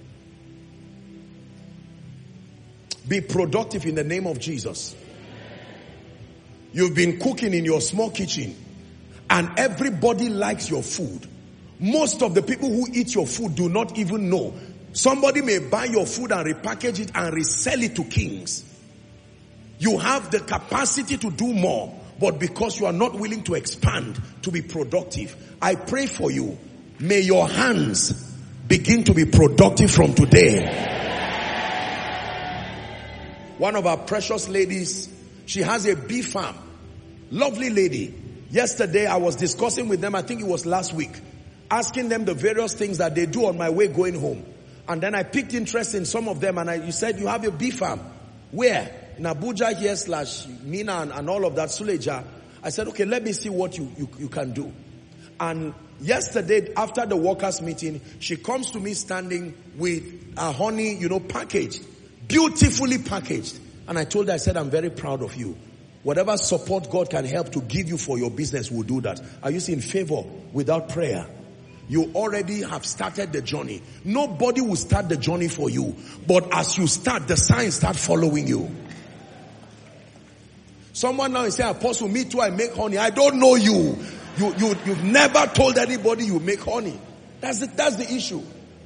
Be productive in the name of Jesus. You've been cooking in your small kitchen and everybody likes your food. Most of the people who eat your food do not even know. Somebody may buy your food and repackage it and resell it to kings. You have the capacity to do more, but because you are not willing to expand to be productive, I pray for you. May your hands begin to be productive from today. One of our precious ladies, she has a bee farm. Lovely lady. Yesterday I was discussing with them, I think it was last week, asking them the various things that they do on my way going home. And then I picked interest in some of them, and I, you said you have a bee farm. Where? In Abuja here slash Mina and, and all of that, Suleja. I said, okay, let me see what you, you, you can do. And Yesterday, after the workers' meeting, she comes to me standing with a honey, you know, packaged, beautifully packaged. And I told her, I said, I'm very proud of you. Whatever support God can help to give you for your business, will do that. Are you in favor without prayer? You already have started the journey. Nobody will start the journey for you. But as you start, the signs start following you. Someone now is saying, Apostle, me too, I make honey. I don't know you. You, you, you've never told anybody you make honey. That's the, that's the issue.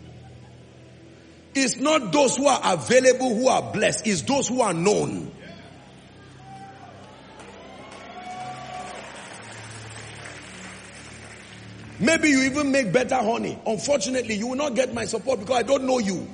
It's not those who are available who are blessed. It's those who are known. Maybe you even make better honey. Unfortunately, you will not get my support because I don't know you.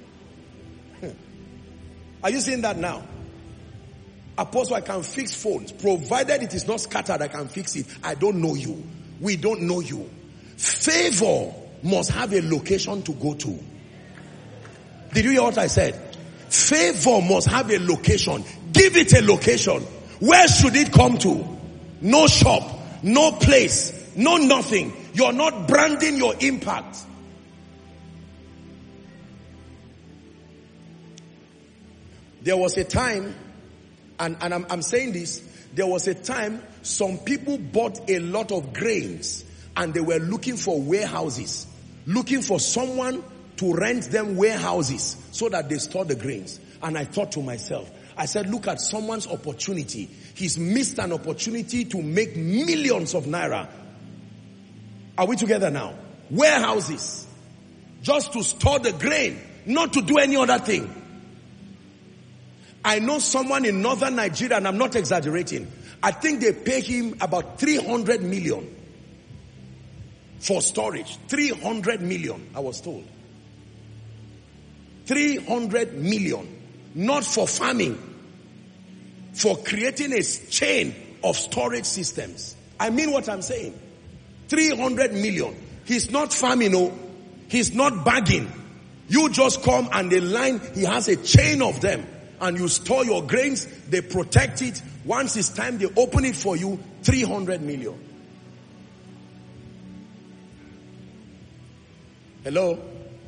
Are you seeing that now? Apostle, I can fix phones. Provided it is not scattered, I can fix it. I don't know you. We don't know you. Favor must have a location to go to. Did you hear what I said? Favor must have a location. Give it a location. Where should it come to? No shop, no place, no nothing. You're not branding your impact. There was a time, and, and I'm, I'm saying this, there was a time some people bought a lot of grains and they were looking for warehouses, looking for someone to rent them warehouses so that they store the grains. And I thought to myself, I said, look at someone's opportunity. He's missed an opportunity to make millions of naira. Are we together now? Warehouses. Just to store the grain, not to do any other thing. I know someone in northern Nigeria, and I'm not exaggerating. I think they pay him about three hundred million for storage. three hundred million, I was told. three hundred million. Not for farming. For creating a chain of storage systems. I mean what I'm saying. three hundred million. He's not farming, no. He's not bagging. You just come and the line, he has a chain of them. And you store your grains, they protect it. Once it's time, they open it for you. three hundred million. Hello?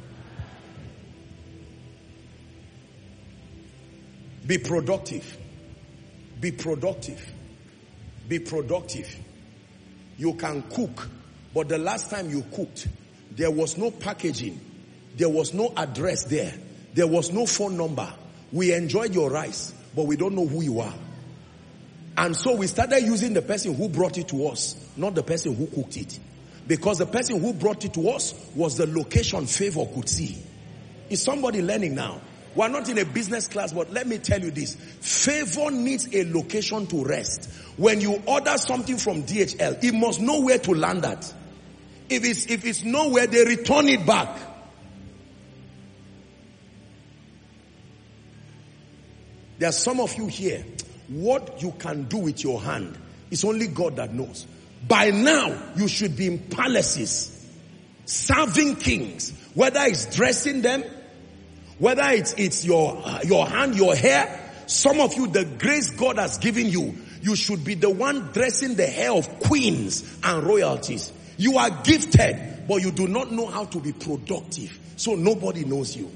Be productive. Be productive. Be productive. You can cook, but the last time you cooked, there was no packaging. There was no address there. There was no phone number. We enjoyed your rice, but we don't know who you are. And so we started using the person who brought it to us, not the person who cooked it. Because the person who brought it to us was the location Favor could see. Is somebody learning now? We're not in a business class, but let me tell you this. Favor needs a location to rest. When you order something from D H L, it must know where to land at. If it's, if it's nowhere, they return it back. There are some of you here, what you can do with your hand, it's only God that knows. By now, you should be in palaces, serving kings, whether it's dressing them, whether it's, it's your, uh, your hand, your hair. Some of you, the grace God has given you, you should be the one dressing the hair of queens and royalties. You are gifted, but you do not know how to be productive. So nobody knows you.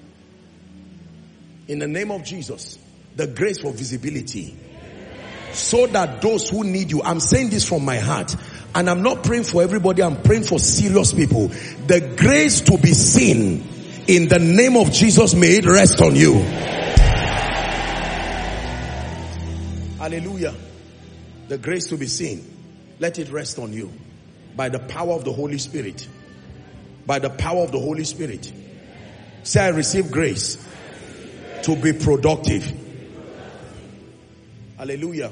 In the name of Jesus, the grace for visibility. So that those who need you, I'm saying this from my heart, and I'm not praying for everybody, I'm praying for serious people. The grace to be seen, in the name of Jesus, may it rest on you. Hallelujah. The grace to be seen, let it rest on you. By the power of the Holy Spirit. By the power of the Holy Spirit. Say, I receive grace to be productive. Hallelujah.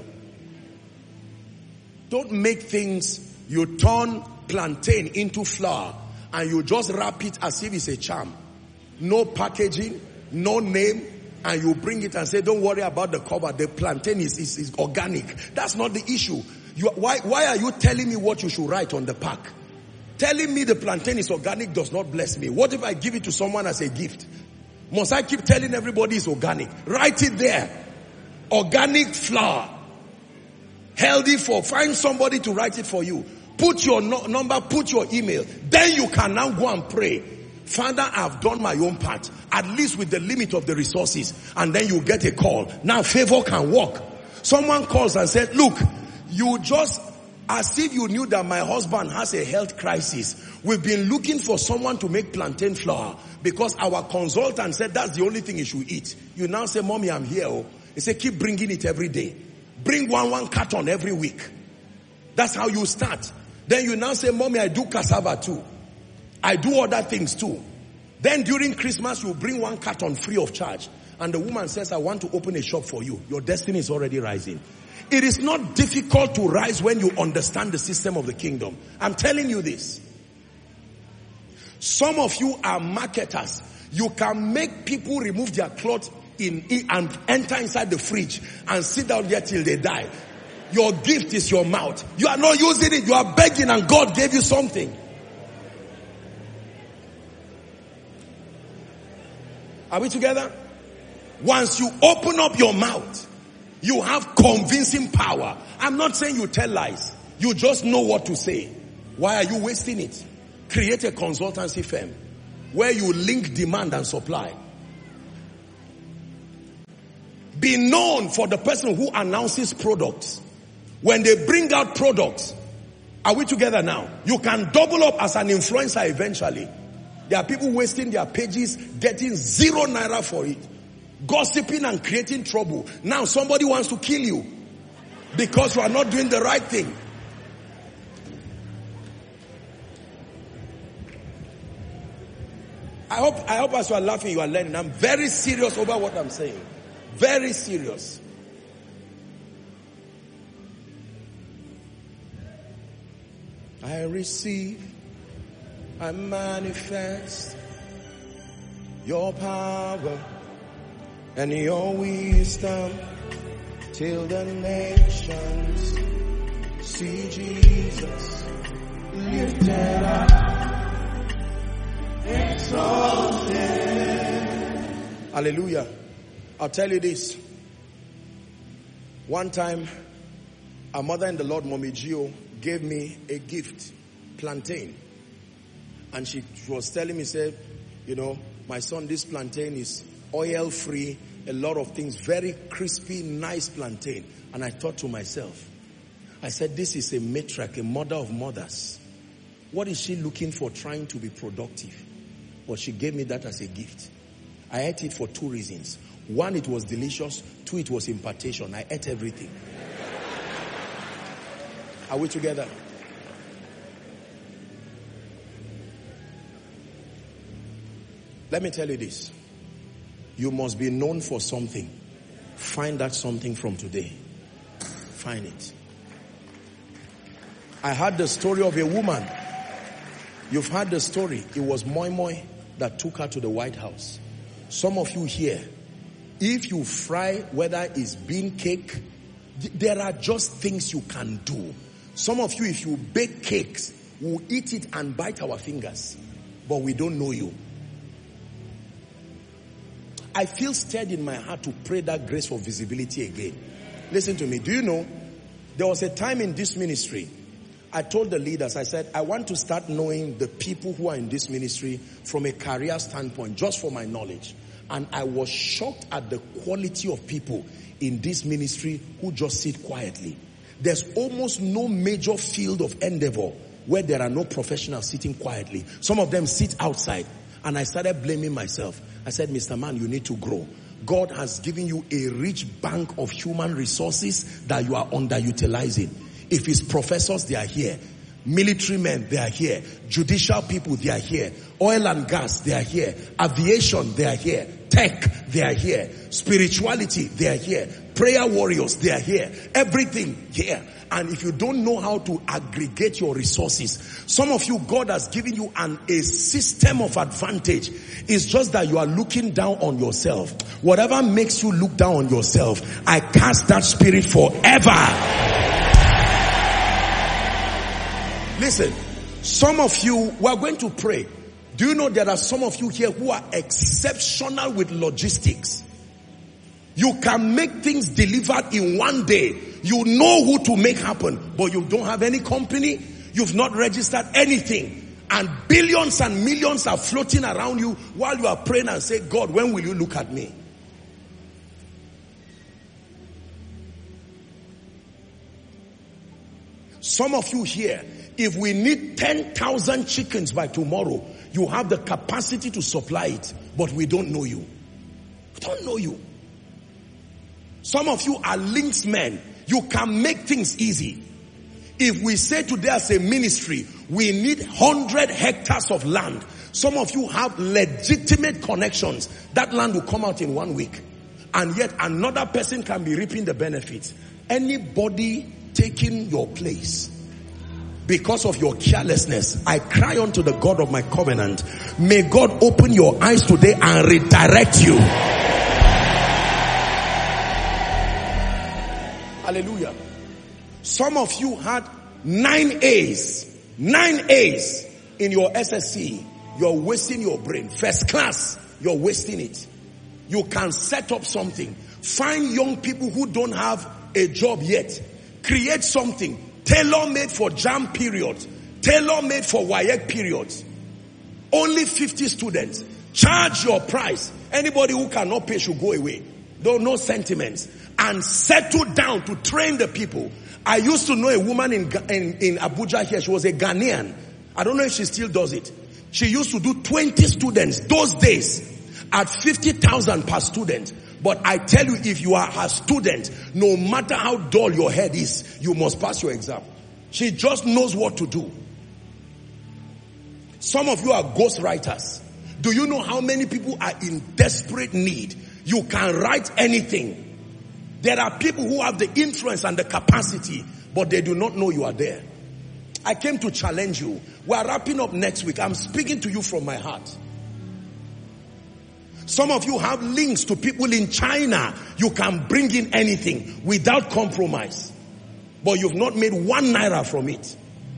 Don't make things, you turn plantain into flour and you just wrap it as if it's a charm. No packaging, no name, and you bring it and say, don't worry about the cover. The plantain is, is, is organic. That's not the issue. You, why, why are you telling me what you should write on the pack? Telling me the plantain is organic does not bless me. What if I give it to someone as a gift? Must I keep telling everybody it's organic? Write it there. Organic flour. Healthy for, find somebody to write it for you. put your no number, put your email. Then you can now go and pray. Father, I've done my own part, at least with the limit of the resources. And then you get a call. Now favor can work. Someone calls and said, look, you just, as if you knew that my husband has a health crisis. We've been looking for someone to make plantain flour because our consultant said that's the only thing he should eat. You now say, Mommy, I'm here. Oh. He said, keep bringing it every day. Bring one, one carton every week. That's how you start. Then you now say, Mommy, I do cassava too. I do other things too. Then during Christmas, you bring one carton free of charge. And the woman says, I want to open a shop for you. Your destiny is already rising. It is not difficult to rise when you understand the system of the kingdom. I'm telling you this. Some of you are marketers. You can make people remove their clothes in, in and enter inside the fridge and sit down there till they die. Your gift is your mouth. You are not using it. You are begging and God gave you something. Are we together? Once you open up your mouth, you have convincing power. I'm not saying you tell lies. You just know what to say. Why are you wasting it? Create a consultancy firm where you link demand and supply. Be known for the person who announces products. When they bring out products, are we together now? You can double up as an influencer eventually. There are people wasting their pages, getting zero naira for it. Gossiping and creating trouble. Now somebody wants to kill you because you are not doing the right thing. I hope, I hope as you are laughing, you are learning. I'm very serious over what I'm saying. Very serious. I receive, I manifest your power and your wisdom till the nations see Jesus lifted up, exalted. Hallelujah. I'll tell you this. One time, our mother in the Lord, Mommy Gio, gave me a gift, plantain. And she was telling me, said, you know, my son, this plantain is oil free, a lot of things, very crispy, nice plantain. And I thought to myself, I said, this is a matriarch, a mother of mothers. What is she looking for, trying to be productive? But she gave me that as a gift. I ate it for two reasons. One, it was delicious. Two, it was impartation. I ate everything. Are we together? Let me tell you this. You must be known for something. Find that something from today. Find it. I heard the story of a woman. You've heard the story. It was Moi Moi that took her to the White House. Some of you here, if you fry, whether it's bean cake, there are just things you can do. Some of you, if you bake cakes, we'll eat it and bite our fingers. But we don't know you. I feel stirred in my heart to pray that grace for visibility again. Listen to me. Do you know, there was a time in this ministry, I told the leaders, I said, I want to start knowing the people who are in this ministry from a career standpoint, just for my knowledge. And I was shocked at the quality of people in this ministry who just sit quietly. There's almost no major field of endeavor where there are no professionals sitting quietly. Some of them sit outside. And I started blaming myself. I said, Mister Man, you need to grow. God has given you a rich bank of human resources that you are underutilizing. If it's professors, they are here. Military men, they are here. Judicial people, they are here. Oil and gas, they are here. Aviation, they are here. Tech, they are here. Spirituality, they are here. Prayer warriors, they are here. Everything here. And if you don't know how to aggregate your resources, some of you, God has given you an a system of advantage. It's just that you are looking down on yourself. Whatever makes you look down on yourself, I cast that spirit forever. Listen, some of you, we are going to pray. Do you know there are some of you here who are exceptional with logistics? You can make things delivered in one day. You know who to make happen, but you don't have any company. You've not registered anything. And billions and millions are floating around you while you are praying and say, God, when will you look at me? Some of you here, if we need ten thousand chickens by tomorrow, you have the capacity to supply it, but we don't know you. We don't know you. Some of you are links men. You can make things easy. If we say today as a ministry, we need one hundred hectares of land. Some of you have legitimate connections. That land will come out in one week. And yet another person can be reaping the benefits. Anybody taking your place because of your carelessness, I cry unto the God of my covenant. May God open your eyes today and redirect you. Hallelujah. Some of you had nine A's, nine A's in your S S C. You're wasting your brain. First class, you're wasting it. You can set up something. Find young people who don't have a job yet. Create something. Tailor-made for jam periods. Tailor-made for W A E C periods. Only fifty students. Charge your price. Anybody who cannot pay should go away. No, no sentiments. And settle down to train the people. I used to know a woman in, in, in Abuja here. She was a Ghanaian. I don't know if she still does it. She used to do twenty students those days at fifty thousand per student. But I tell you, if you are a student, no matter how dull your head is, you must pass your exam. She just knows what to do. Some of you are ghostwriters. Do you know how many people are in desperate need? You can write anything. There are people who have the influence and the capacity, but they do not know you are there. I came to challenge you. We are wrapping up next week. I'm speaking to you from my heart. Some of you have links to people in China. You can bring in anything without compromise. But you've not made one naira from it.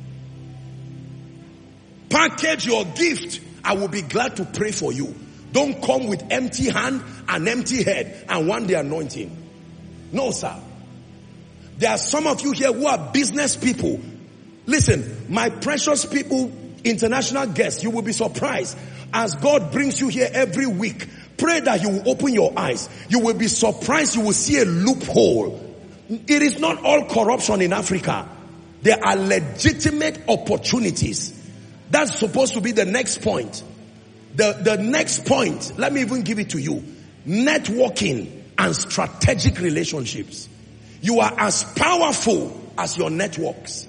Package your gift. I will be glad to pray for you. Don't come with empty hand and empty head and one day anointing. No, sir. There are some of you here who are business people. Listen, my precious people, international guests, you will be surprised. As God brings you here every week, pray that He will open your eyes. You will be surprised. You will see a loophole. It is not all corruption in Africa. There are legitimate opportunities. That's supposed to be the next point. The, the next point, let me even give it to you. Networking and strategic relationships. You are as powerful as your networks.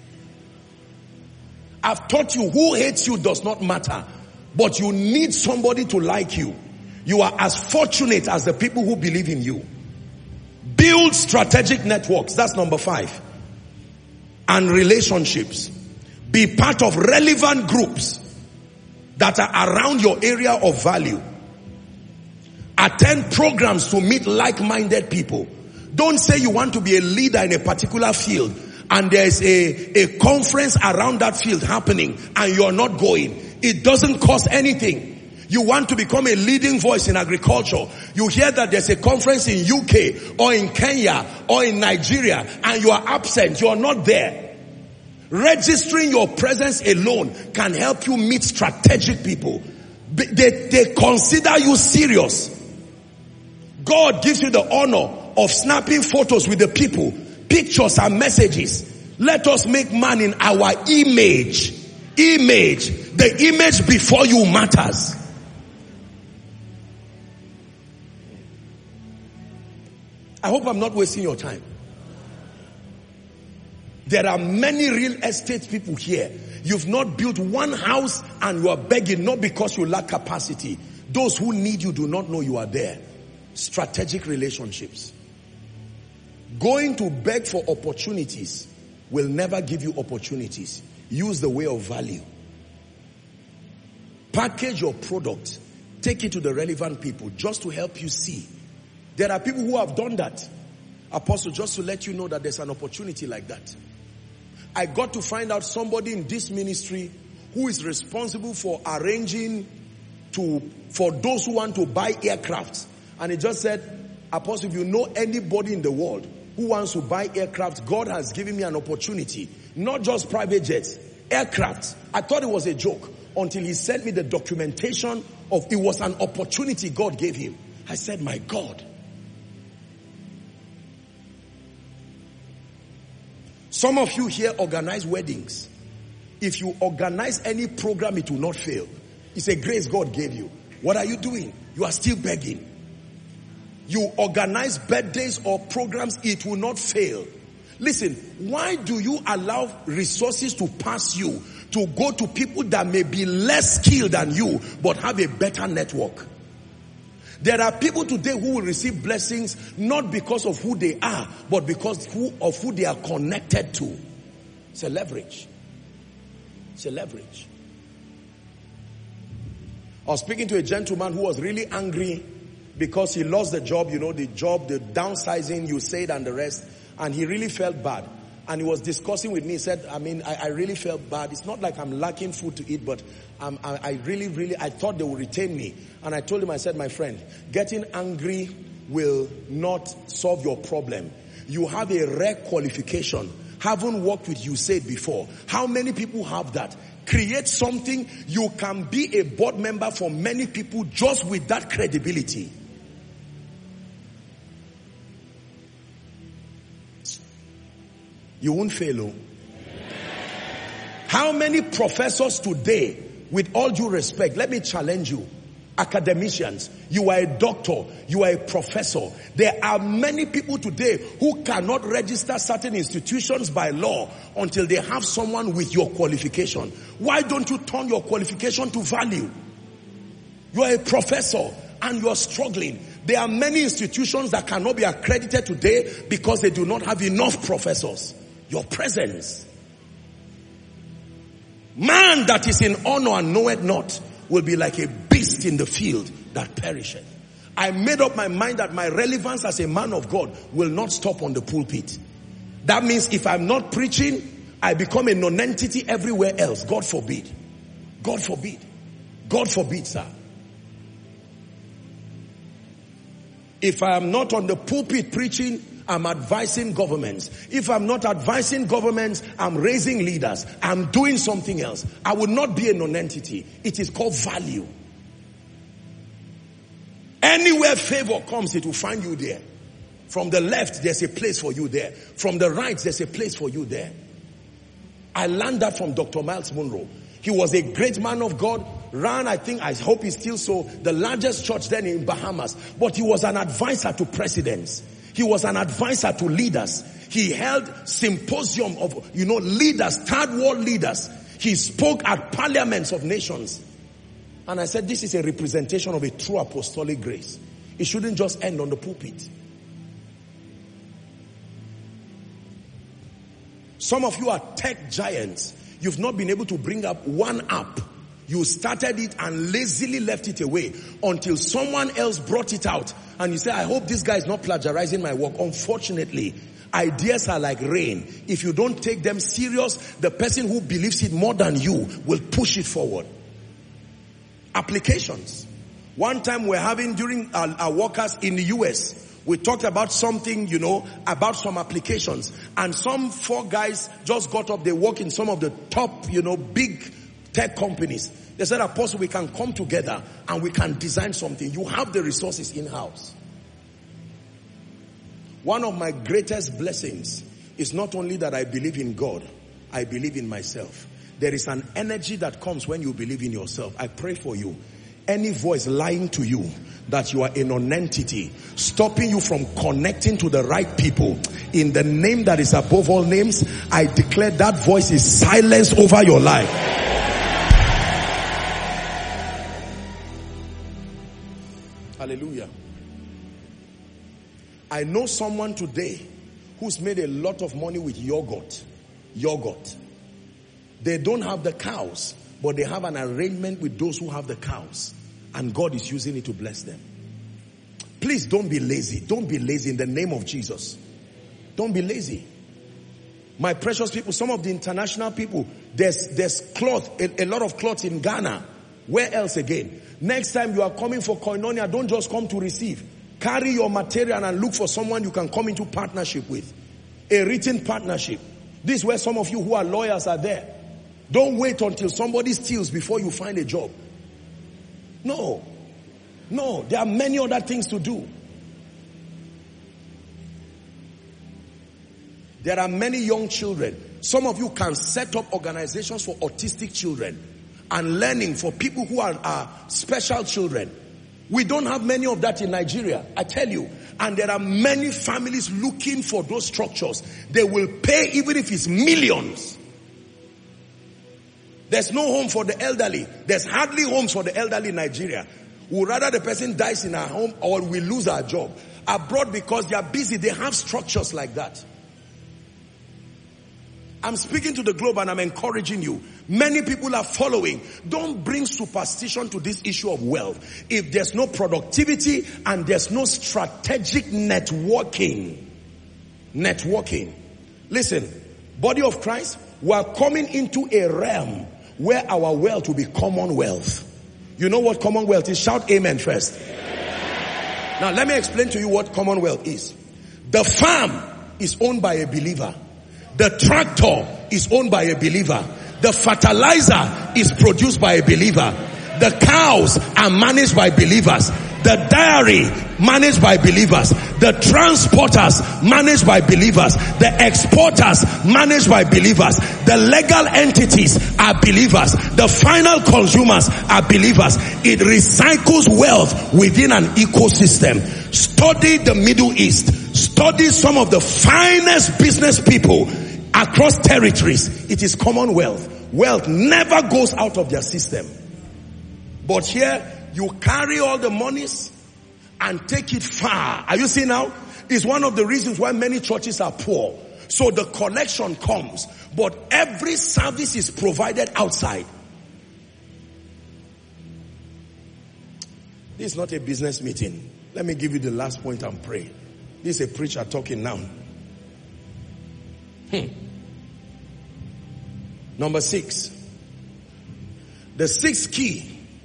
I've taught you who hates you does not matter. But you need somebody to like you. You are as fortunate as the people who believe in you. Build strategic networks. That's number five. And relationships. Be part of relevant groups that are around your area of value. Attend programs to meet like-minded people. Don't say you want to be a leader in a particular field and there's a, a conference around that field happening and you're not going. It doesn't cost anything. You want to become a leading voice in agriculture. You hear that there's a conference in U K or in Kenya or in Nigeria and you are absent. You are not there. Registering your presence alone can help you meet strategic people. They, they consider you serious. God gives you the honor of snapping photos with the people, pictures and messages. Let us make man in our image. Image. The image before you matters. I hope I'm not wasting your time. There are many real estate people here. You've not built one house and you are begging, not because you lack capacity. Those who need you do not know you are there. Strategic relationships. Going to beg for opportunities will never give you opportunities. Use the way of value. Package your product. Take it to the relevant people just to help you see. There are people who have done that. Apostle, just to let you know that there's an opportunity like that. I got to find out somebody in this ministry who is responsible for arranging to for those who want to buy aircrafts. And he just said, Apostle, if you know anybody in the world who wants to buy aircraft, God has given me an opportunity. Not just private jets, aircraft. I thought it was a joke until he sent me the documentation of it was an opportunity God gave him. I said, my God. Some of you here organize weddings. If you organize any program, it will not fail. It's a grace God gave you. What are you doing? You are still begging. You organize birthdays or programs, it will not fail. Listen, why do you allow resources to pass you to go to people that may be less skilled than you but have a better network? There are people today who will receive blessings not because of who they are, but because who, of who they are connected to. It's a leverage. It's a leverage. I was speaking to a gentleman who was really angry because he lost the job, you know, the job, the downsizing, you said, and the rest. And he really felt bad. And he was discussing with me. He said, I mean, I, I really felt bad. It's not like I'm lacking food to eat, but I'm, I, I really, really, I thought they would retain me. And I told him, I said, my friend, getting angry will not solve your problem. You have a rare qualification. Haven't worked with you said before. How many people have that? Create something. You can be a board member for many people just with that credibility. You won't fail. Oh. How many professors today, with all due respect, let me challenge you, academicians, you are a doctor, you are a professor. There are many people today who cannot register certain institutions by law until they have someone with your qualification. Why don't you turn your qualification to value? You are a professor and you are struggling. There are many institutions that cannot be accredited today because they do not have enough professors. Your presence. Man that is in honor and knoweth not will be like a beast in the field that perisheth. I made up my mind that my relevance as a man of God will not stop on the pulpit. That means if I'm not preaching, I become a non-entity everywhere else. God forbid. God forbid. God forbid, sir. If I am not on the pulpit preaching, I'm advising governments. If I'm not advising governments, I'm raising leaders. I'm doing something else. I will not be a non-entity. It is called value. Anywhere favor comes, it will find you there. From the left, there's a place for you there. From the right, there's a place for you there. I learned that from Doctor Miles Monroe. He was a great man of God, ran, I think, I hope he's still so, the largest church then in Bahamas. But he was an advisor to presidents. He was an advisor to leaders. He held symposium of, you know, leaders, third world leaders. He spoke at parliaments of nations. And I said, this is a representation of a true apostolic grace. It shouldn't just end on the pulpit. Some of you are tech giants. You've not been able to bring up one app. You started it and lazily left it away until someone else brought it out. And you say, I hope this guy is not plagiarizing my work. Unfortunately, ideas are like rain. If you don't take them serious, the person who believes it more than you will push it forward. Applications. One time we're having during our, our workers in the U S, we talked about something, you know, about some applications. And some four guys just got up. They work in some of the top, you know, big tech companies. They said, Apostle, we can come together and we can design something. You have the resources in-house. One of my greatest blessings is not only that I believe in God, I believe in myself. There is an energy that comes when you believe in yourself. I pray for you. Any voice lying to you that you are a non-entity, stopping you from connecting to the right people, in the name that is above all names, I declare that voice is silenced over your life. Hallelujah. I know someone today who's made a lot of money with yogurt. Yogurt. They don't have the cows, but they have an arrangement with those who have the cows. And God is using it to bless them. Please don't be lazy. Don't be lazy in the name of Jesus. Don't be lazy. My precious people, some of the international people, there's, there's cloth, a, a lot of cloth in Ghana. Where else again? Next time you are coming for koinonia, don't just come to receive. Carry your material and look for someone you can come into partnership with. A written partnership. This is where some of you who are lawyers are there. Don't wait until somebody steals before you find a job. No. No, there are many other things to do. There are many young children. Some of you can set up organizations for autistic children and learning for people who are, are special children. We don't have many of that in Nigeria, I tell you. And there are many families looking for those structures. They will pay even if it's millions. There's no home for the elderly. There's hardly homes for the elderly in Nigeria. We'd rather the person dies in our home or we lose our job. Abroad, because they are busy, they have structures like that. I'm speaking to the globe and I'm encouraging you. Many people are following. Don't bring superstition to this issue of wealth. If there's no productivity and there's no strategic networking. Networking. Listen, body of Christ, we are coming into a realm where our wealth will be commonwealth. You know what commonwealth is? Shout amen first. Now let me explain to you what commonwealth is. The farm is owned by a believer. The tractor is owned by a believer. The fertilizer is produced by a believer. The cows are managed by believers. The dairy managed by believers. The transporters managed by believers. The exporters managed by believers. The legal entities are believers. The final consumers are believers. It recycles wealth within an ecosystem. Study the Middle East. Study some of the finest business people across territories. It is commonwealth. Wealth never goes out of their system. But here, you carry all the monies and take it far. Are you seeing now? It's one of the reasons why many churches are poor. So the collection comes, but every service is provided outside. This is not a business meeting. Let me give you the last point and pray. This is a preacher talking now. Hmm. Number six. The sixth key.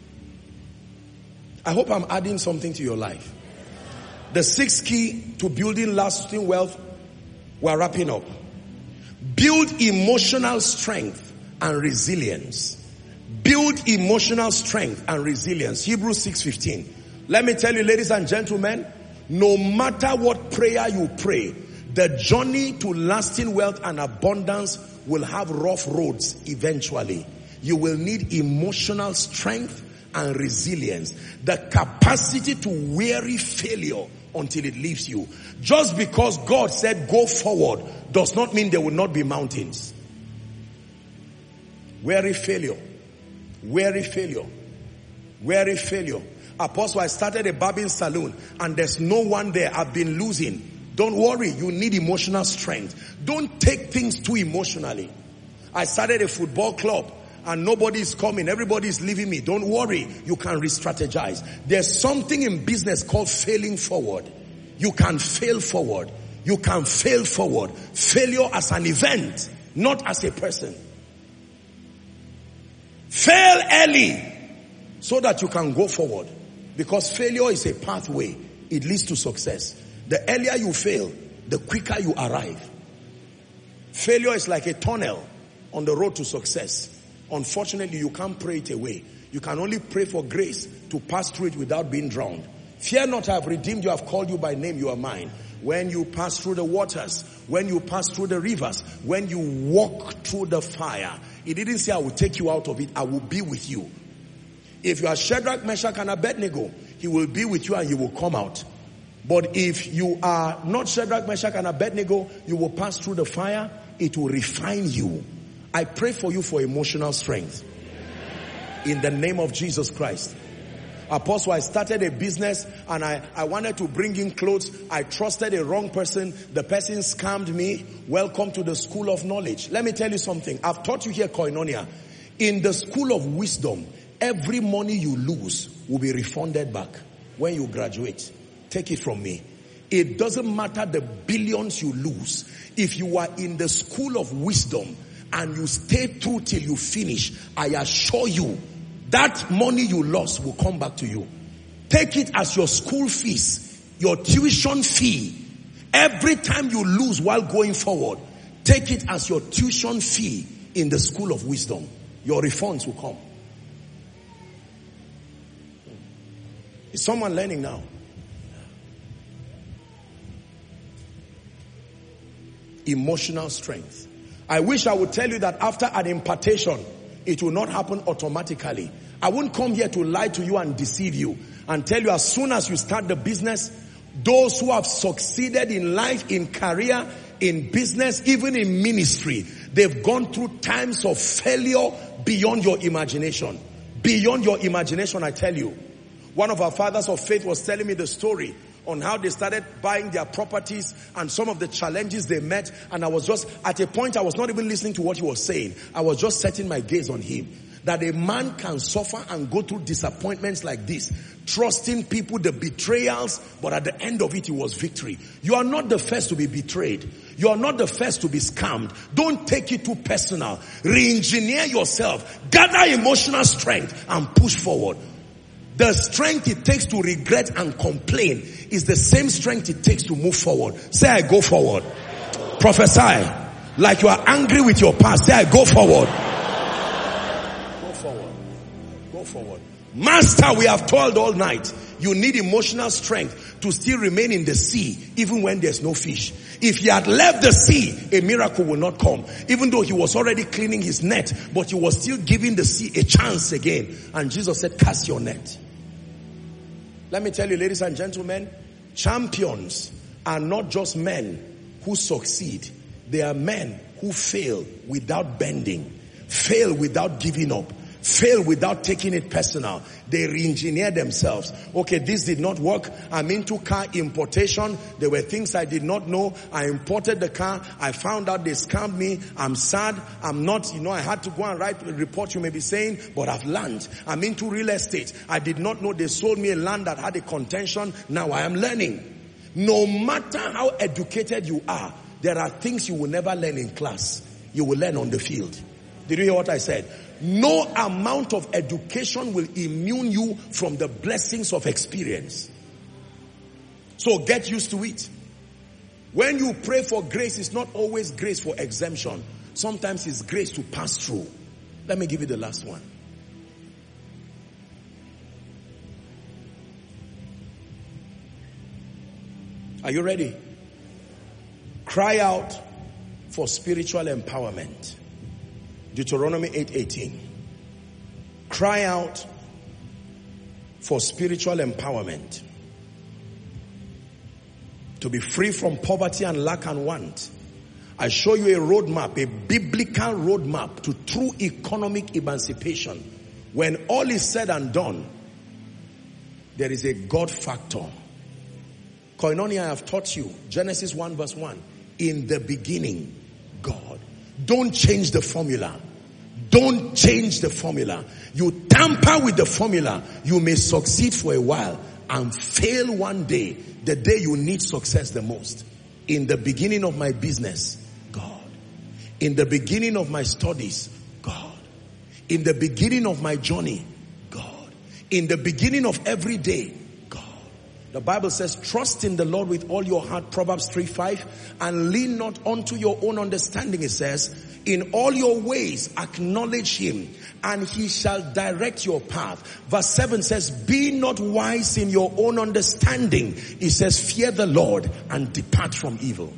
I hope I'm adding something to your life. The sixth key to building lasting wealth. We're wrapping up. Build emotional strength and resilience. Build emotional strength and resilience. Hebrews six fifteen. Let me tell you, ladies and gentlemen, no matter what prayer you pray, the journey to lasting wealth and abundance will have rough roads eventually. You will need emotional strength and resilience. The capacity to weary failure until it leaves you. Just because God said go forward does not mean there will not be mountains. Weary failure. Weary failure. Weary failure. Apostle, I started a barbing salon and there's no one there. I've been losing. Don't worry, you need emotional strength. Don't take things too emotionally. I started a football club and nobody is coming. Everybody is leaving me. Don't worry, you can re-strategize. There's something in business called failing forward. You can fail forward. You can fail forward. Failure as an event, not as a person. Fail early so that you can go forward. Because failure is a pathway. It leads to success. The earlier you fail, the quicker you arrive. Failure is like a tunnel on the road to success. Unfortunately, you can't pray it away. You can only pray for grace to pass through it without being drowned. Fear not, I have redeemed you, I have called you by name, you are mine. When you pass through the waters, when you pass through the rivers, when you walk through the fire, it didn't say I will take you out of it, I will be with you. If you are Shadrach, Meshach, and Abednego, he will be with you and you will come out. But if you are not Shadrach, Meshach, and Abednego, you will pass through the fire, it will refine you. I pray for you for emotional strength. In the name of Jesus Christ. Apostle, I started a business and I, I wanted to bring in clothes. I trusted a wrong person. The person scammed me. Welcome to the school of knowledge. Let me tell you something. I've taught you here, Koinonia. In the school of wisdom, every money you lose will be refunded back when you graduate. Take it from me. It doesn't matter the billions you lose. If you are in the school of wisdom and you stay through till you finish, I assure you, that money you lost will come back to you. Take it as your school fees, your tuition fee. Every time you lose while going forward, Take it as your tuition fee in the school of wisdom. Your refunds will come. Is someone learning now? Emotional strength. I wish I would tell you that after an impartation, it will not happen automatically. I won't come here to lie to you and deceive you and tell you as soon as you start the business, those who have succeeded in life, in career, in business, even in ministry, they've gone through times of failure beyond your imagination. Beyond your imagination, I tell you. One of our fathers of faith was telling me the story on how they started buying their properties and some of the challenges they met. And I was just, at a point, I was not even listening to what he was saying. I was just setting my gaze on him. That a man can suffer and go through disappointments like this, trusting people, the betrayals, but at the end of it, it was victory. You are not the first to be betrayed. You are not the first to be scammed. Don't take it too personal. Re-engineer yourself. Gather emotional strength and push forward. The strength it takes to regret and complain is the same strength it takes to move forward. Say, I go forward. Prophesy. Like you are angry with your past. Say, I go forward. Go forward. Go forward. Master, we have toiled all night. You need emotional strength to still remain in the sea even when there's no fish. If he had left the sea, a miracle will not come. Even though he was already cleaning his net, but he was still giving the sea a chance again. And Jesus said, cast your net. Let me tell you, ladies and gentlemen, champions are not just men who succeed. They are men who fail without bending, fail without giving up, fail without taking it personal. They re-engineer themselves. Okay, this did not work. I'm into car importation. There were things I did not know. I imported the car. I found out they scammed me. I'm sad. I'm not, you know, I had to go and write a report, you may be saying, but I've learned. I'm into real estate. I did not know they sold me a land that had a contention. Now I am learning. No matter how educated you are, there are things you will never learn in class. You will learn on the field. Did you hear what I said? No amount of education will immune you from the blessings of experience. So get used to it. When you pray for grace, it's not always grace for exemption. Sometimes it's grace to pass through. Let me give you the last one. Are you ready? Cry out for spiritual empowerment. Deuteronomy eight eighteen. Cry out for spiritual empowerment. To be free from poverty and lack and want. I show you a roadmap, a biblical roadmap to true economic emancipation. When all is said and done, there is a God factor. Koinonia, I have taught you. Genesis one verse one. In the beginning, God. Don't change the formula. Don't change the formula. You tamper with the formula, you may succeed for a while and fail one day, the day you need success the most. In the beginning of my business, God. In the beginning of my studies, God. In the beginning of my journey, God. In the beginning of every day, God. The Bible says, trust in the Lord with all your heart, Proverbs three five, and lean not unto your own understanding, it says. In all your ways, acknowledge him, and he shall direct your path. Verse seven says, be not wise in your own understanding. It says, fear the Lord and depart from evil.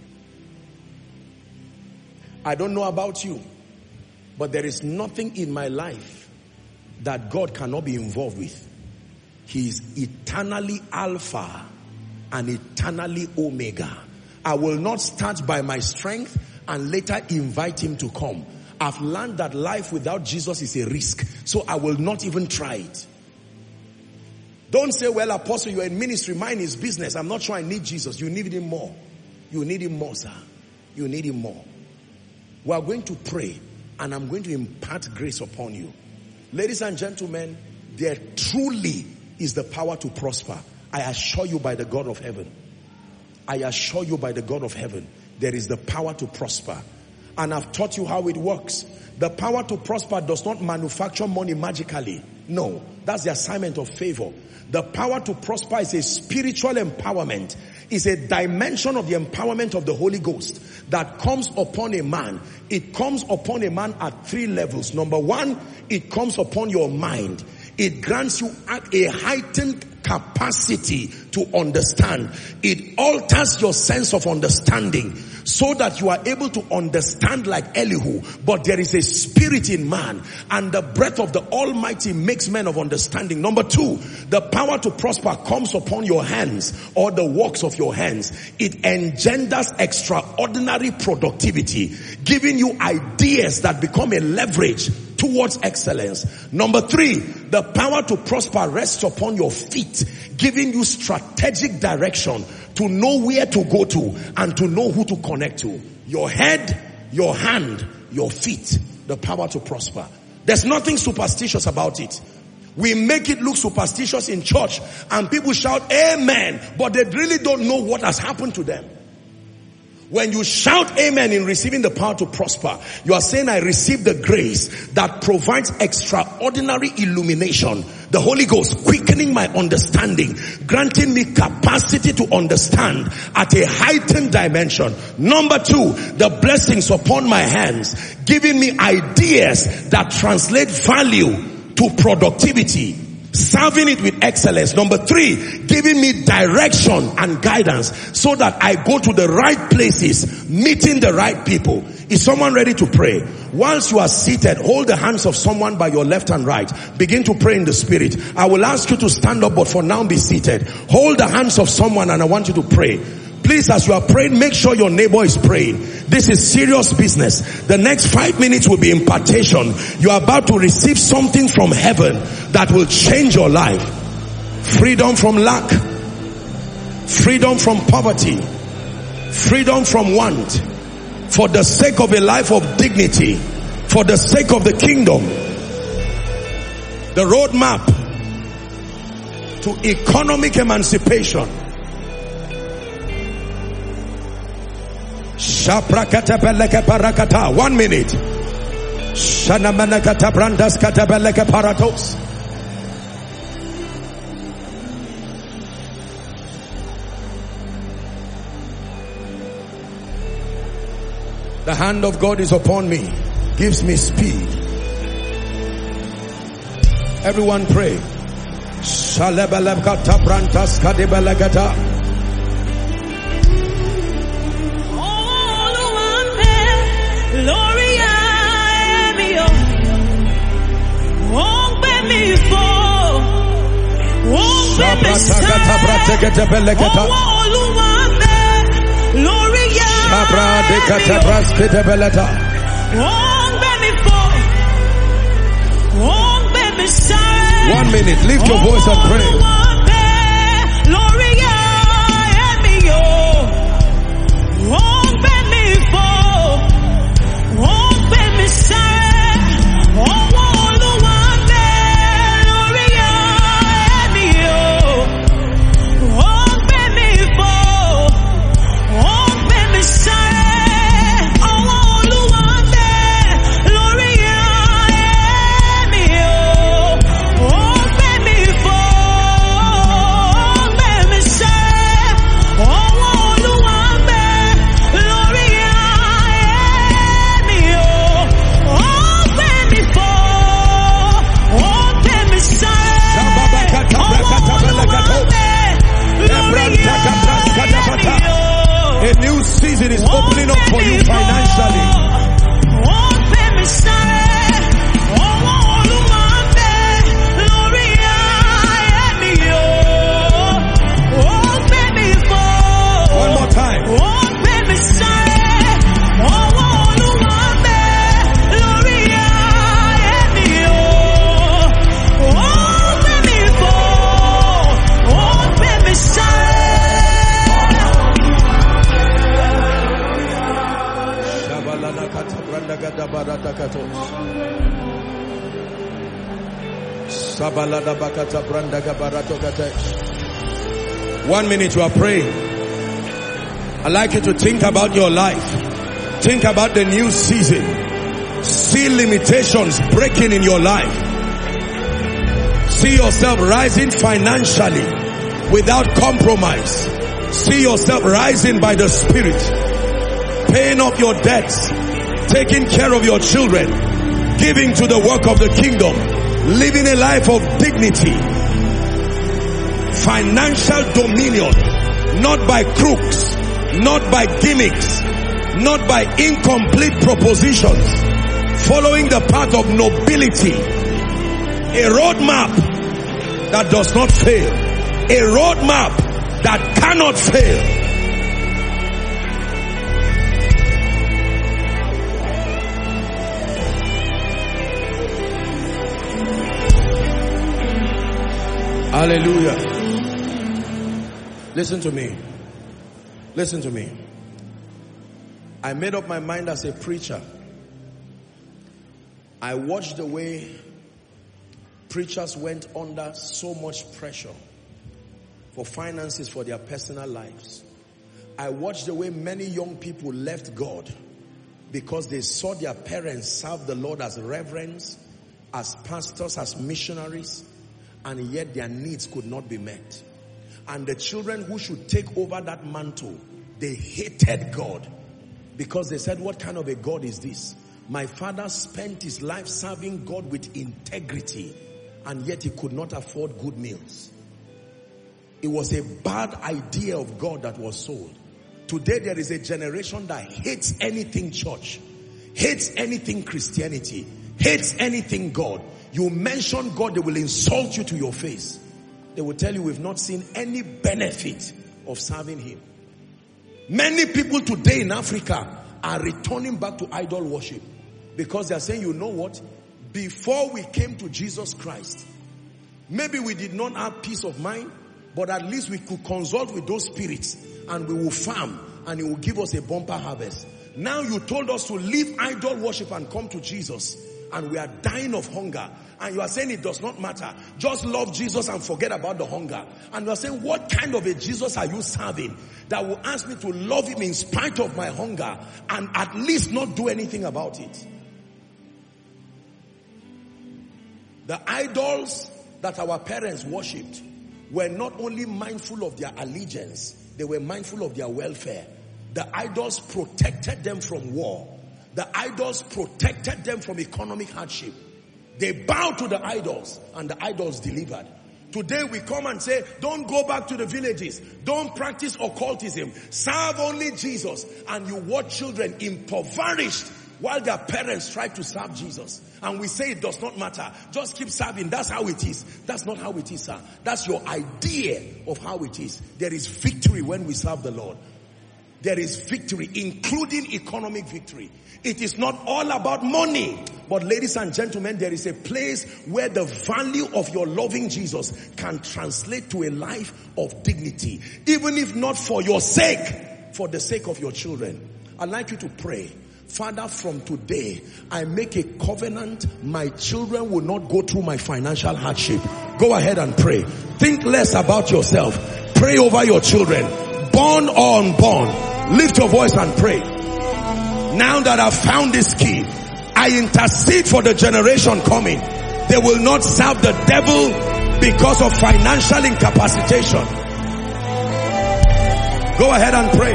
I don't know about you, but there is nothing in my life that God cannot be involved with. He is eternally Alpha and eternally Omega. I will not start by my strength and later invite him to come. I've learned that life without Jesus is a risk, so I will not even try it. Don't say, well, Apostle, you're in ministry, mine is business. I'm not sure I need Jesus. You need him more. You need him more, sir. You need him more. We are going to pray, and I'm going to impart grace upon you. Ladies and gentlemen, there truly is the power to prosper. I assure you by the God of heaven. I assure you by the God of heaven. There is the power to prosper. And I've taught you how it works. The power to prosper does not manufacture money magically. No, that's the assignment of favor. The power to prosper is a spiritual empowerment. It's a dimension of the empowerment of the Holy Ghost that comes upon a man, it comes upon a man at three levels. Number one, it comes upon your mind. It grants you a heightened capacity to understand. It alters your sense of understanding so that you are able to understand like Elihu. But there is a spirit in man, and the breath of the Almighty makes men of understanding. Number two, the power to prosper comes upon your hands or the works of your hands. It engenders extraordinary productivity, giving you ideas that become a leverage towards excellence. Number three, the power to prosper rests upon your feet, giving you strategic direction to know where to go to and to know who to connect to. Your head, your hand, your feet, the power to prosper. There's nothing superstitious about it. We make it look superstitious in church and people shout amen, but they really don't know what has happened to them. When you shout amen in receiving the power to prosper, you are saying, I receive the grace that provides extraordinary illumination. The Holy Ghost quickening my understanding, granting me capacity to understand at a heightened dimension. Number two, the blessings upon my hands, giving me ideas that translate value to productivity, serving it with excellence. Number three, giving me direction and guidance so that I go to the right places, meeting the right people. Is someone ready to pray? Whilst you are seated, hold the hands of someone by your left and right. Begin to pray in the spirit. I will ask you to stand up, but for now be seated. Hold the hands of someone and I want you to pray. Please, as you are praying, make sure your neighbor is praying. This is serious business. The next five minutes will be impartation. You are about to receive something from heaven that will change your life. Freedom from lack. Freedom from poverty. Freedom from want. For the sake of a life of dignity. For the sake of the kingdom. The roadmap to economic emancipation. One minute. The hand of God is upon me, gives me speed. Everyone pray. One minute, lift your voice and pray. A new season is opening up for you financially. One more time. One minute you are praying. I'd like you to think about your life. Think about the new season. See limitations breaking in your life. See yourself rising financially without compromise. See yourself rising by the Spirit. paying off your debts, taking care of your children, giving to the work of the kingdom, living a life of dignity, financial dominion, not by crooks, not by gimmicks, not by incomplete propositions, following the path of nobility, a roadmap that does not fail, a roadmap that cannot fail. Hallelujah. Listen to me. Listen to me. I made up my mind as a preacher. I watched the way preachers went under so much pressure for finances for their personal lives. I watched the way many young people left God because they saw their parents serve the Lord as reverends, as pastors, as missionaries, and yet their needs could not be met. And the children who should take over that mantle, they hated God because they said, what kind of a God is this? My father spent his life serving God with integrity, and yet he could not afford good meals. It was a bad idea of God that was sold. Today there is a generation that hates anything church, hates anything Christianity, hates anything God. You mention God, they will insult you to your face. They will tell you we've not seen any benefit of serving him. Many people today in Africa are returning back to idol worship because they are saying, you know what? Before we came to Jesus Christ, maybe we did not have peace of mind, but at least we could consult with those spirits and we will farm and he will give us a bumper harvest. Now you told us to leave idol worship and come to Jesus, and we are dying of hunger. And you are saying it does not matter. Just love Jesus and forget about the hunger. And you are saying, what kind of a Jesus are you serving that will ask me to love him in spite of my hunger and at least not do anything about it? The idols that our parents worshipped were not only mindful of their allegiance, they were mindful of their welfare. The idols protected them from war. The idols protected them from economic hardship. They bowed to the idols and the idols delivered. Today we come and say, don't go back to the villages. Don't practice occultism. Serve only Jesus. And you watch children impoverished while their parents try to serve Jesus. And we say it does not matter. Just keep serving. That's how it is. That's not how it is, sir. That's your idea of how it is. There is victory when we serve the Lord. There is victory, including economic victory. It is not all about money. But ladies and gentlemen, there is a place where the value of your loving Jesus can translate to a life of dignity. Even if not for your sake, for the sake of your children. I'd like you to pray. Father, from today, I make a covenant. My children will not go through my financial hardship. Go ahead and pray. Think less about yourself. Pray over your children. Born or unborn. Lift your voice and pray. Now that I've found this key, I intercede for the generation coming. They will not serve the devil because of financial incapacitation. Go ahead and pray.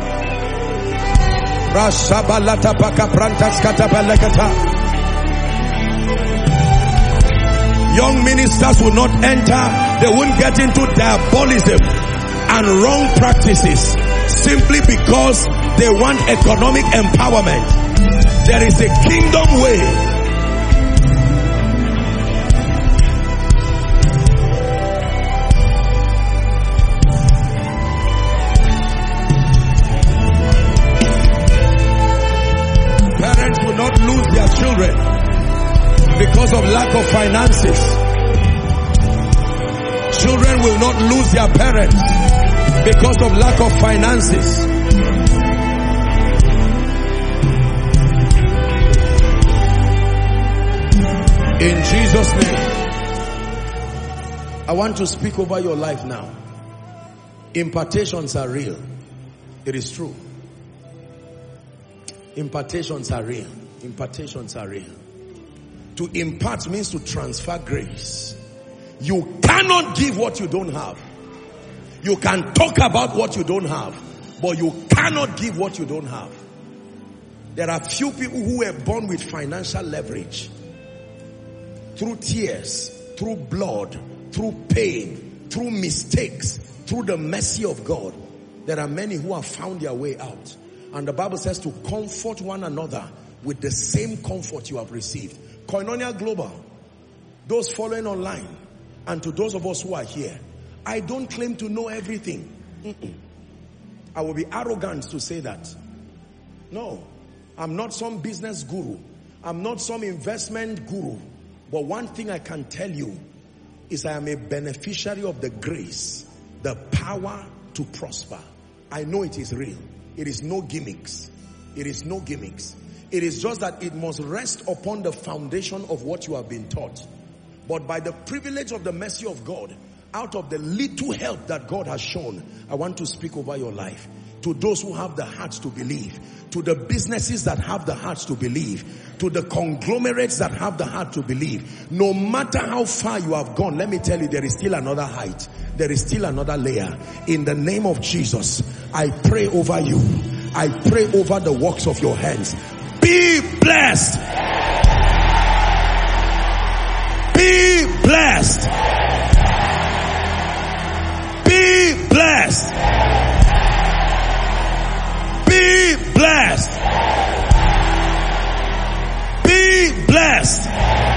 Young ministers will not enter. They won't get into diabolism and wrong practices simply because they want economic empowerment. There is a kingdom way. Parents will not lose their children because of lack of finances. Children will not lose their parents because of lack of finances. In Jesus' name, I want to speak over your life now. Impartations are real. It is true. Impartations are real. Impartations are real. To impart means to transfer grace. You cannot give what you don't have. You can talk about what you don't have, but you cannot give what you don't have. There are few people who were born with financial leverage. Through tears, through blood, through pain, through mistakes, through the mercy of God. There are many who have found their way out. And the Bible says to comfort one another with the same comfort you have received. Koinonia Global, those following online, and to those of us who are here, I don't claim to know everything. Mm-mm. I will be arrogant to say that. No, I'm not some business guru. I'm not some investment guru. But one thing I can tell you is I am a beneficiary of the grace, the power to prosper. I know it is real. It is no gimmicks. It is no gimmicks. It is just that it must rest upon the foundation of what you have been taught. But by the privilege of the mercy of God, out of the little help that God has shown, I want to speak over your life. To those who have the hearts to believe, to the businesses that have the hearts to believe, to the conglomerates that have the heart to believe, no matter how far you have gone, let me tell you, there is still another height. There is still another layer. In the name of Jesus, I pray over you. I pray over the works of your hands. Be blessed. Be blessed. Be blessed. Be blessed. Be blessed.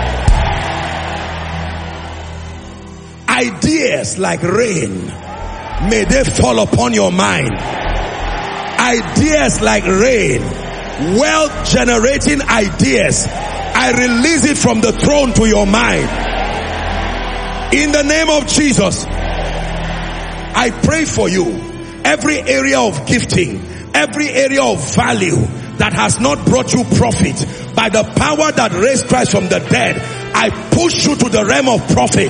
Ideas like rain, may they fall upon your mind. Ideas like rain, wealth generating ideas, I release it from the throne to your mind. In the name of Jesus, I pray for you. Every area of gifting, every area of value that has not brought you profit, by the power that raised Christ from the dead, I push you to the realm of profit.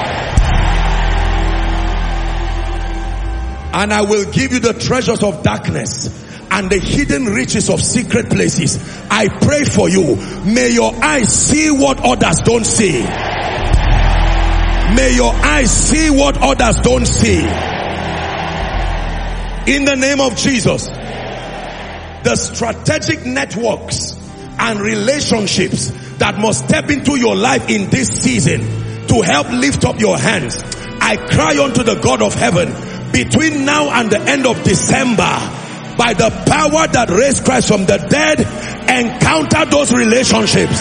And I will give you the treasures of darkness and the hidden riches of secret places. I pray for you. May your eyes see what others don't see. May your eyes see what others don't see. In the name of Jesus. The strategic networks and relationships that must step into your life in this season to help lift up your hands, I cry unto the God of heaven, between now and the end of December, by the power that raised Christ from the dead, encounter those relationships.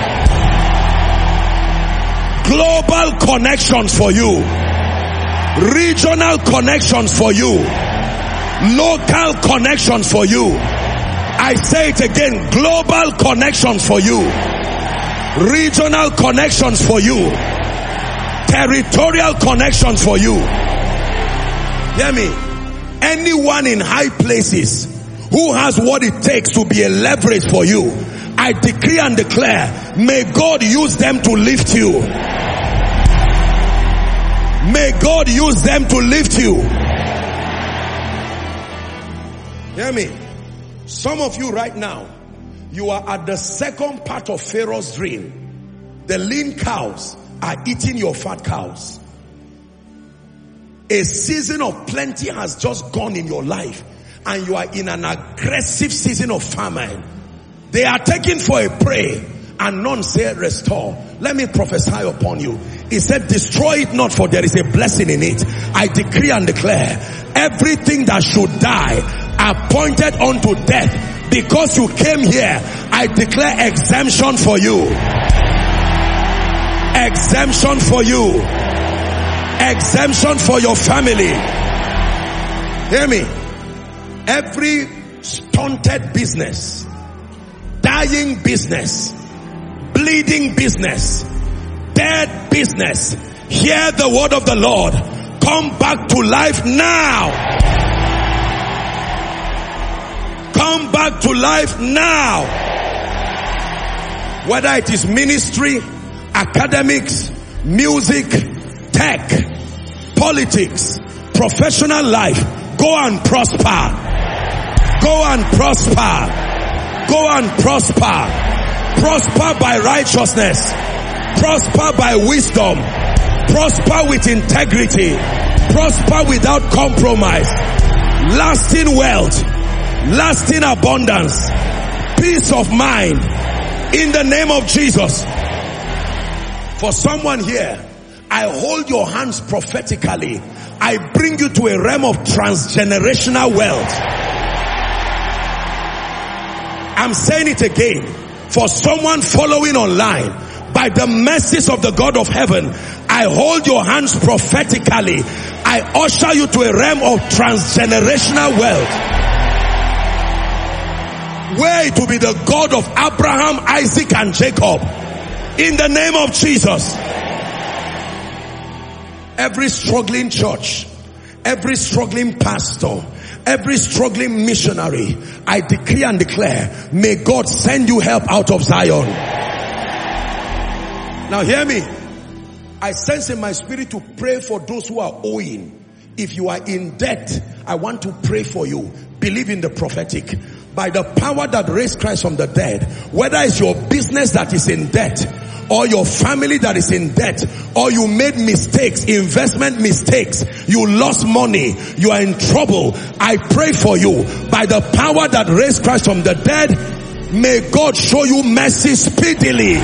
Global connections for you. Regional connections for you. Local connections for you. I say it again, global connections for you. Regional connections for you. Territorial connections for you. Hear me. Anyone in high places who has what it takes to be a leverage for you, I decree and declare, may God use them to lift you. May God use them to lift you. Hear me. Some of you right now, you are at the second part of Pharaoh's dream. The lean cows are eating your fat cows. A season of plenty has just gone in your life, and you are in an aggressive season of famine. They are taken for a prey, and none say restore. Let me prophesy upon you. He said, destroy it not, for there is a blessing in it. I decree and declare, everything that should die, appointed unto death, because you came here, I declare exemption for you. Exemption for you. Exemption for your family. Hear me. Every stunted business, dying business, bleeding business, dead business, hear the word of the Lord. Come back to life now. Come back to life now. Whether it is ministry, academics, music, tech, politics, professional life, go and prosper. Go and prosper. Go and prosper. Prosper by righteousness. Prosper by wisdom. Prosper with integrity. Prosper without compromise. Lasting wealth. Lasting abundance. peace of mind in the name of Jesus. For someone here, I hold your hands prophetically. I bring you to a realm of transgenerational wealth. I'm saying it again. For someone following online, by the mercies of the God of heaven, I hold your hands prophetically. I usher you to a realm of transgenerational wealth, where it will be the God of Abraham, Isaac, and Jacob. In the name of Jesus. Every struggling church, every struggling pastor, every struggling missionary, I decree and declare, may God send you help out of Zion. Now hear me. I sense in my spirit to pray for those who are owing. If you are in debt, I want to pray for you. Believe in the prophetic. By the power that raised Christ from the dead, whether it's your business that is in debt, or your family that is in debt, or you made mistakes, investment mistakes, you lost money, you are in trouble, I pray for you. By the power that raised Christ from the dead, may God show you mercy speedily.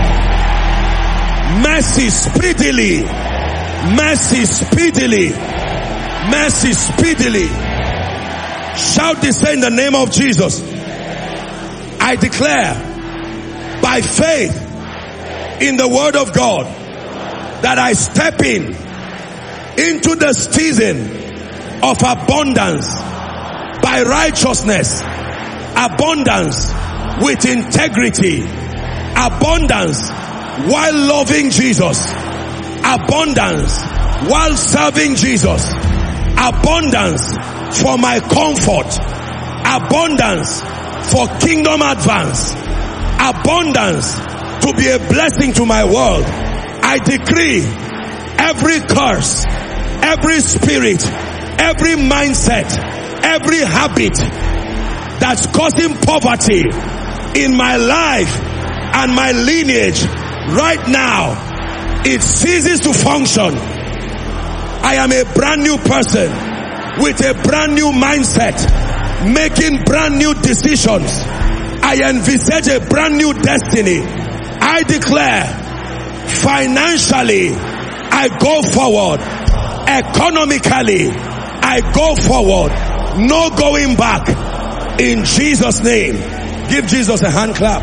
Mercy speedily. Mercy speedily. Mercy speedily. Shout this in the name of Jesus. I declare by faith in the word of God that I step in into the season of abundance by righteousness, abundance with integrity, abundance while loving Jesus, abundance while serving Jesus, abundance for my comfort, abundance for kingdom advance, abundance to be a blessing to my world. I decree every curse, every spirit, every mindset, every habit that's causing poverty in my life and my lineage, right now, it ceases to function. I am a brand new person with a brand new mindset, making brand new decisions. I envisage a brand new destiny. I declare, financially, I go forward. Economically, I go forward. No going back. In Jesus' name. Give Jesus a hand clap.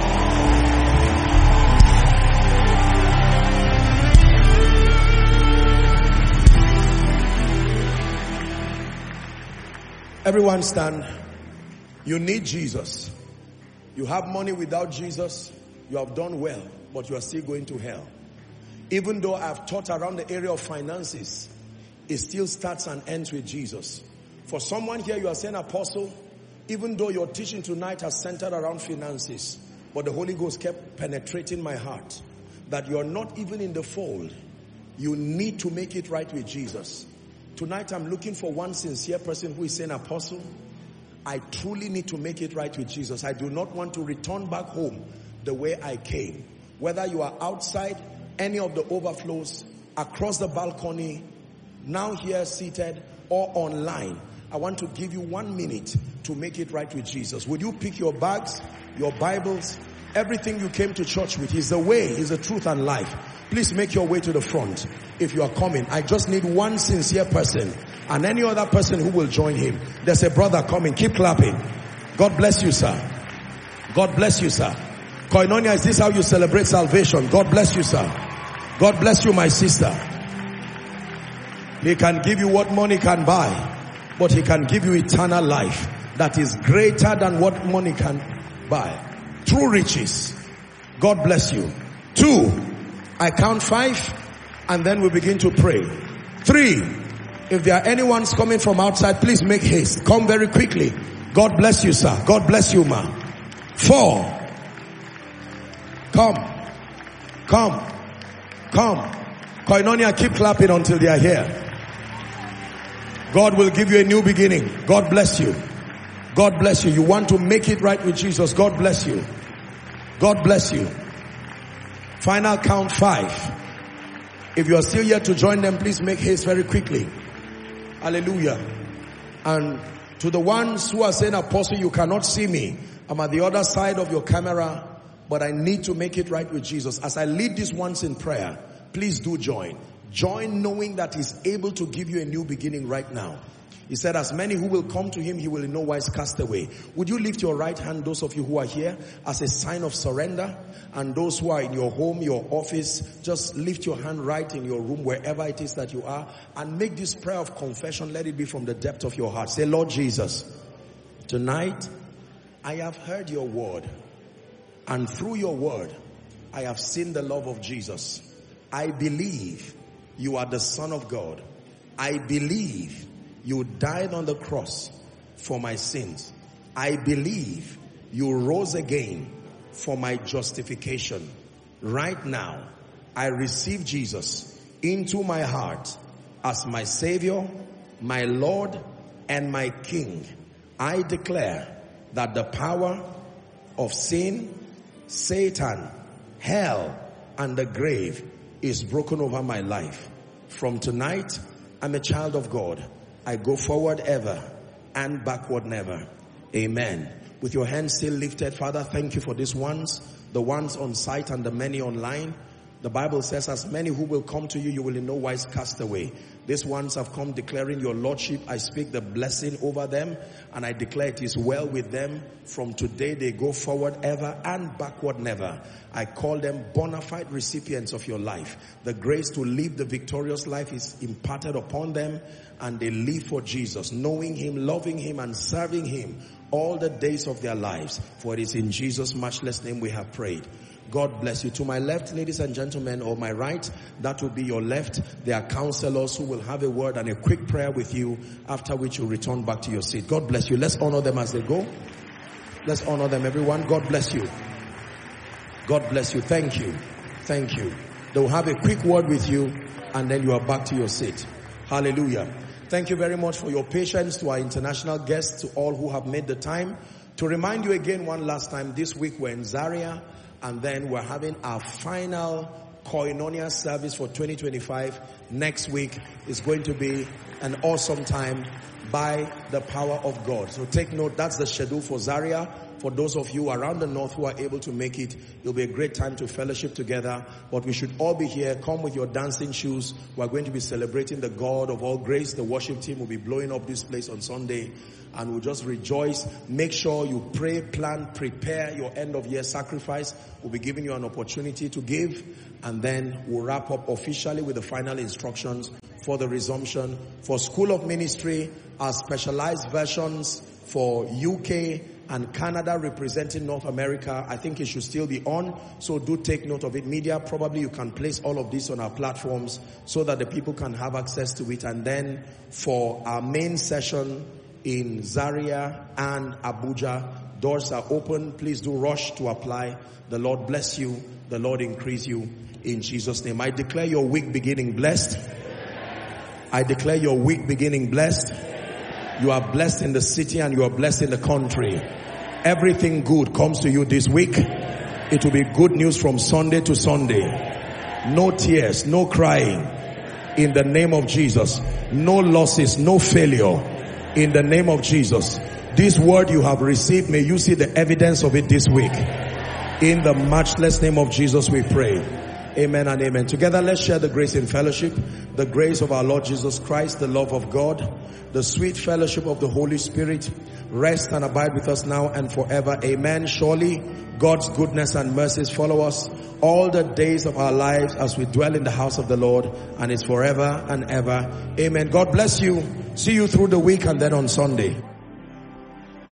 Everyone stand. You need Jesus. You have money without Jesus, you have done well, but you are still going to hell. Even though I've taught around the area of finances, it still starts and ends with Jesus. For someone here, you are saying, Apostle, even though your teaching tonight has centered around finances, but the Holy Ghost kept penetrating my heart, that you are not even in the fold. You need to make it right with Jesus. Tonight I'm looking for one sincere person who is saying, Apostle, I truly need to make it right with Jesus. I do not want to return back home the way I came. Whether you are outside, any of the overflows, across the balcony, now here seated, or online, I want to give you one minute to make it right with Jesus. Would you pick your bags, your Bibles, everything you came to church with? He's the way, He's the truth and life. Please make your way to the front if you are coming. I just need one sincere person and any other person who will join him. There's a brother coming. Keep clapping. God bless you, sir. God bless you, sir. Koinonia, is this how you celebrate salvation? God bless you, sir. God bless you, my sister. He can give you what money can buy, but He can give you eternal life that is greater than what money can buy. True riches. God bless you. Two, I count five and then we begin to pray. Three, if there are anyone's coming from outside, please make haste. Come very quickly. God bless you, sir. God bless you, ma. Four, come, come, come. Koinonia, keep clapping until they are here. God will give you a new beginning. God bless you. God bless you. You want to make it right with Jesus. God bless you. God bless you. Final count five. If you are still here to join them, please make haste very quickly. Hallelujah. And to the ones who are saying, Apostle, you cannot see me, I'm at the other side of your camera, but I need to make it right with Jesus. As I lead these ones in prayer, please do join. Join knowing that he's able to give you a new beginning right now. He said, as many who will come to him, he will in no wise cast away. Would you lift your right hand, those of you who are here, as a sign of surrender? And those who are in your home, your office, just lift your hand right in your room, wherever it is that you are, and make this prayer of confession. Let it be from the depth of your heart. Say, Lord Jesus, tonight I have heard your word, and through your word, I have seen the love of Jesus. I believe you are the Son of God. I believe you died on the cross for my sins. I believe you rose again for my justification. Right now, I receive Jesus into my heart as my Savior, my Lord, and my King. I declare that the power of sin, Satan, hell, and the grave is broken over my life. From tonight, I'm a child of God. I go forward ever and backward never. Amen. With your hands still lifted, Father, thank you for these ones, the ones on site and the many online. The Bible says, as many who will come to you, you will in no wise cast away. These ones have come declaring your lordship. I speak the blessing over them, and I declare it is well with them. From today, they go forward ever and backward never. I call them bona fide recipients of your life. The grace to live the victorious life is imparted upon them, and they live for Jesus, knowing him, loving him, and serving him all the days of their lives. For it is in Jesus' matchless name we have prayed. God bless you. To my left, ladies and gentlemen, or my right, that will be your left. There are counselors who will have a word and a quick prayer with you, after which you return back to your seat. God bless you. Let's honor them as they go. Let's honor them, everyone. God bless you. God bless you. Thank you. Thank you. They will have a quick word with you, and then you are back to your seat. Hallelujah. Thank you very much for your patience. To our international guests, to all who have made the time. To remind you again one last time, this week we're in Zaria, and then we're having our final Koinonia service for twenty twenty-five. Next week is going to be an awesome time by the power of God. So take note, that's the schedule for Zaria. For those of you around the north who are able to make it, it'll be a great time to fellowship together. But we should all be here. Come with your dancing shoes. We're going to be celebrating the God of all grace. The worship team will be blowing up this place on Sunday, and we'll just rejoice. Make sure you pray, plan, prepare your end of year sacrifice. We'll be giving you an opportunity to give, and then we'll wrap up officially with the final instructions for the resumption. For School of Ministry, our specialized versions for U K and Canada representing North America, I think it should still be on. So do take note of it. Media, probably you can place all of this on our platforms so that the people can have access to it. And then for our main session in Zaria and Abuja, doors are open. Please do rush to apply. The Lord bless you. The Lord increase you in Jesus' name. I declare your week beginning blessed. I declare your week beginning blessed. You are blessed in the city and you are blessed in the country. Everything good comes to you this week. It will be good news from Sunday to Sunday. No tears, no crying. In the name of Jesus. No losses, no failure. In the name of Jesus. This word you have received, may you see the evidence of it this week. In the matchless name of Jesus we pray. Amen and amen. Together let's share the grace in fellowship. The grace of our Lord Jesus Christ, the love of God, the sweet fellowship of the Holy Spirit, rest and abide with us now and forever. Amen. Surely God's goodness and mercies follow us all the days of our lives as we dwell in the house of the Lord, and it's forever and ever. Amen. God bless you. See you through the week and then on Sunday.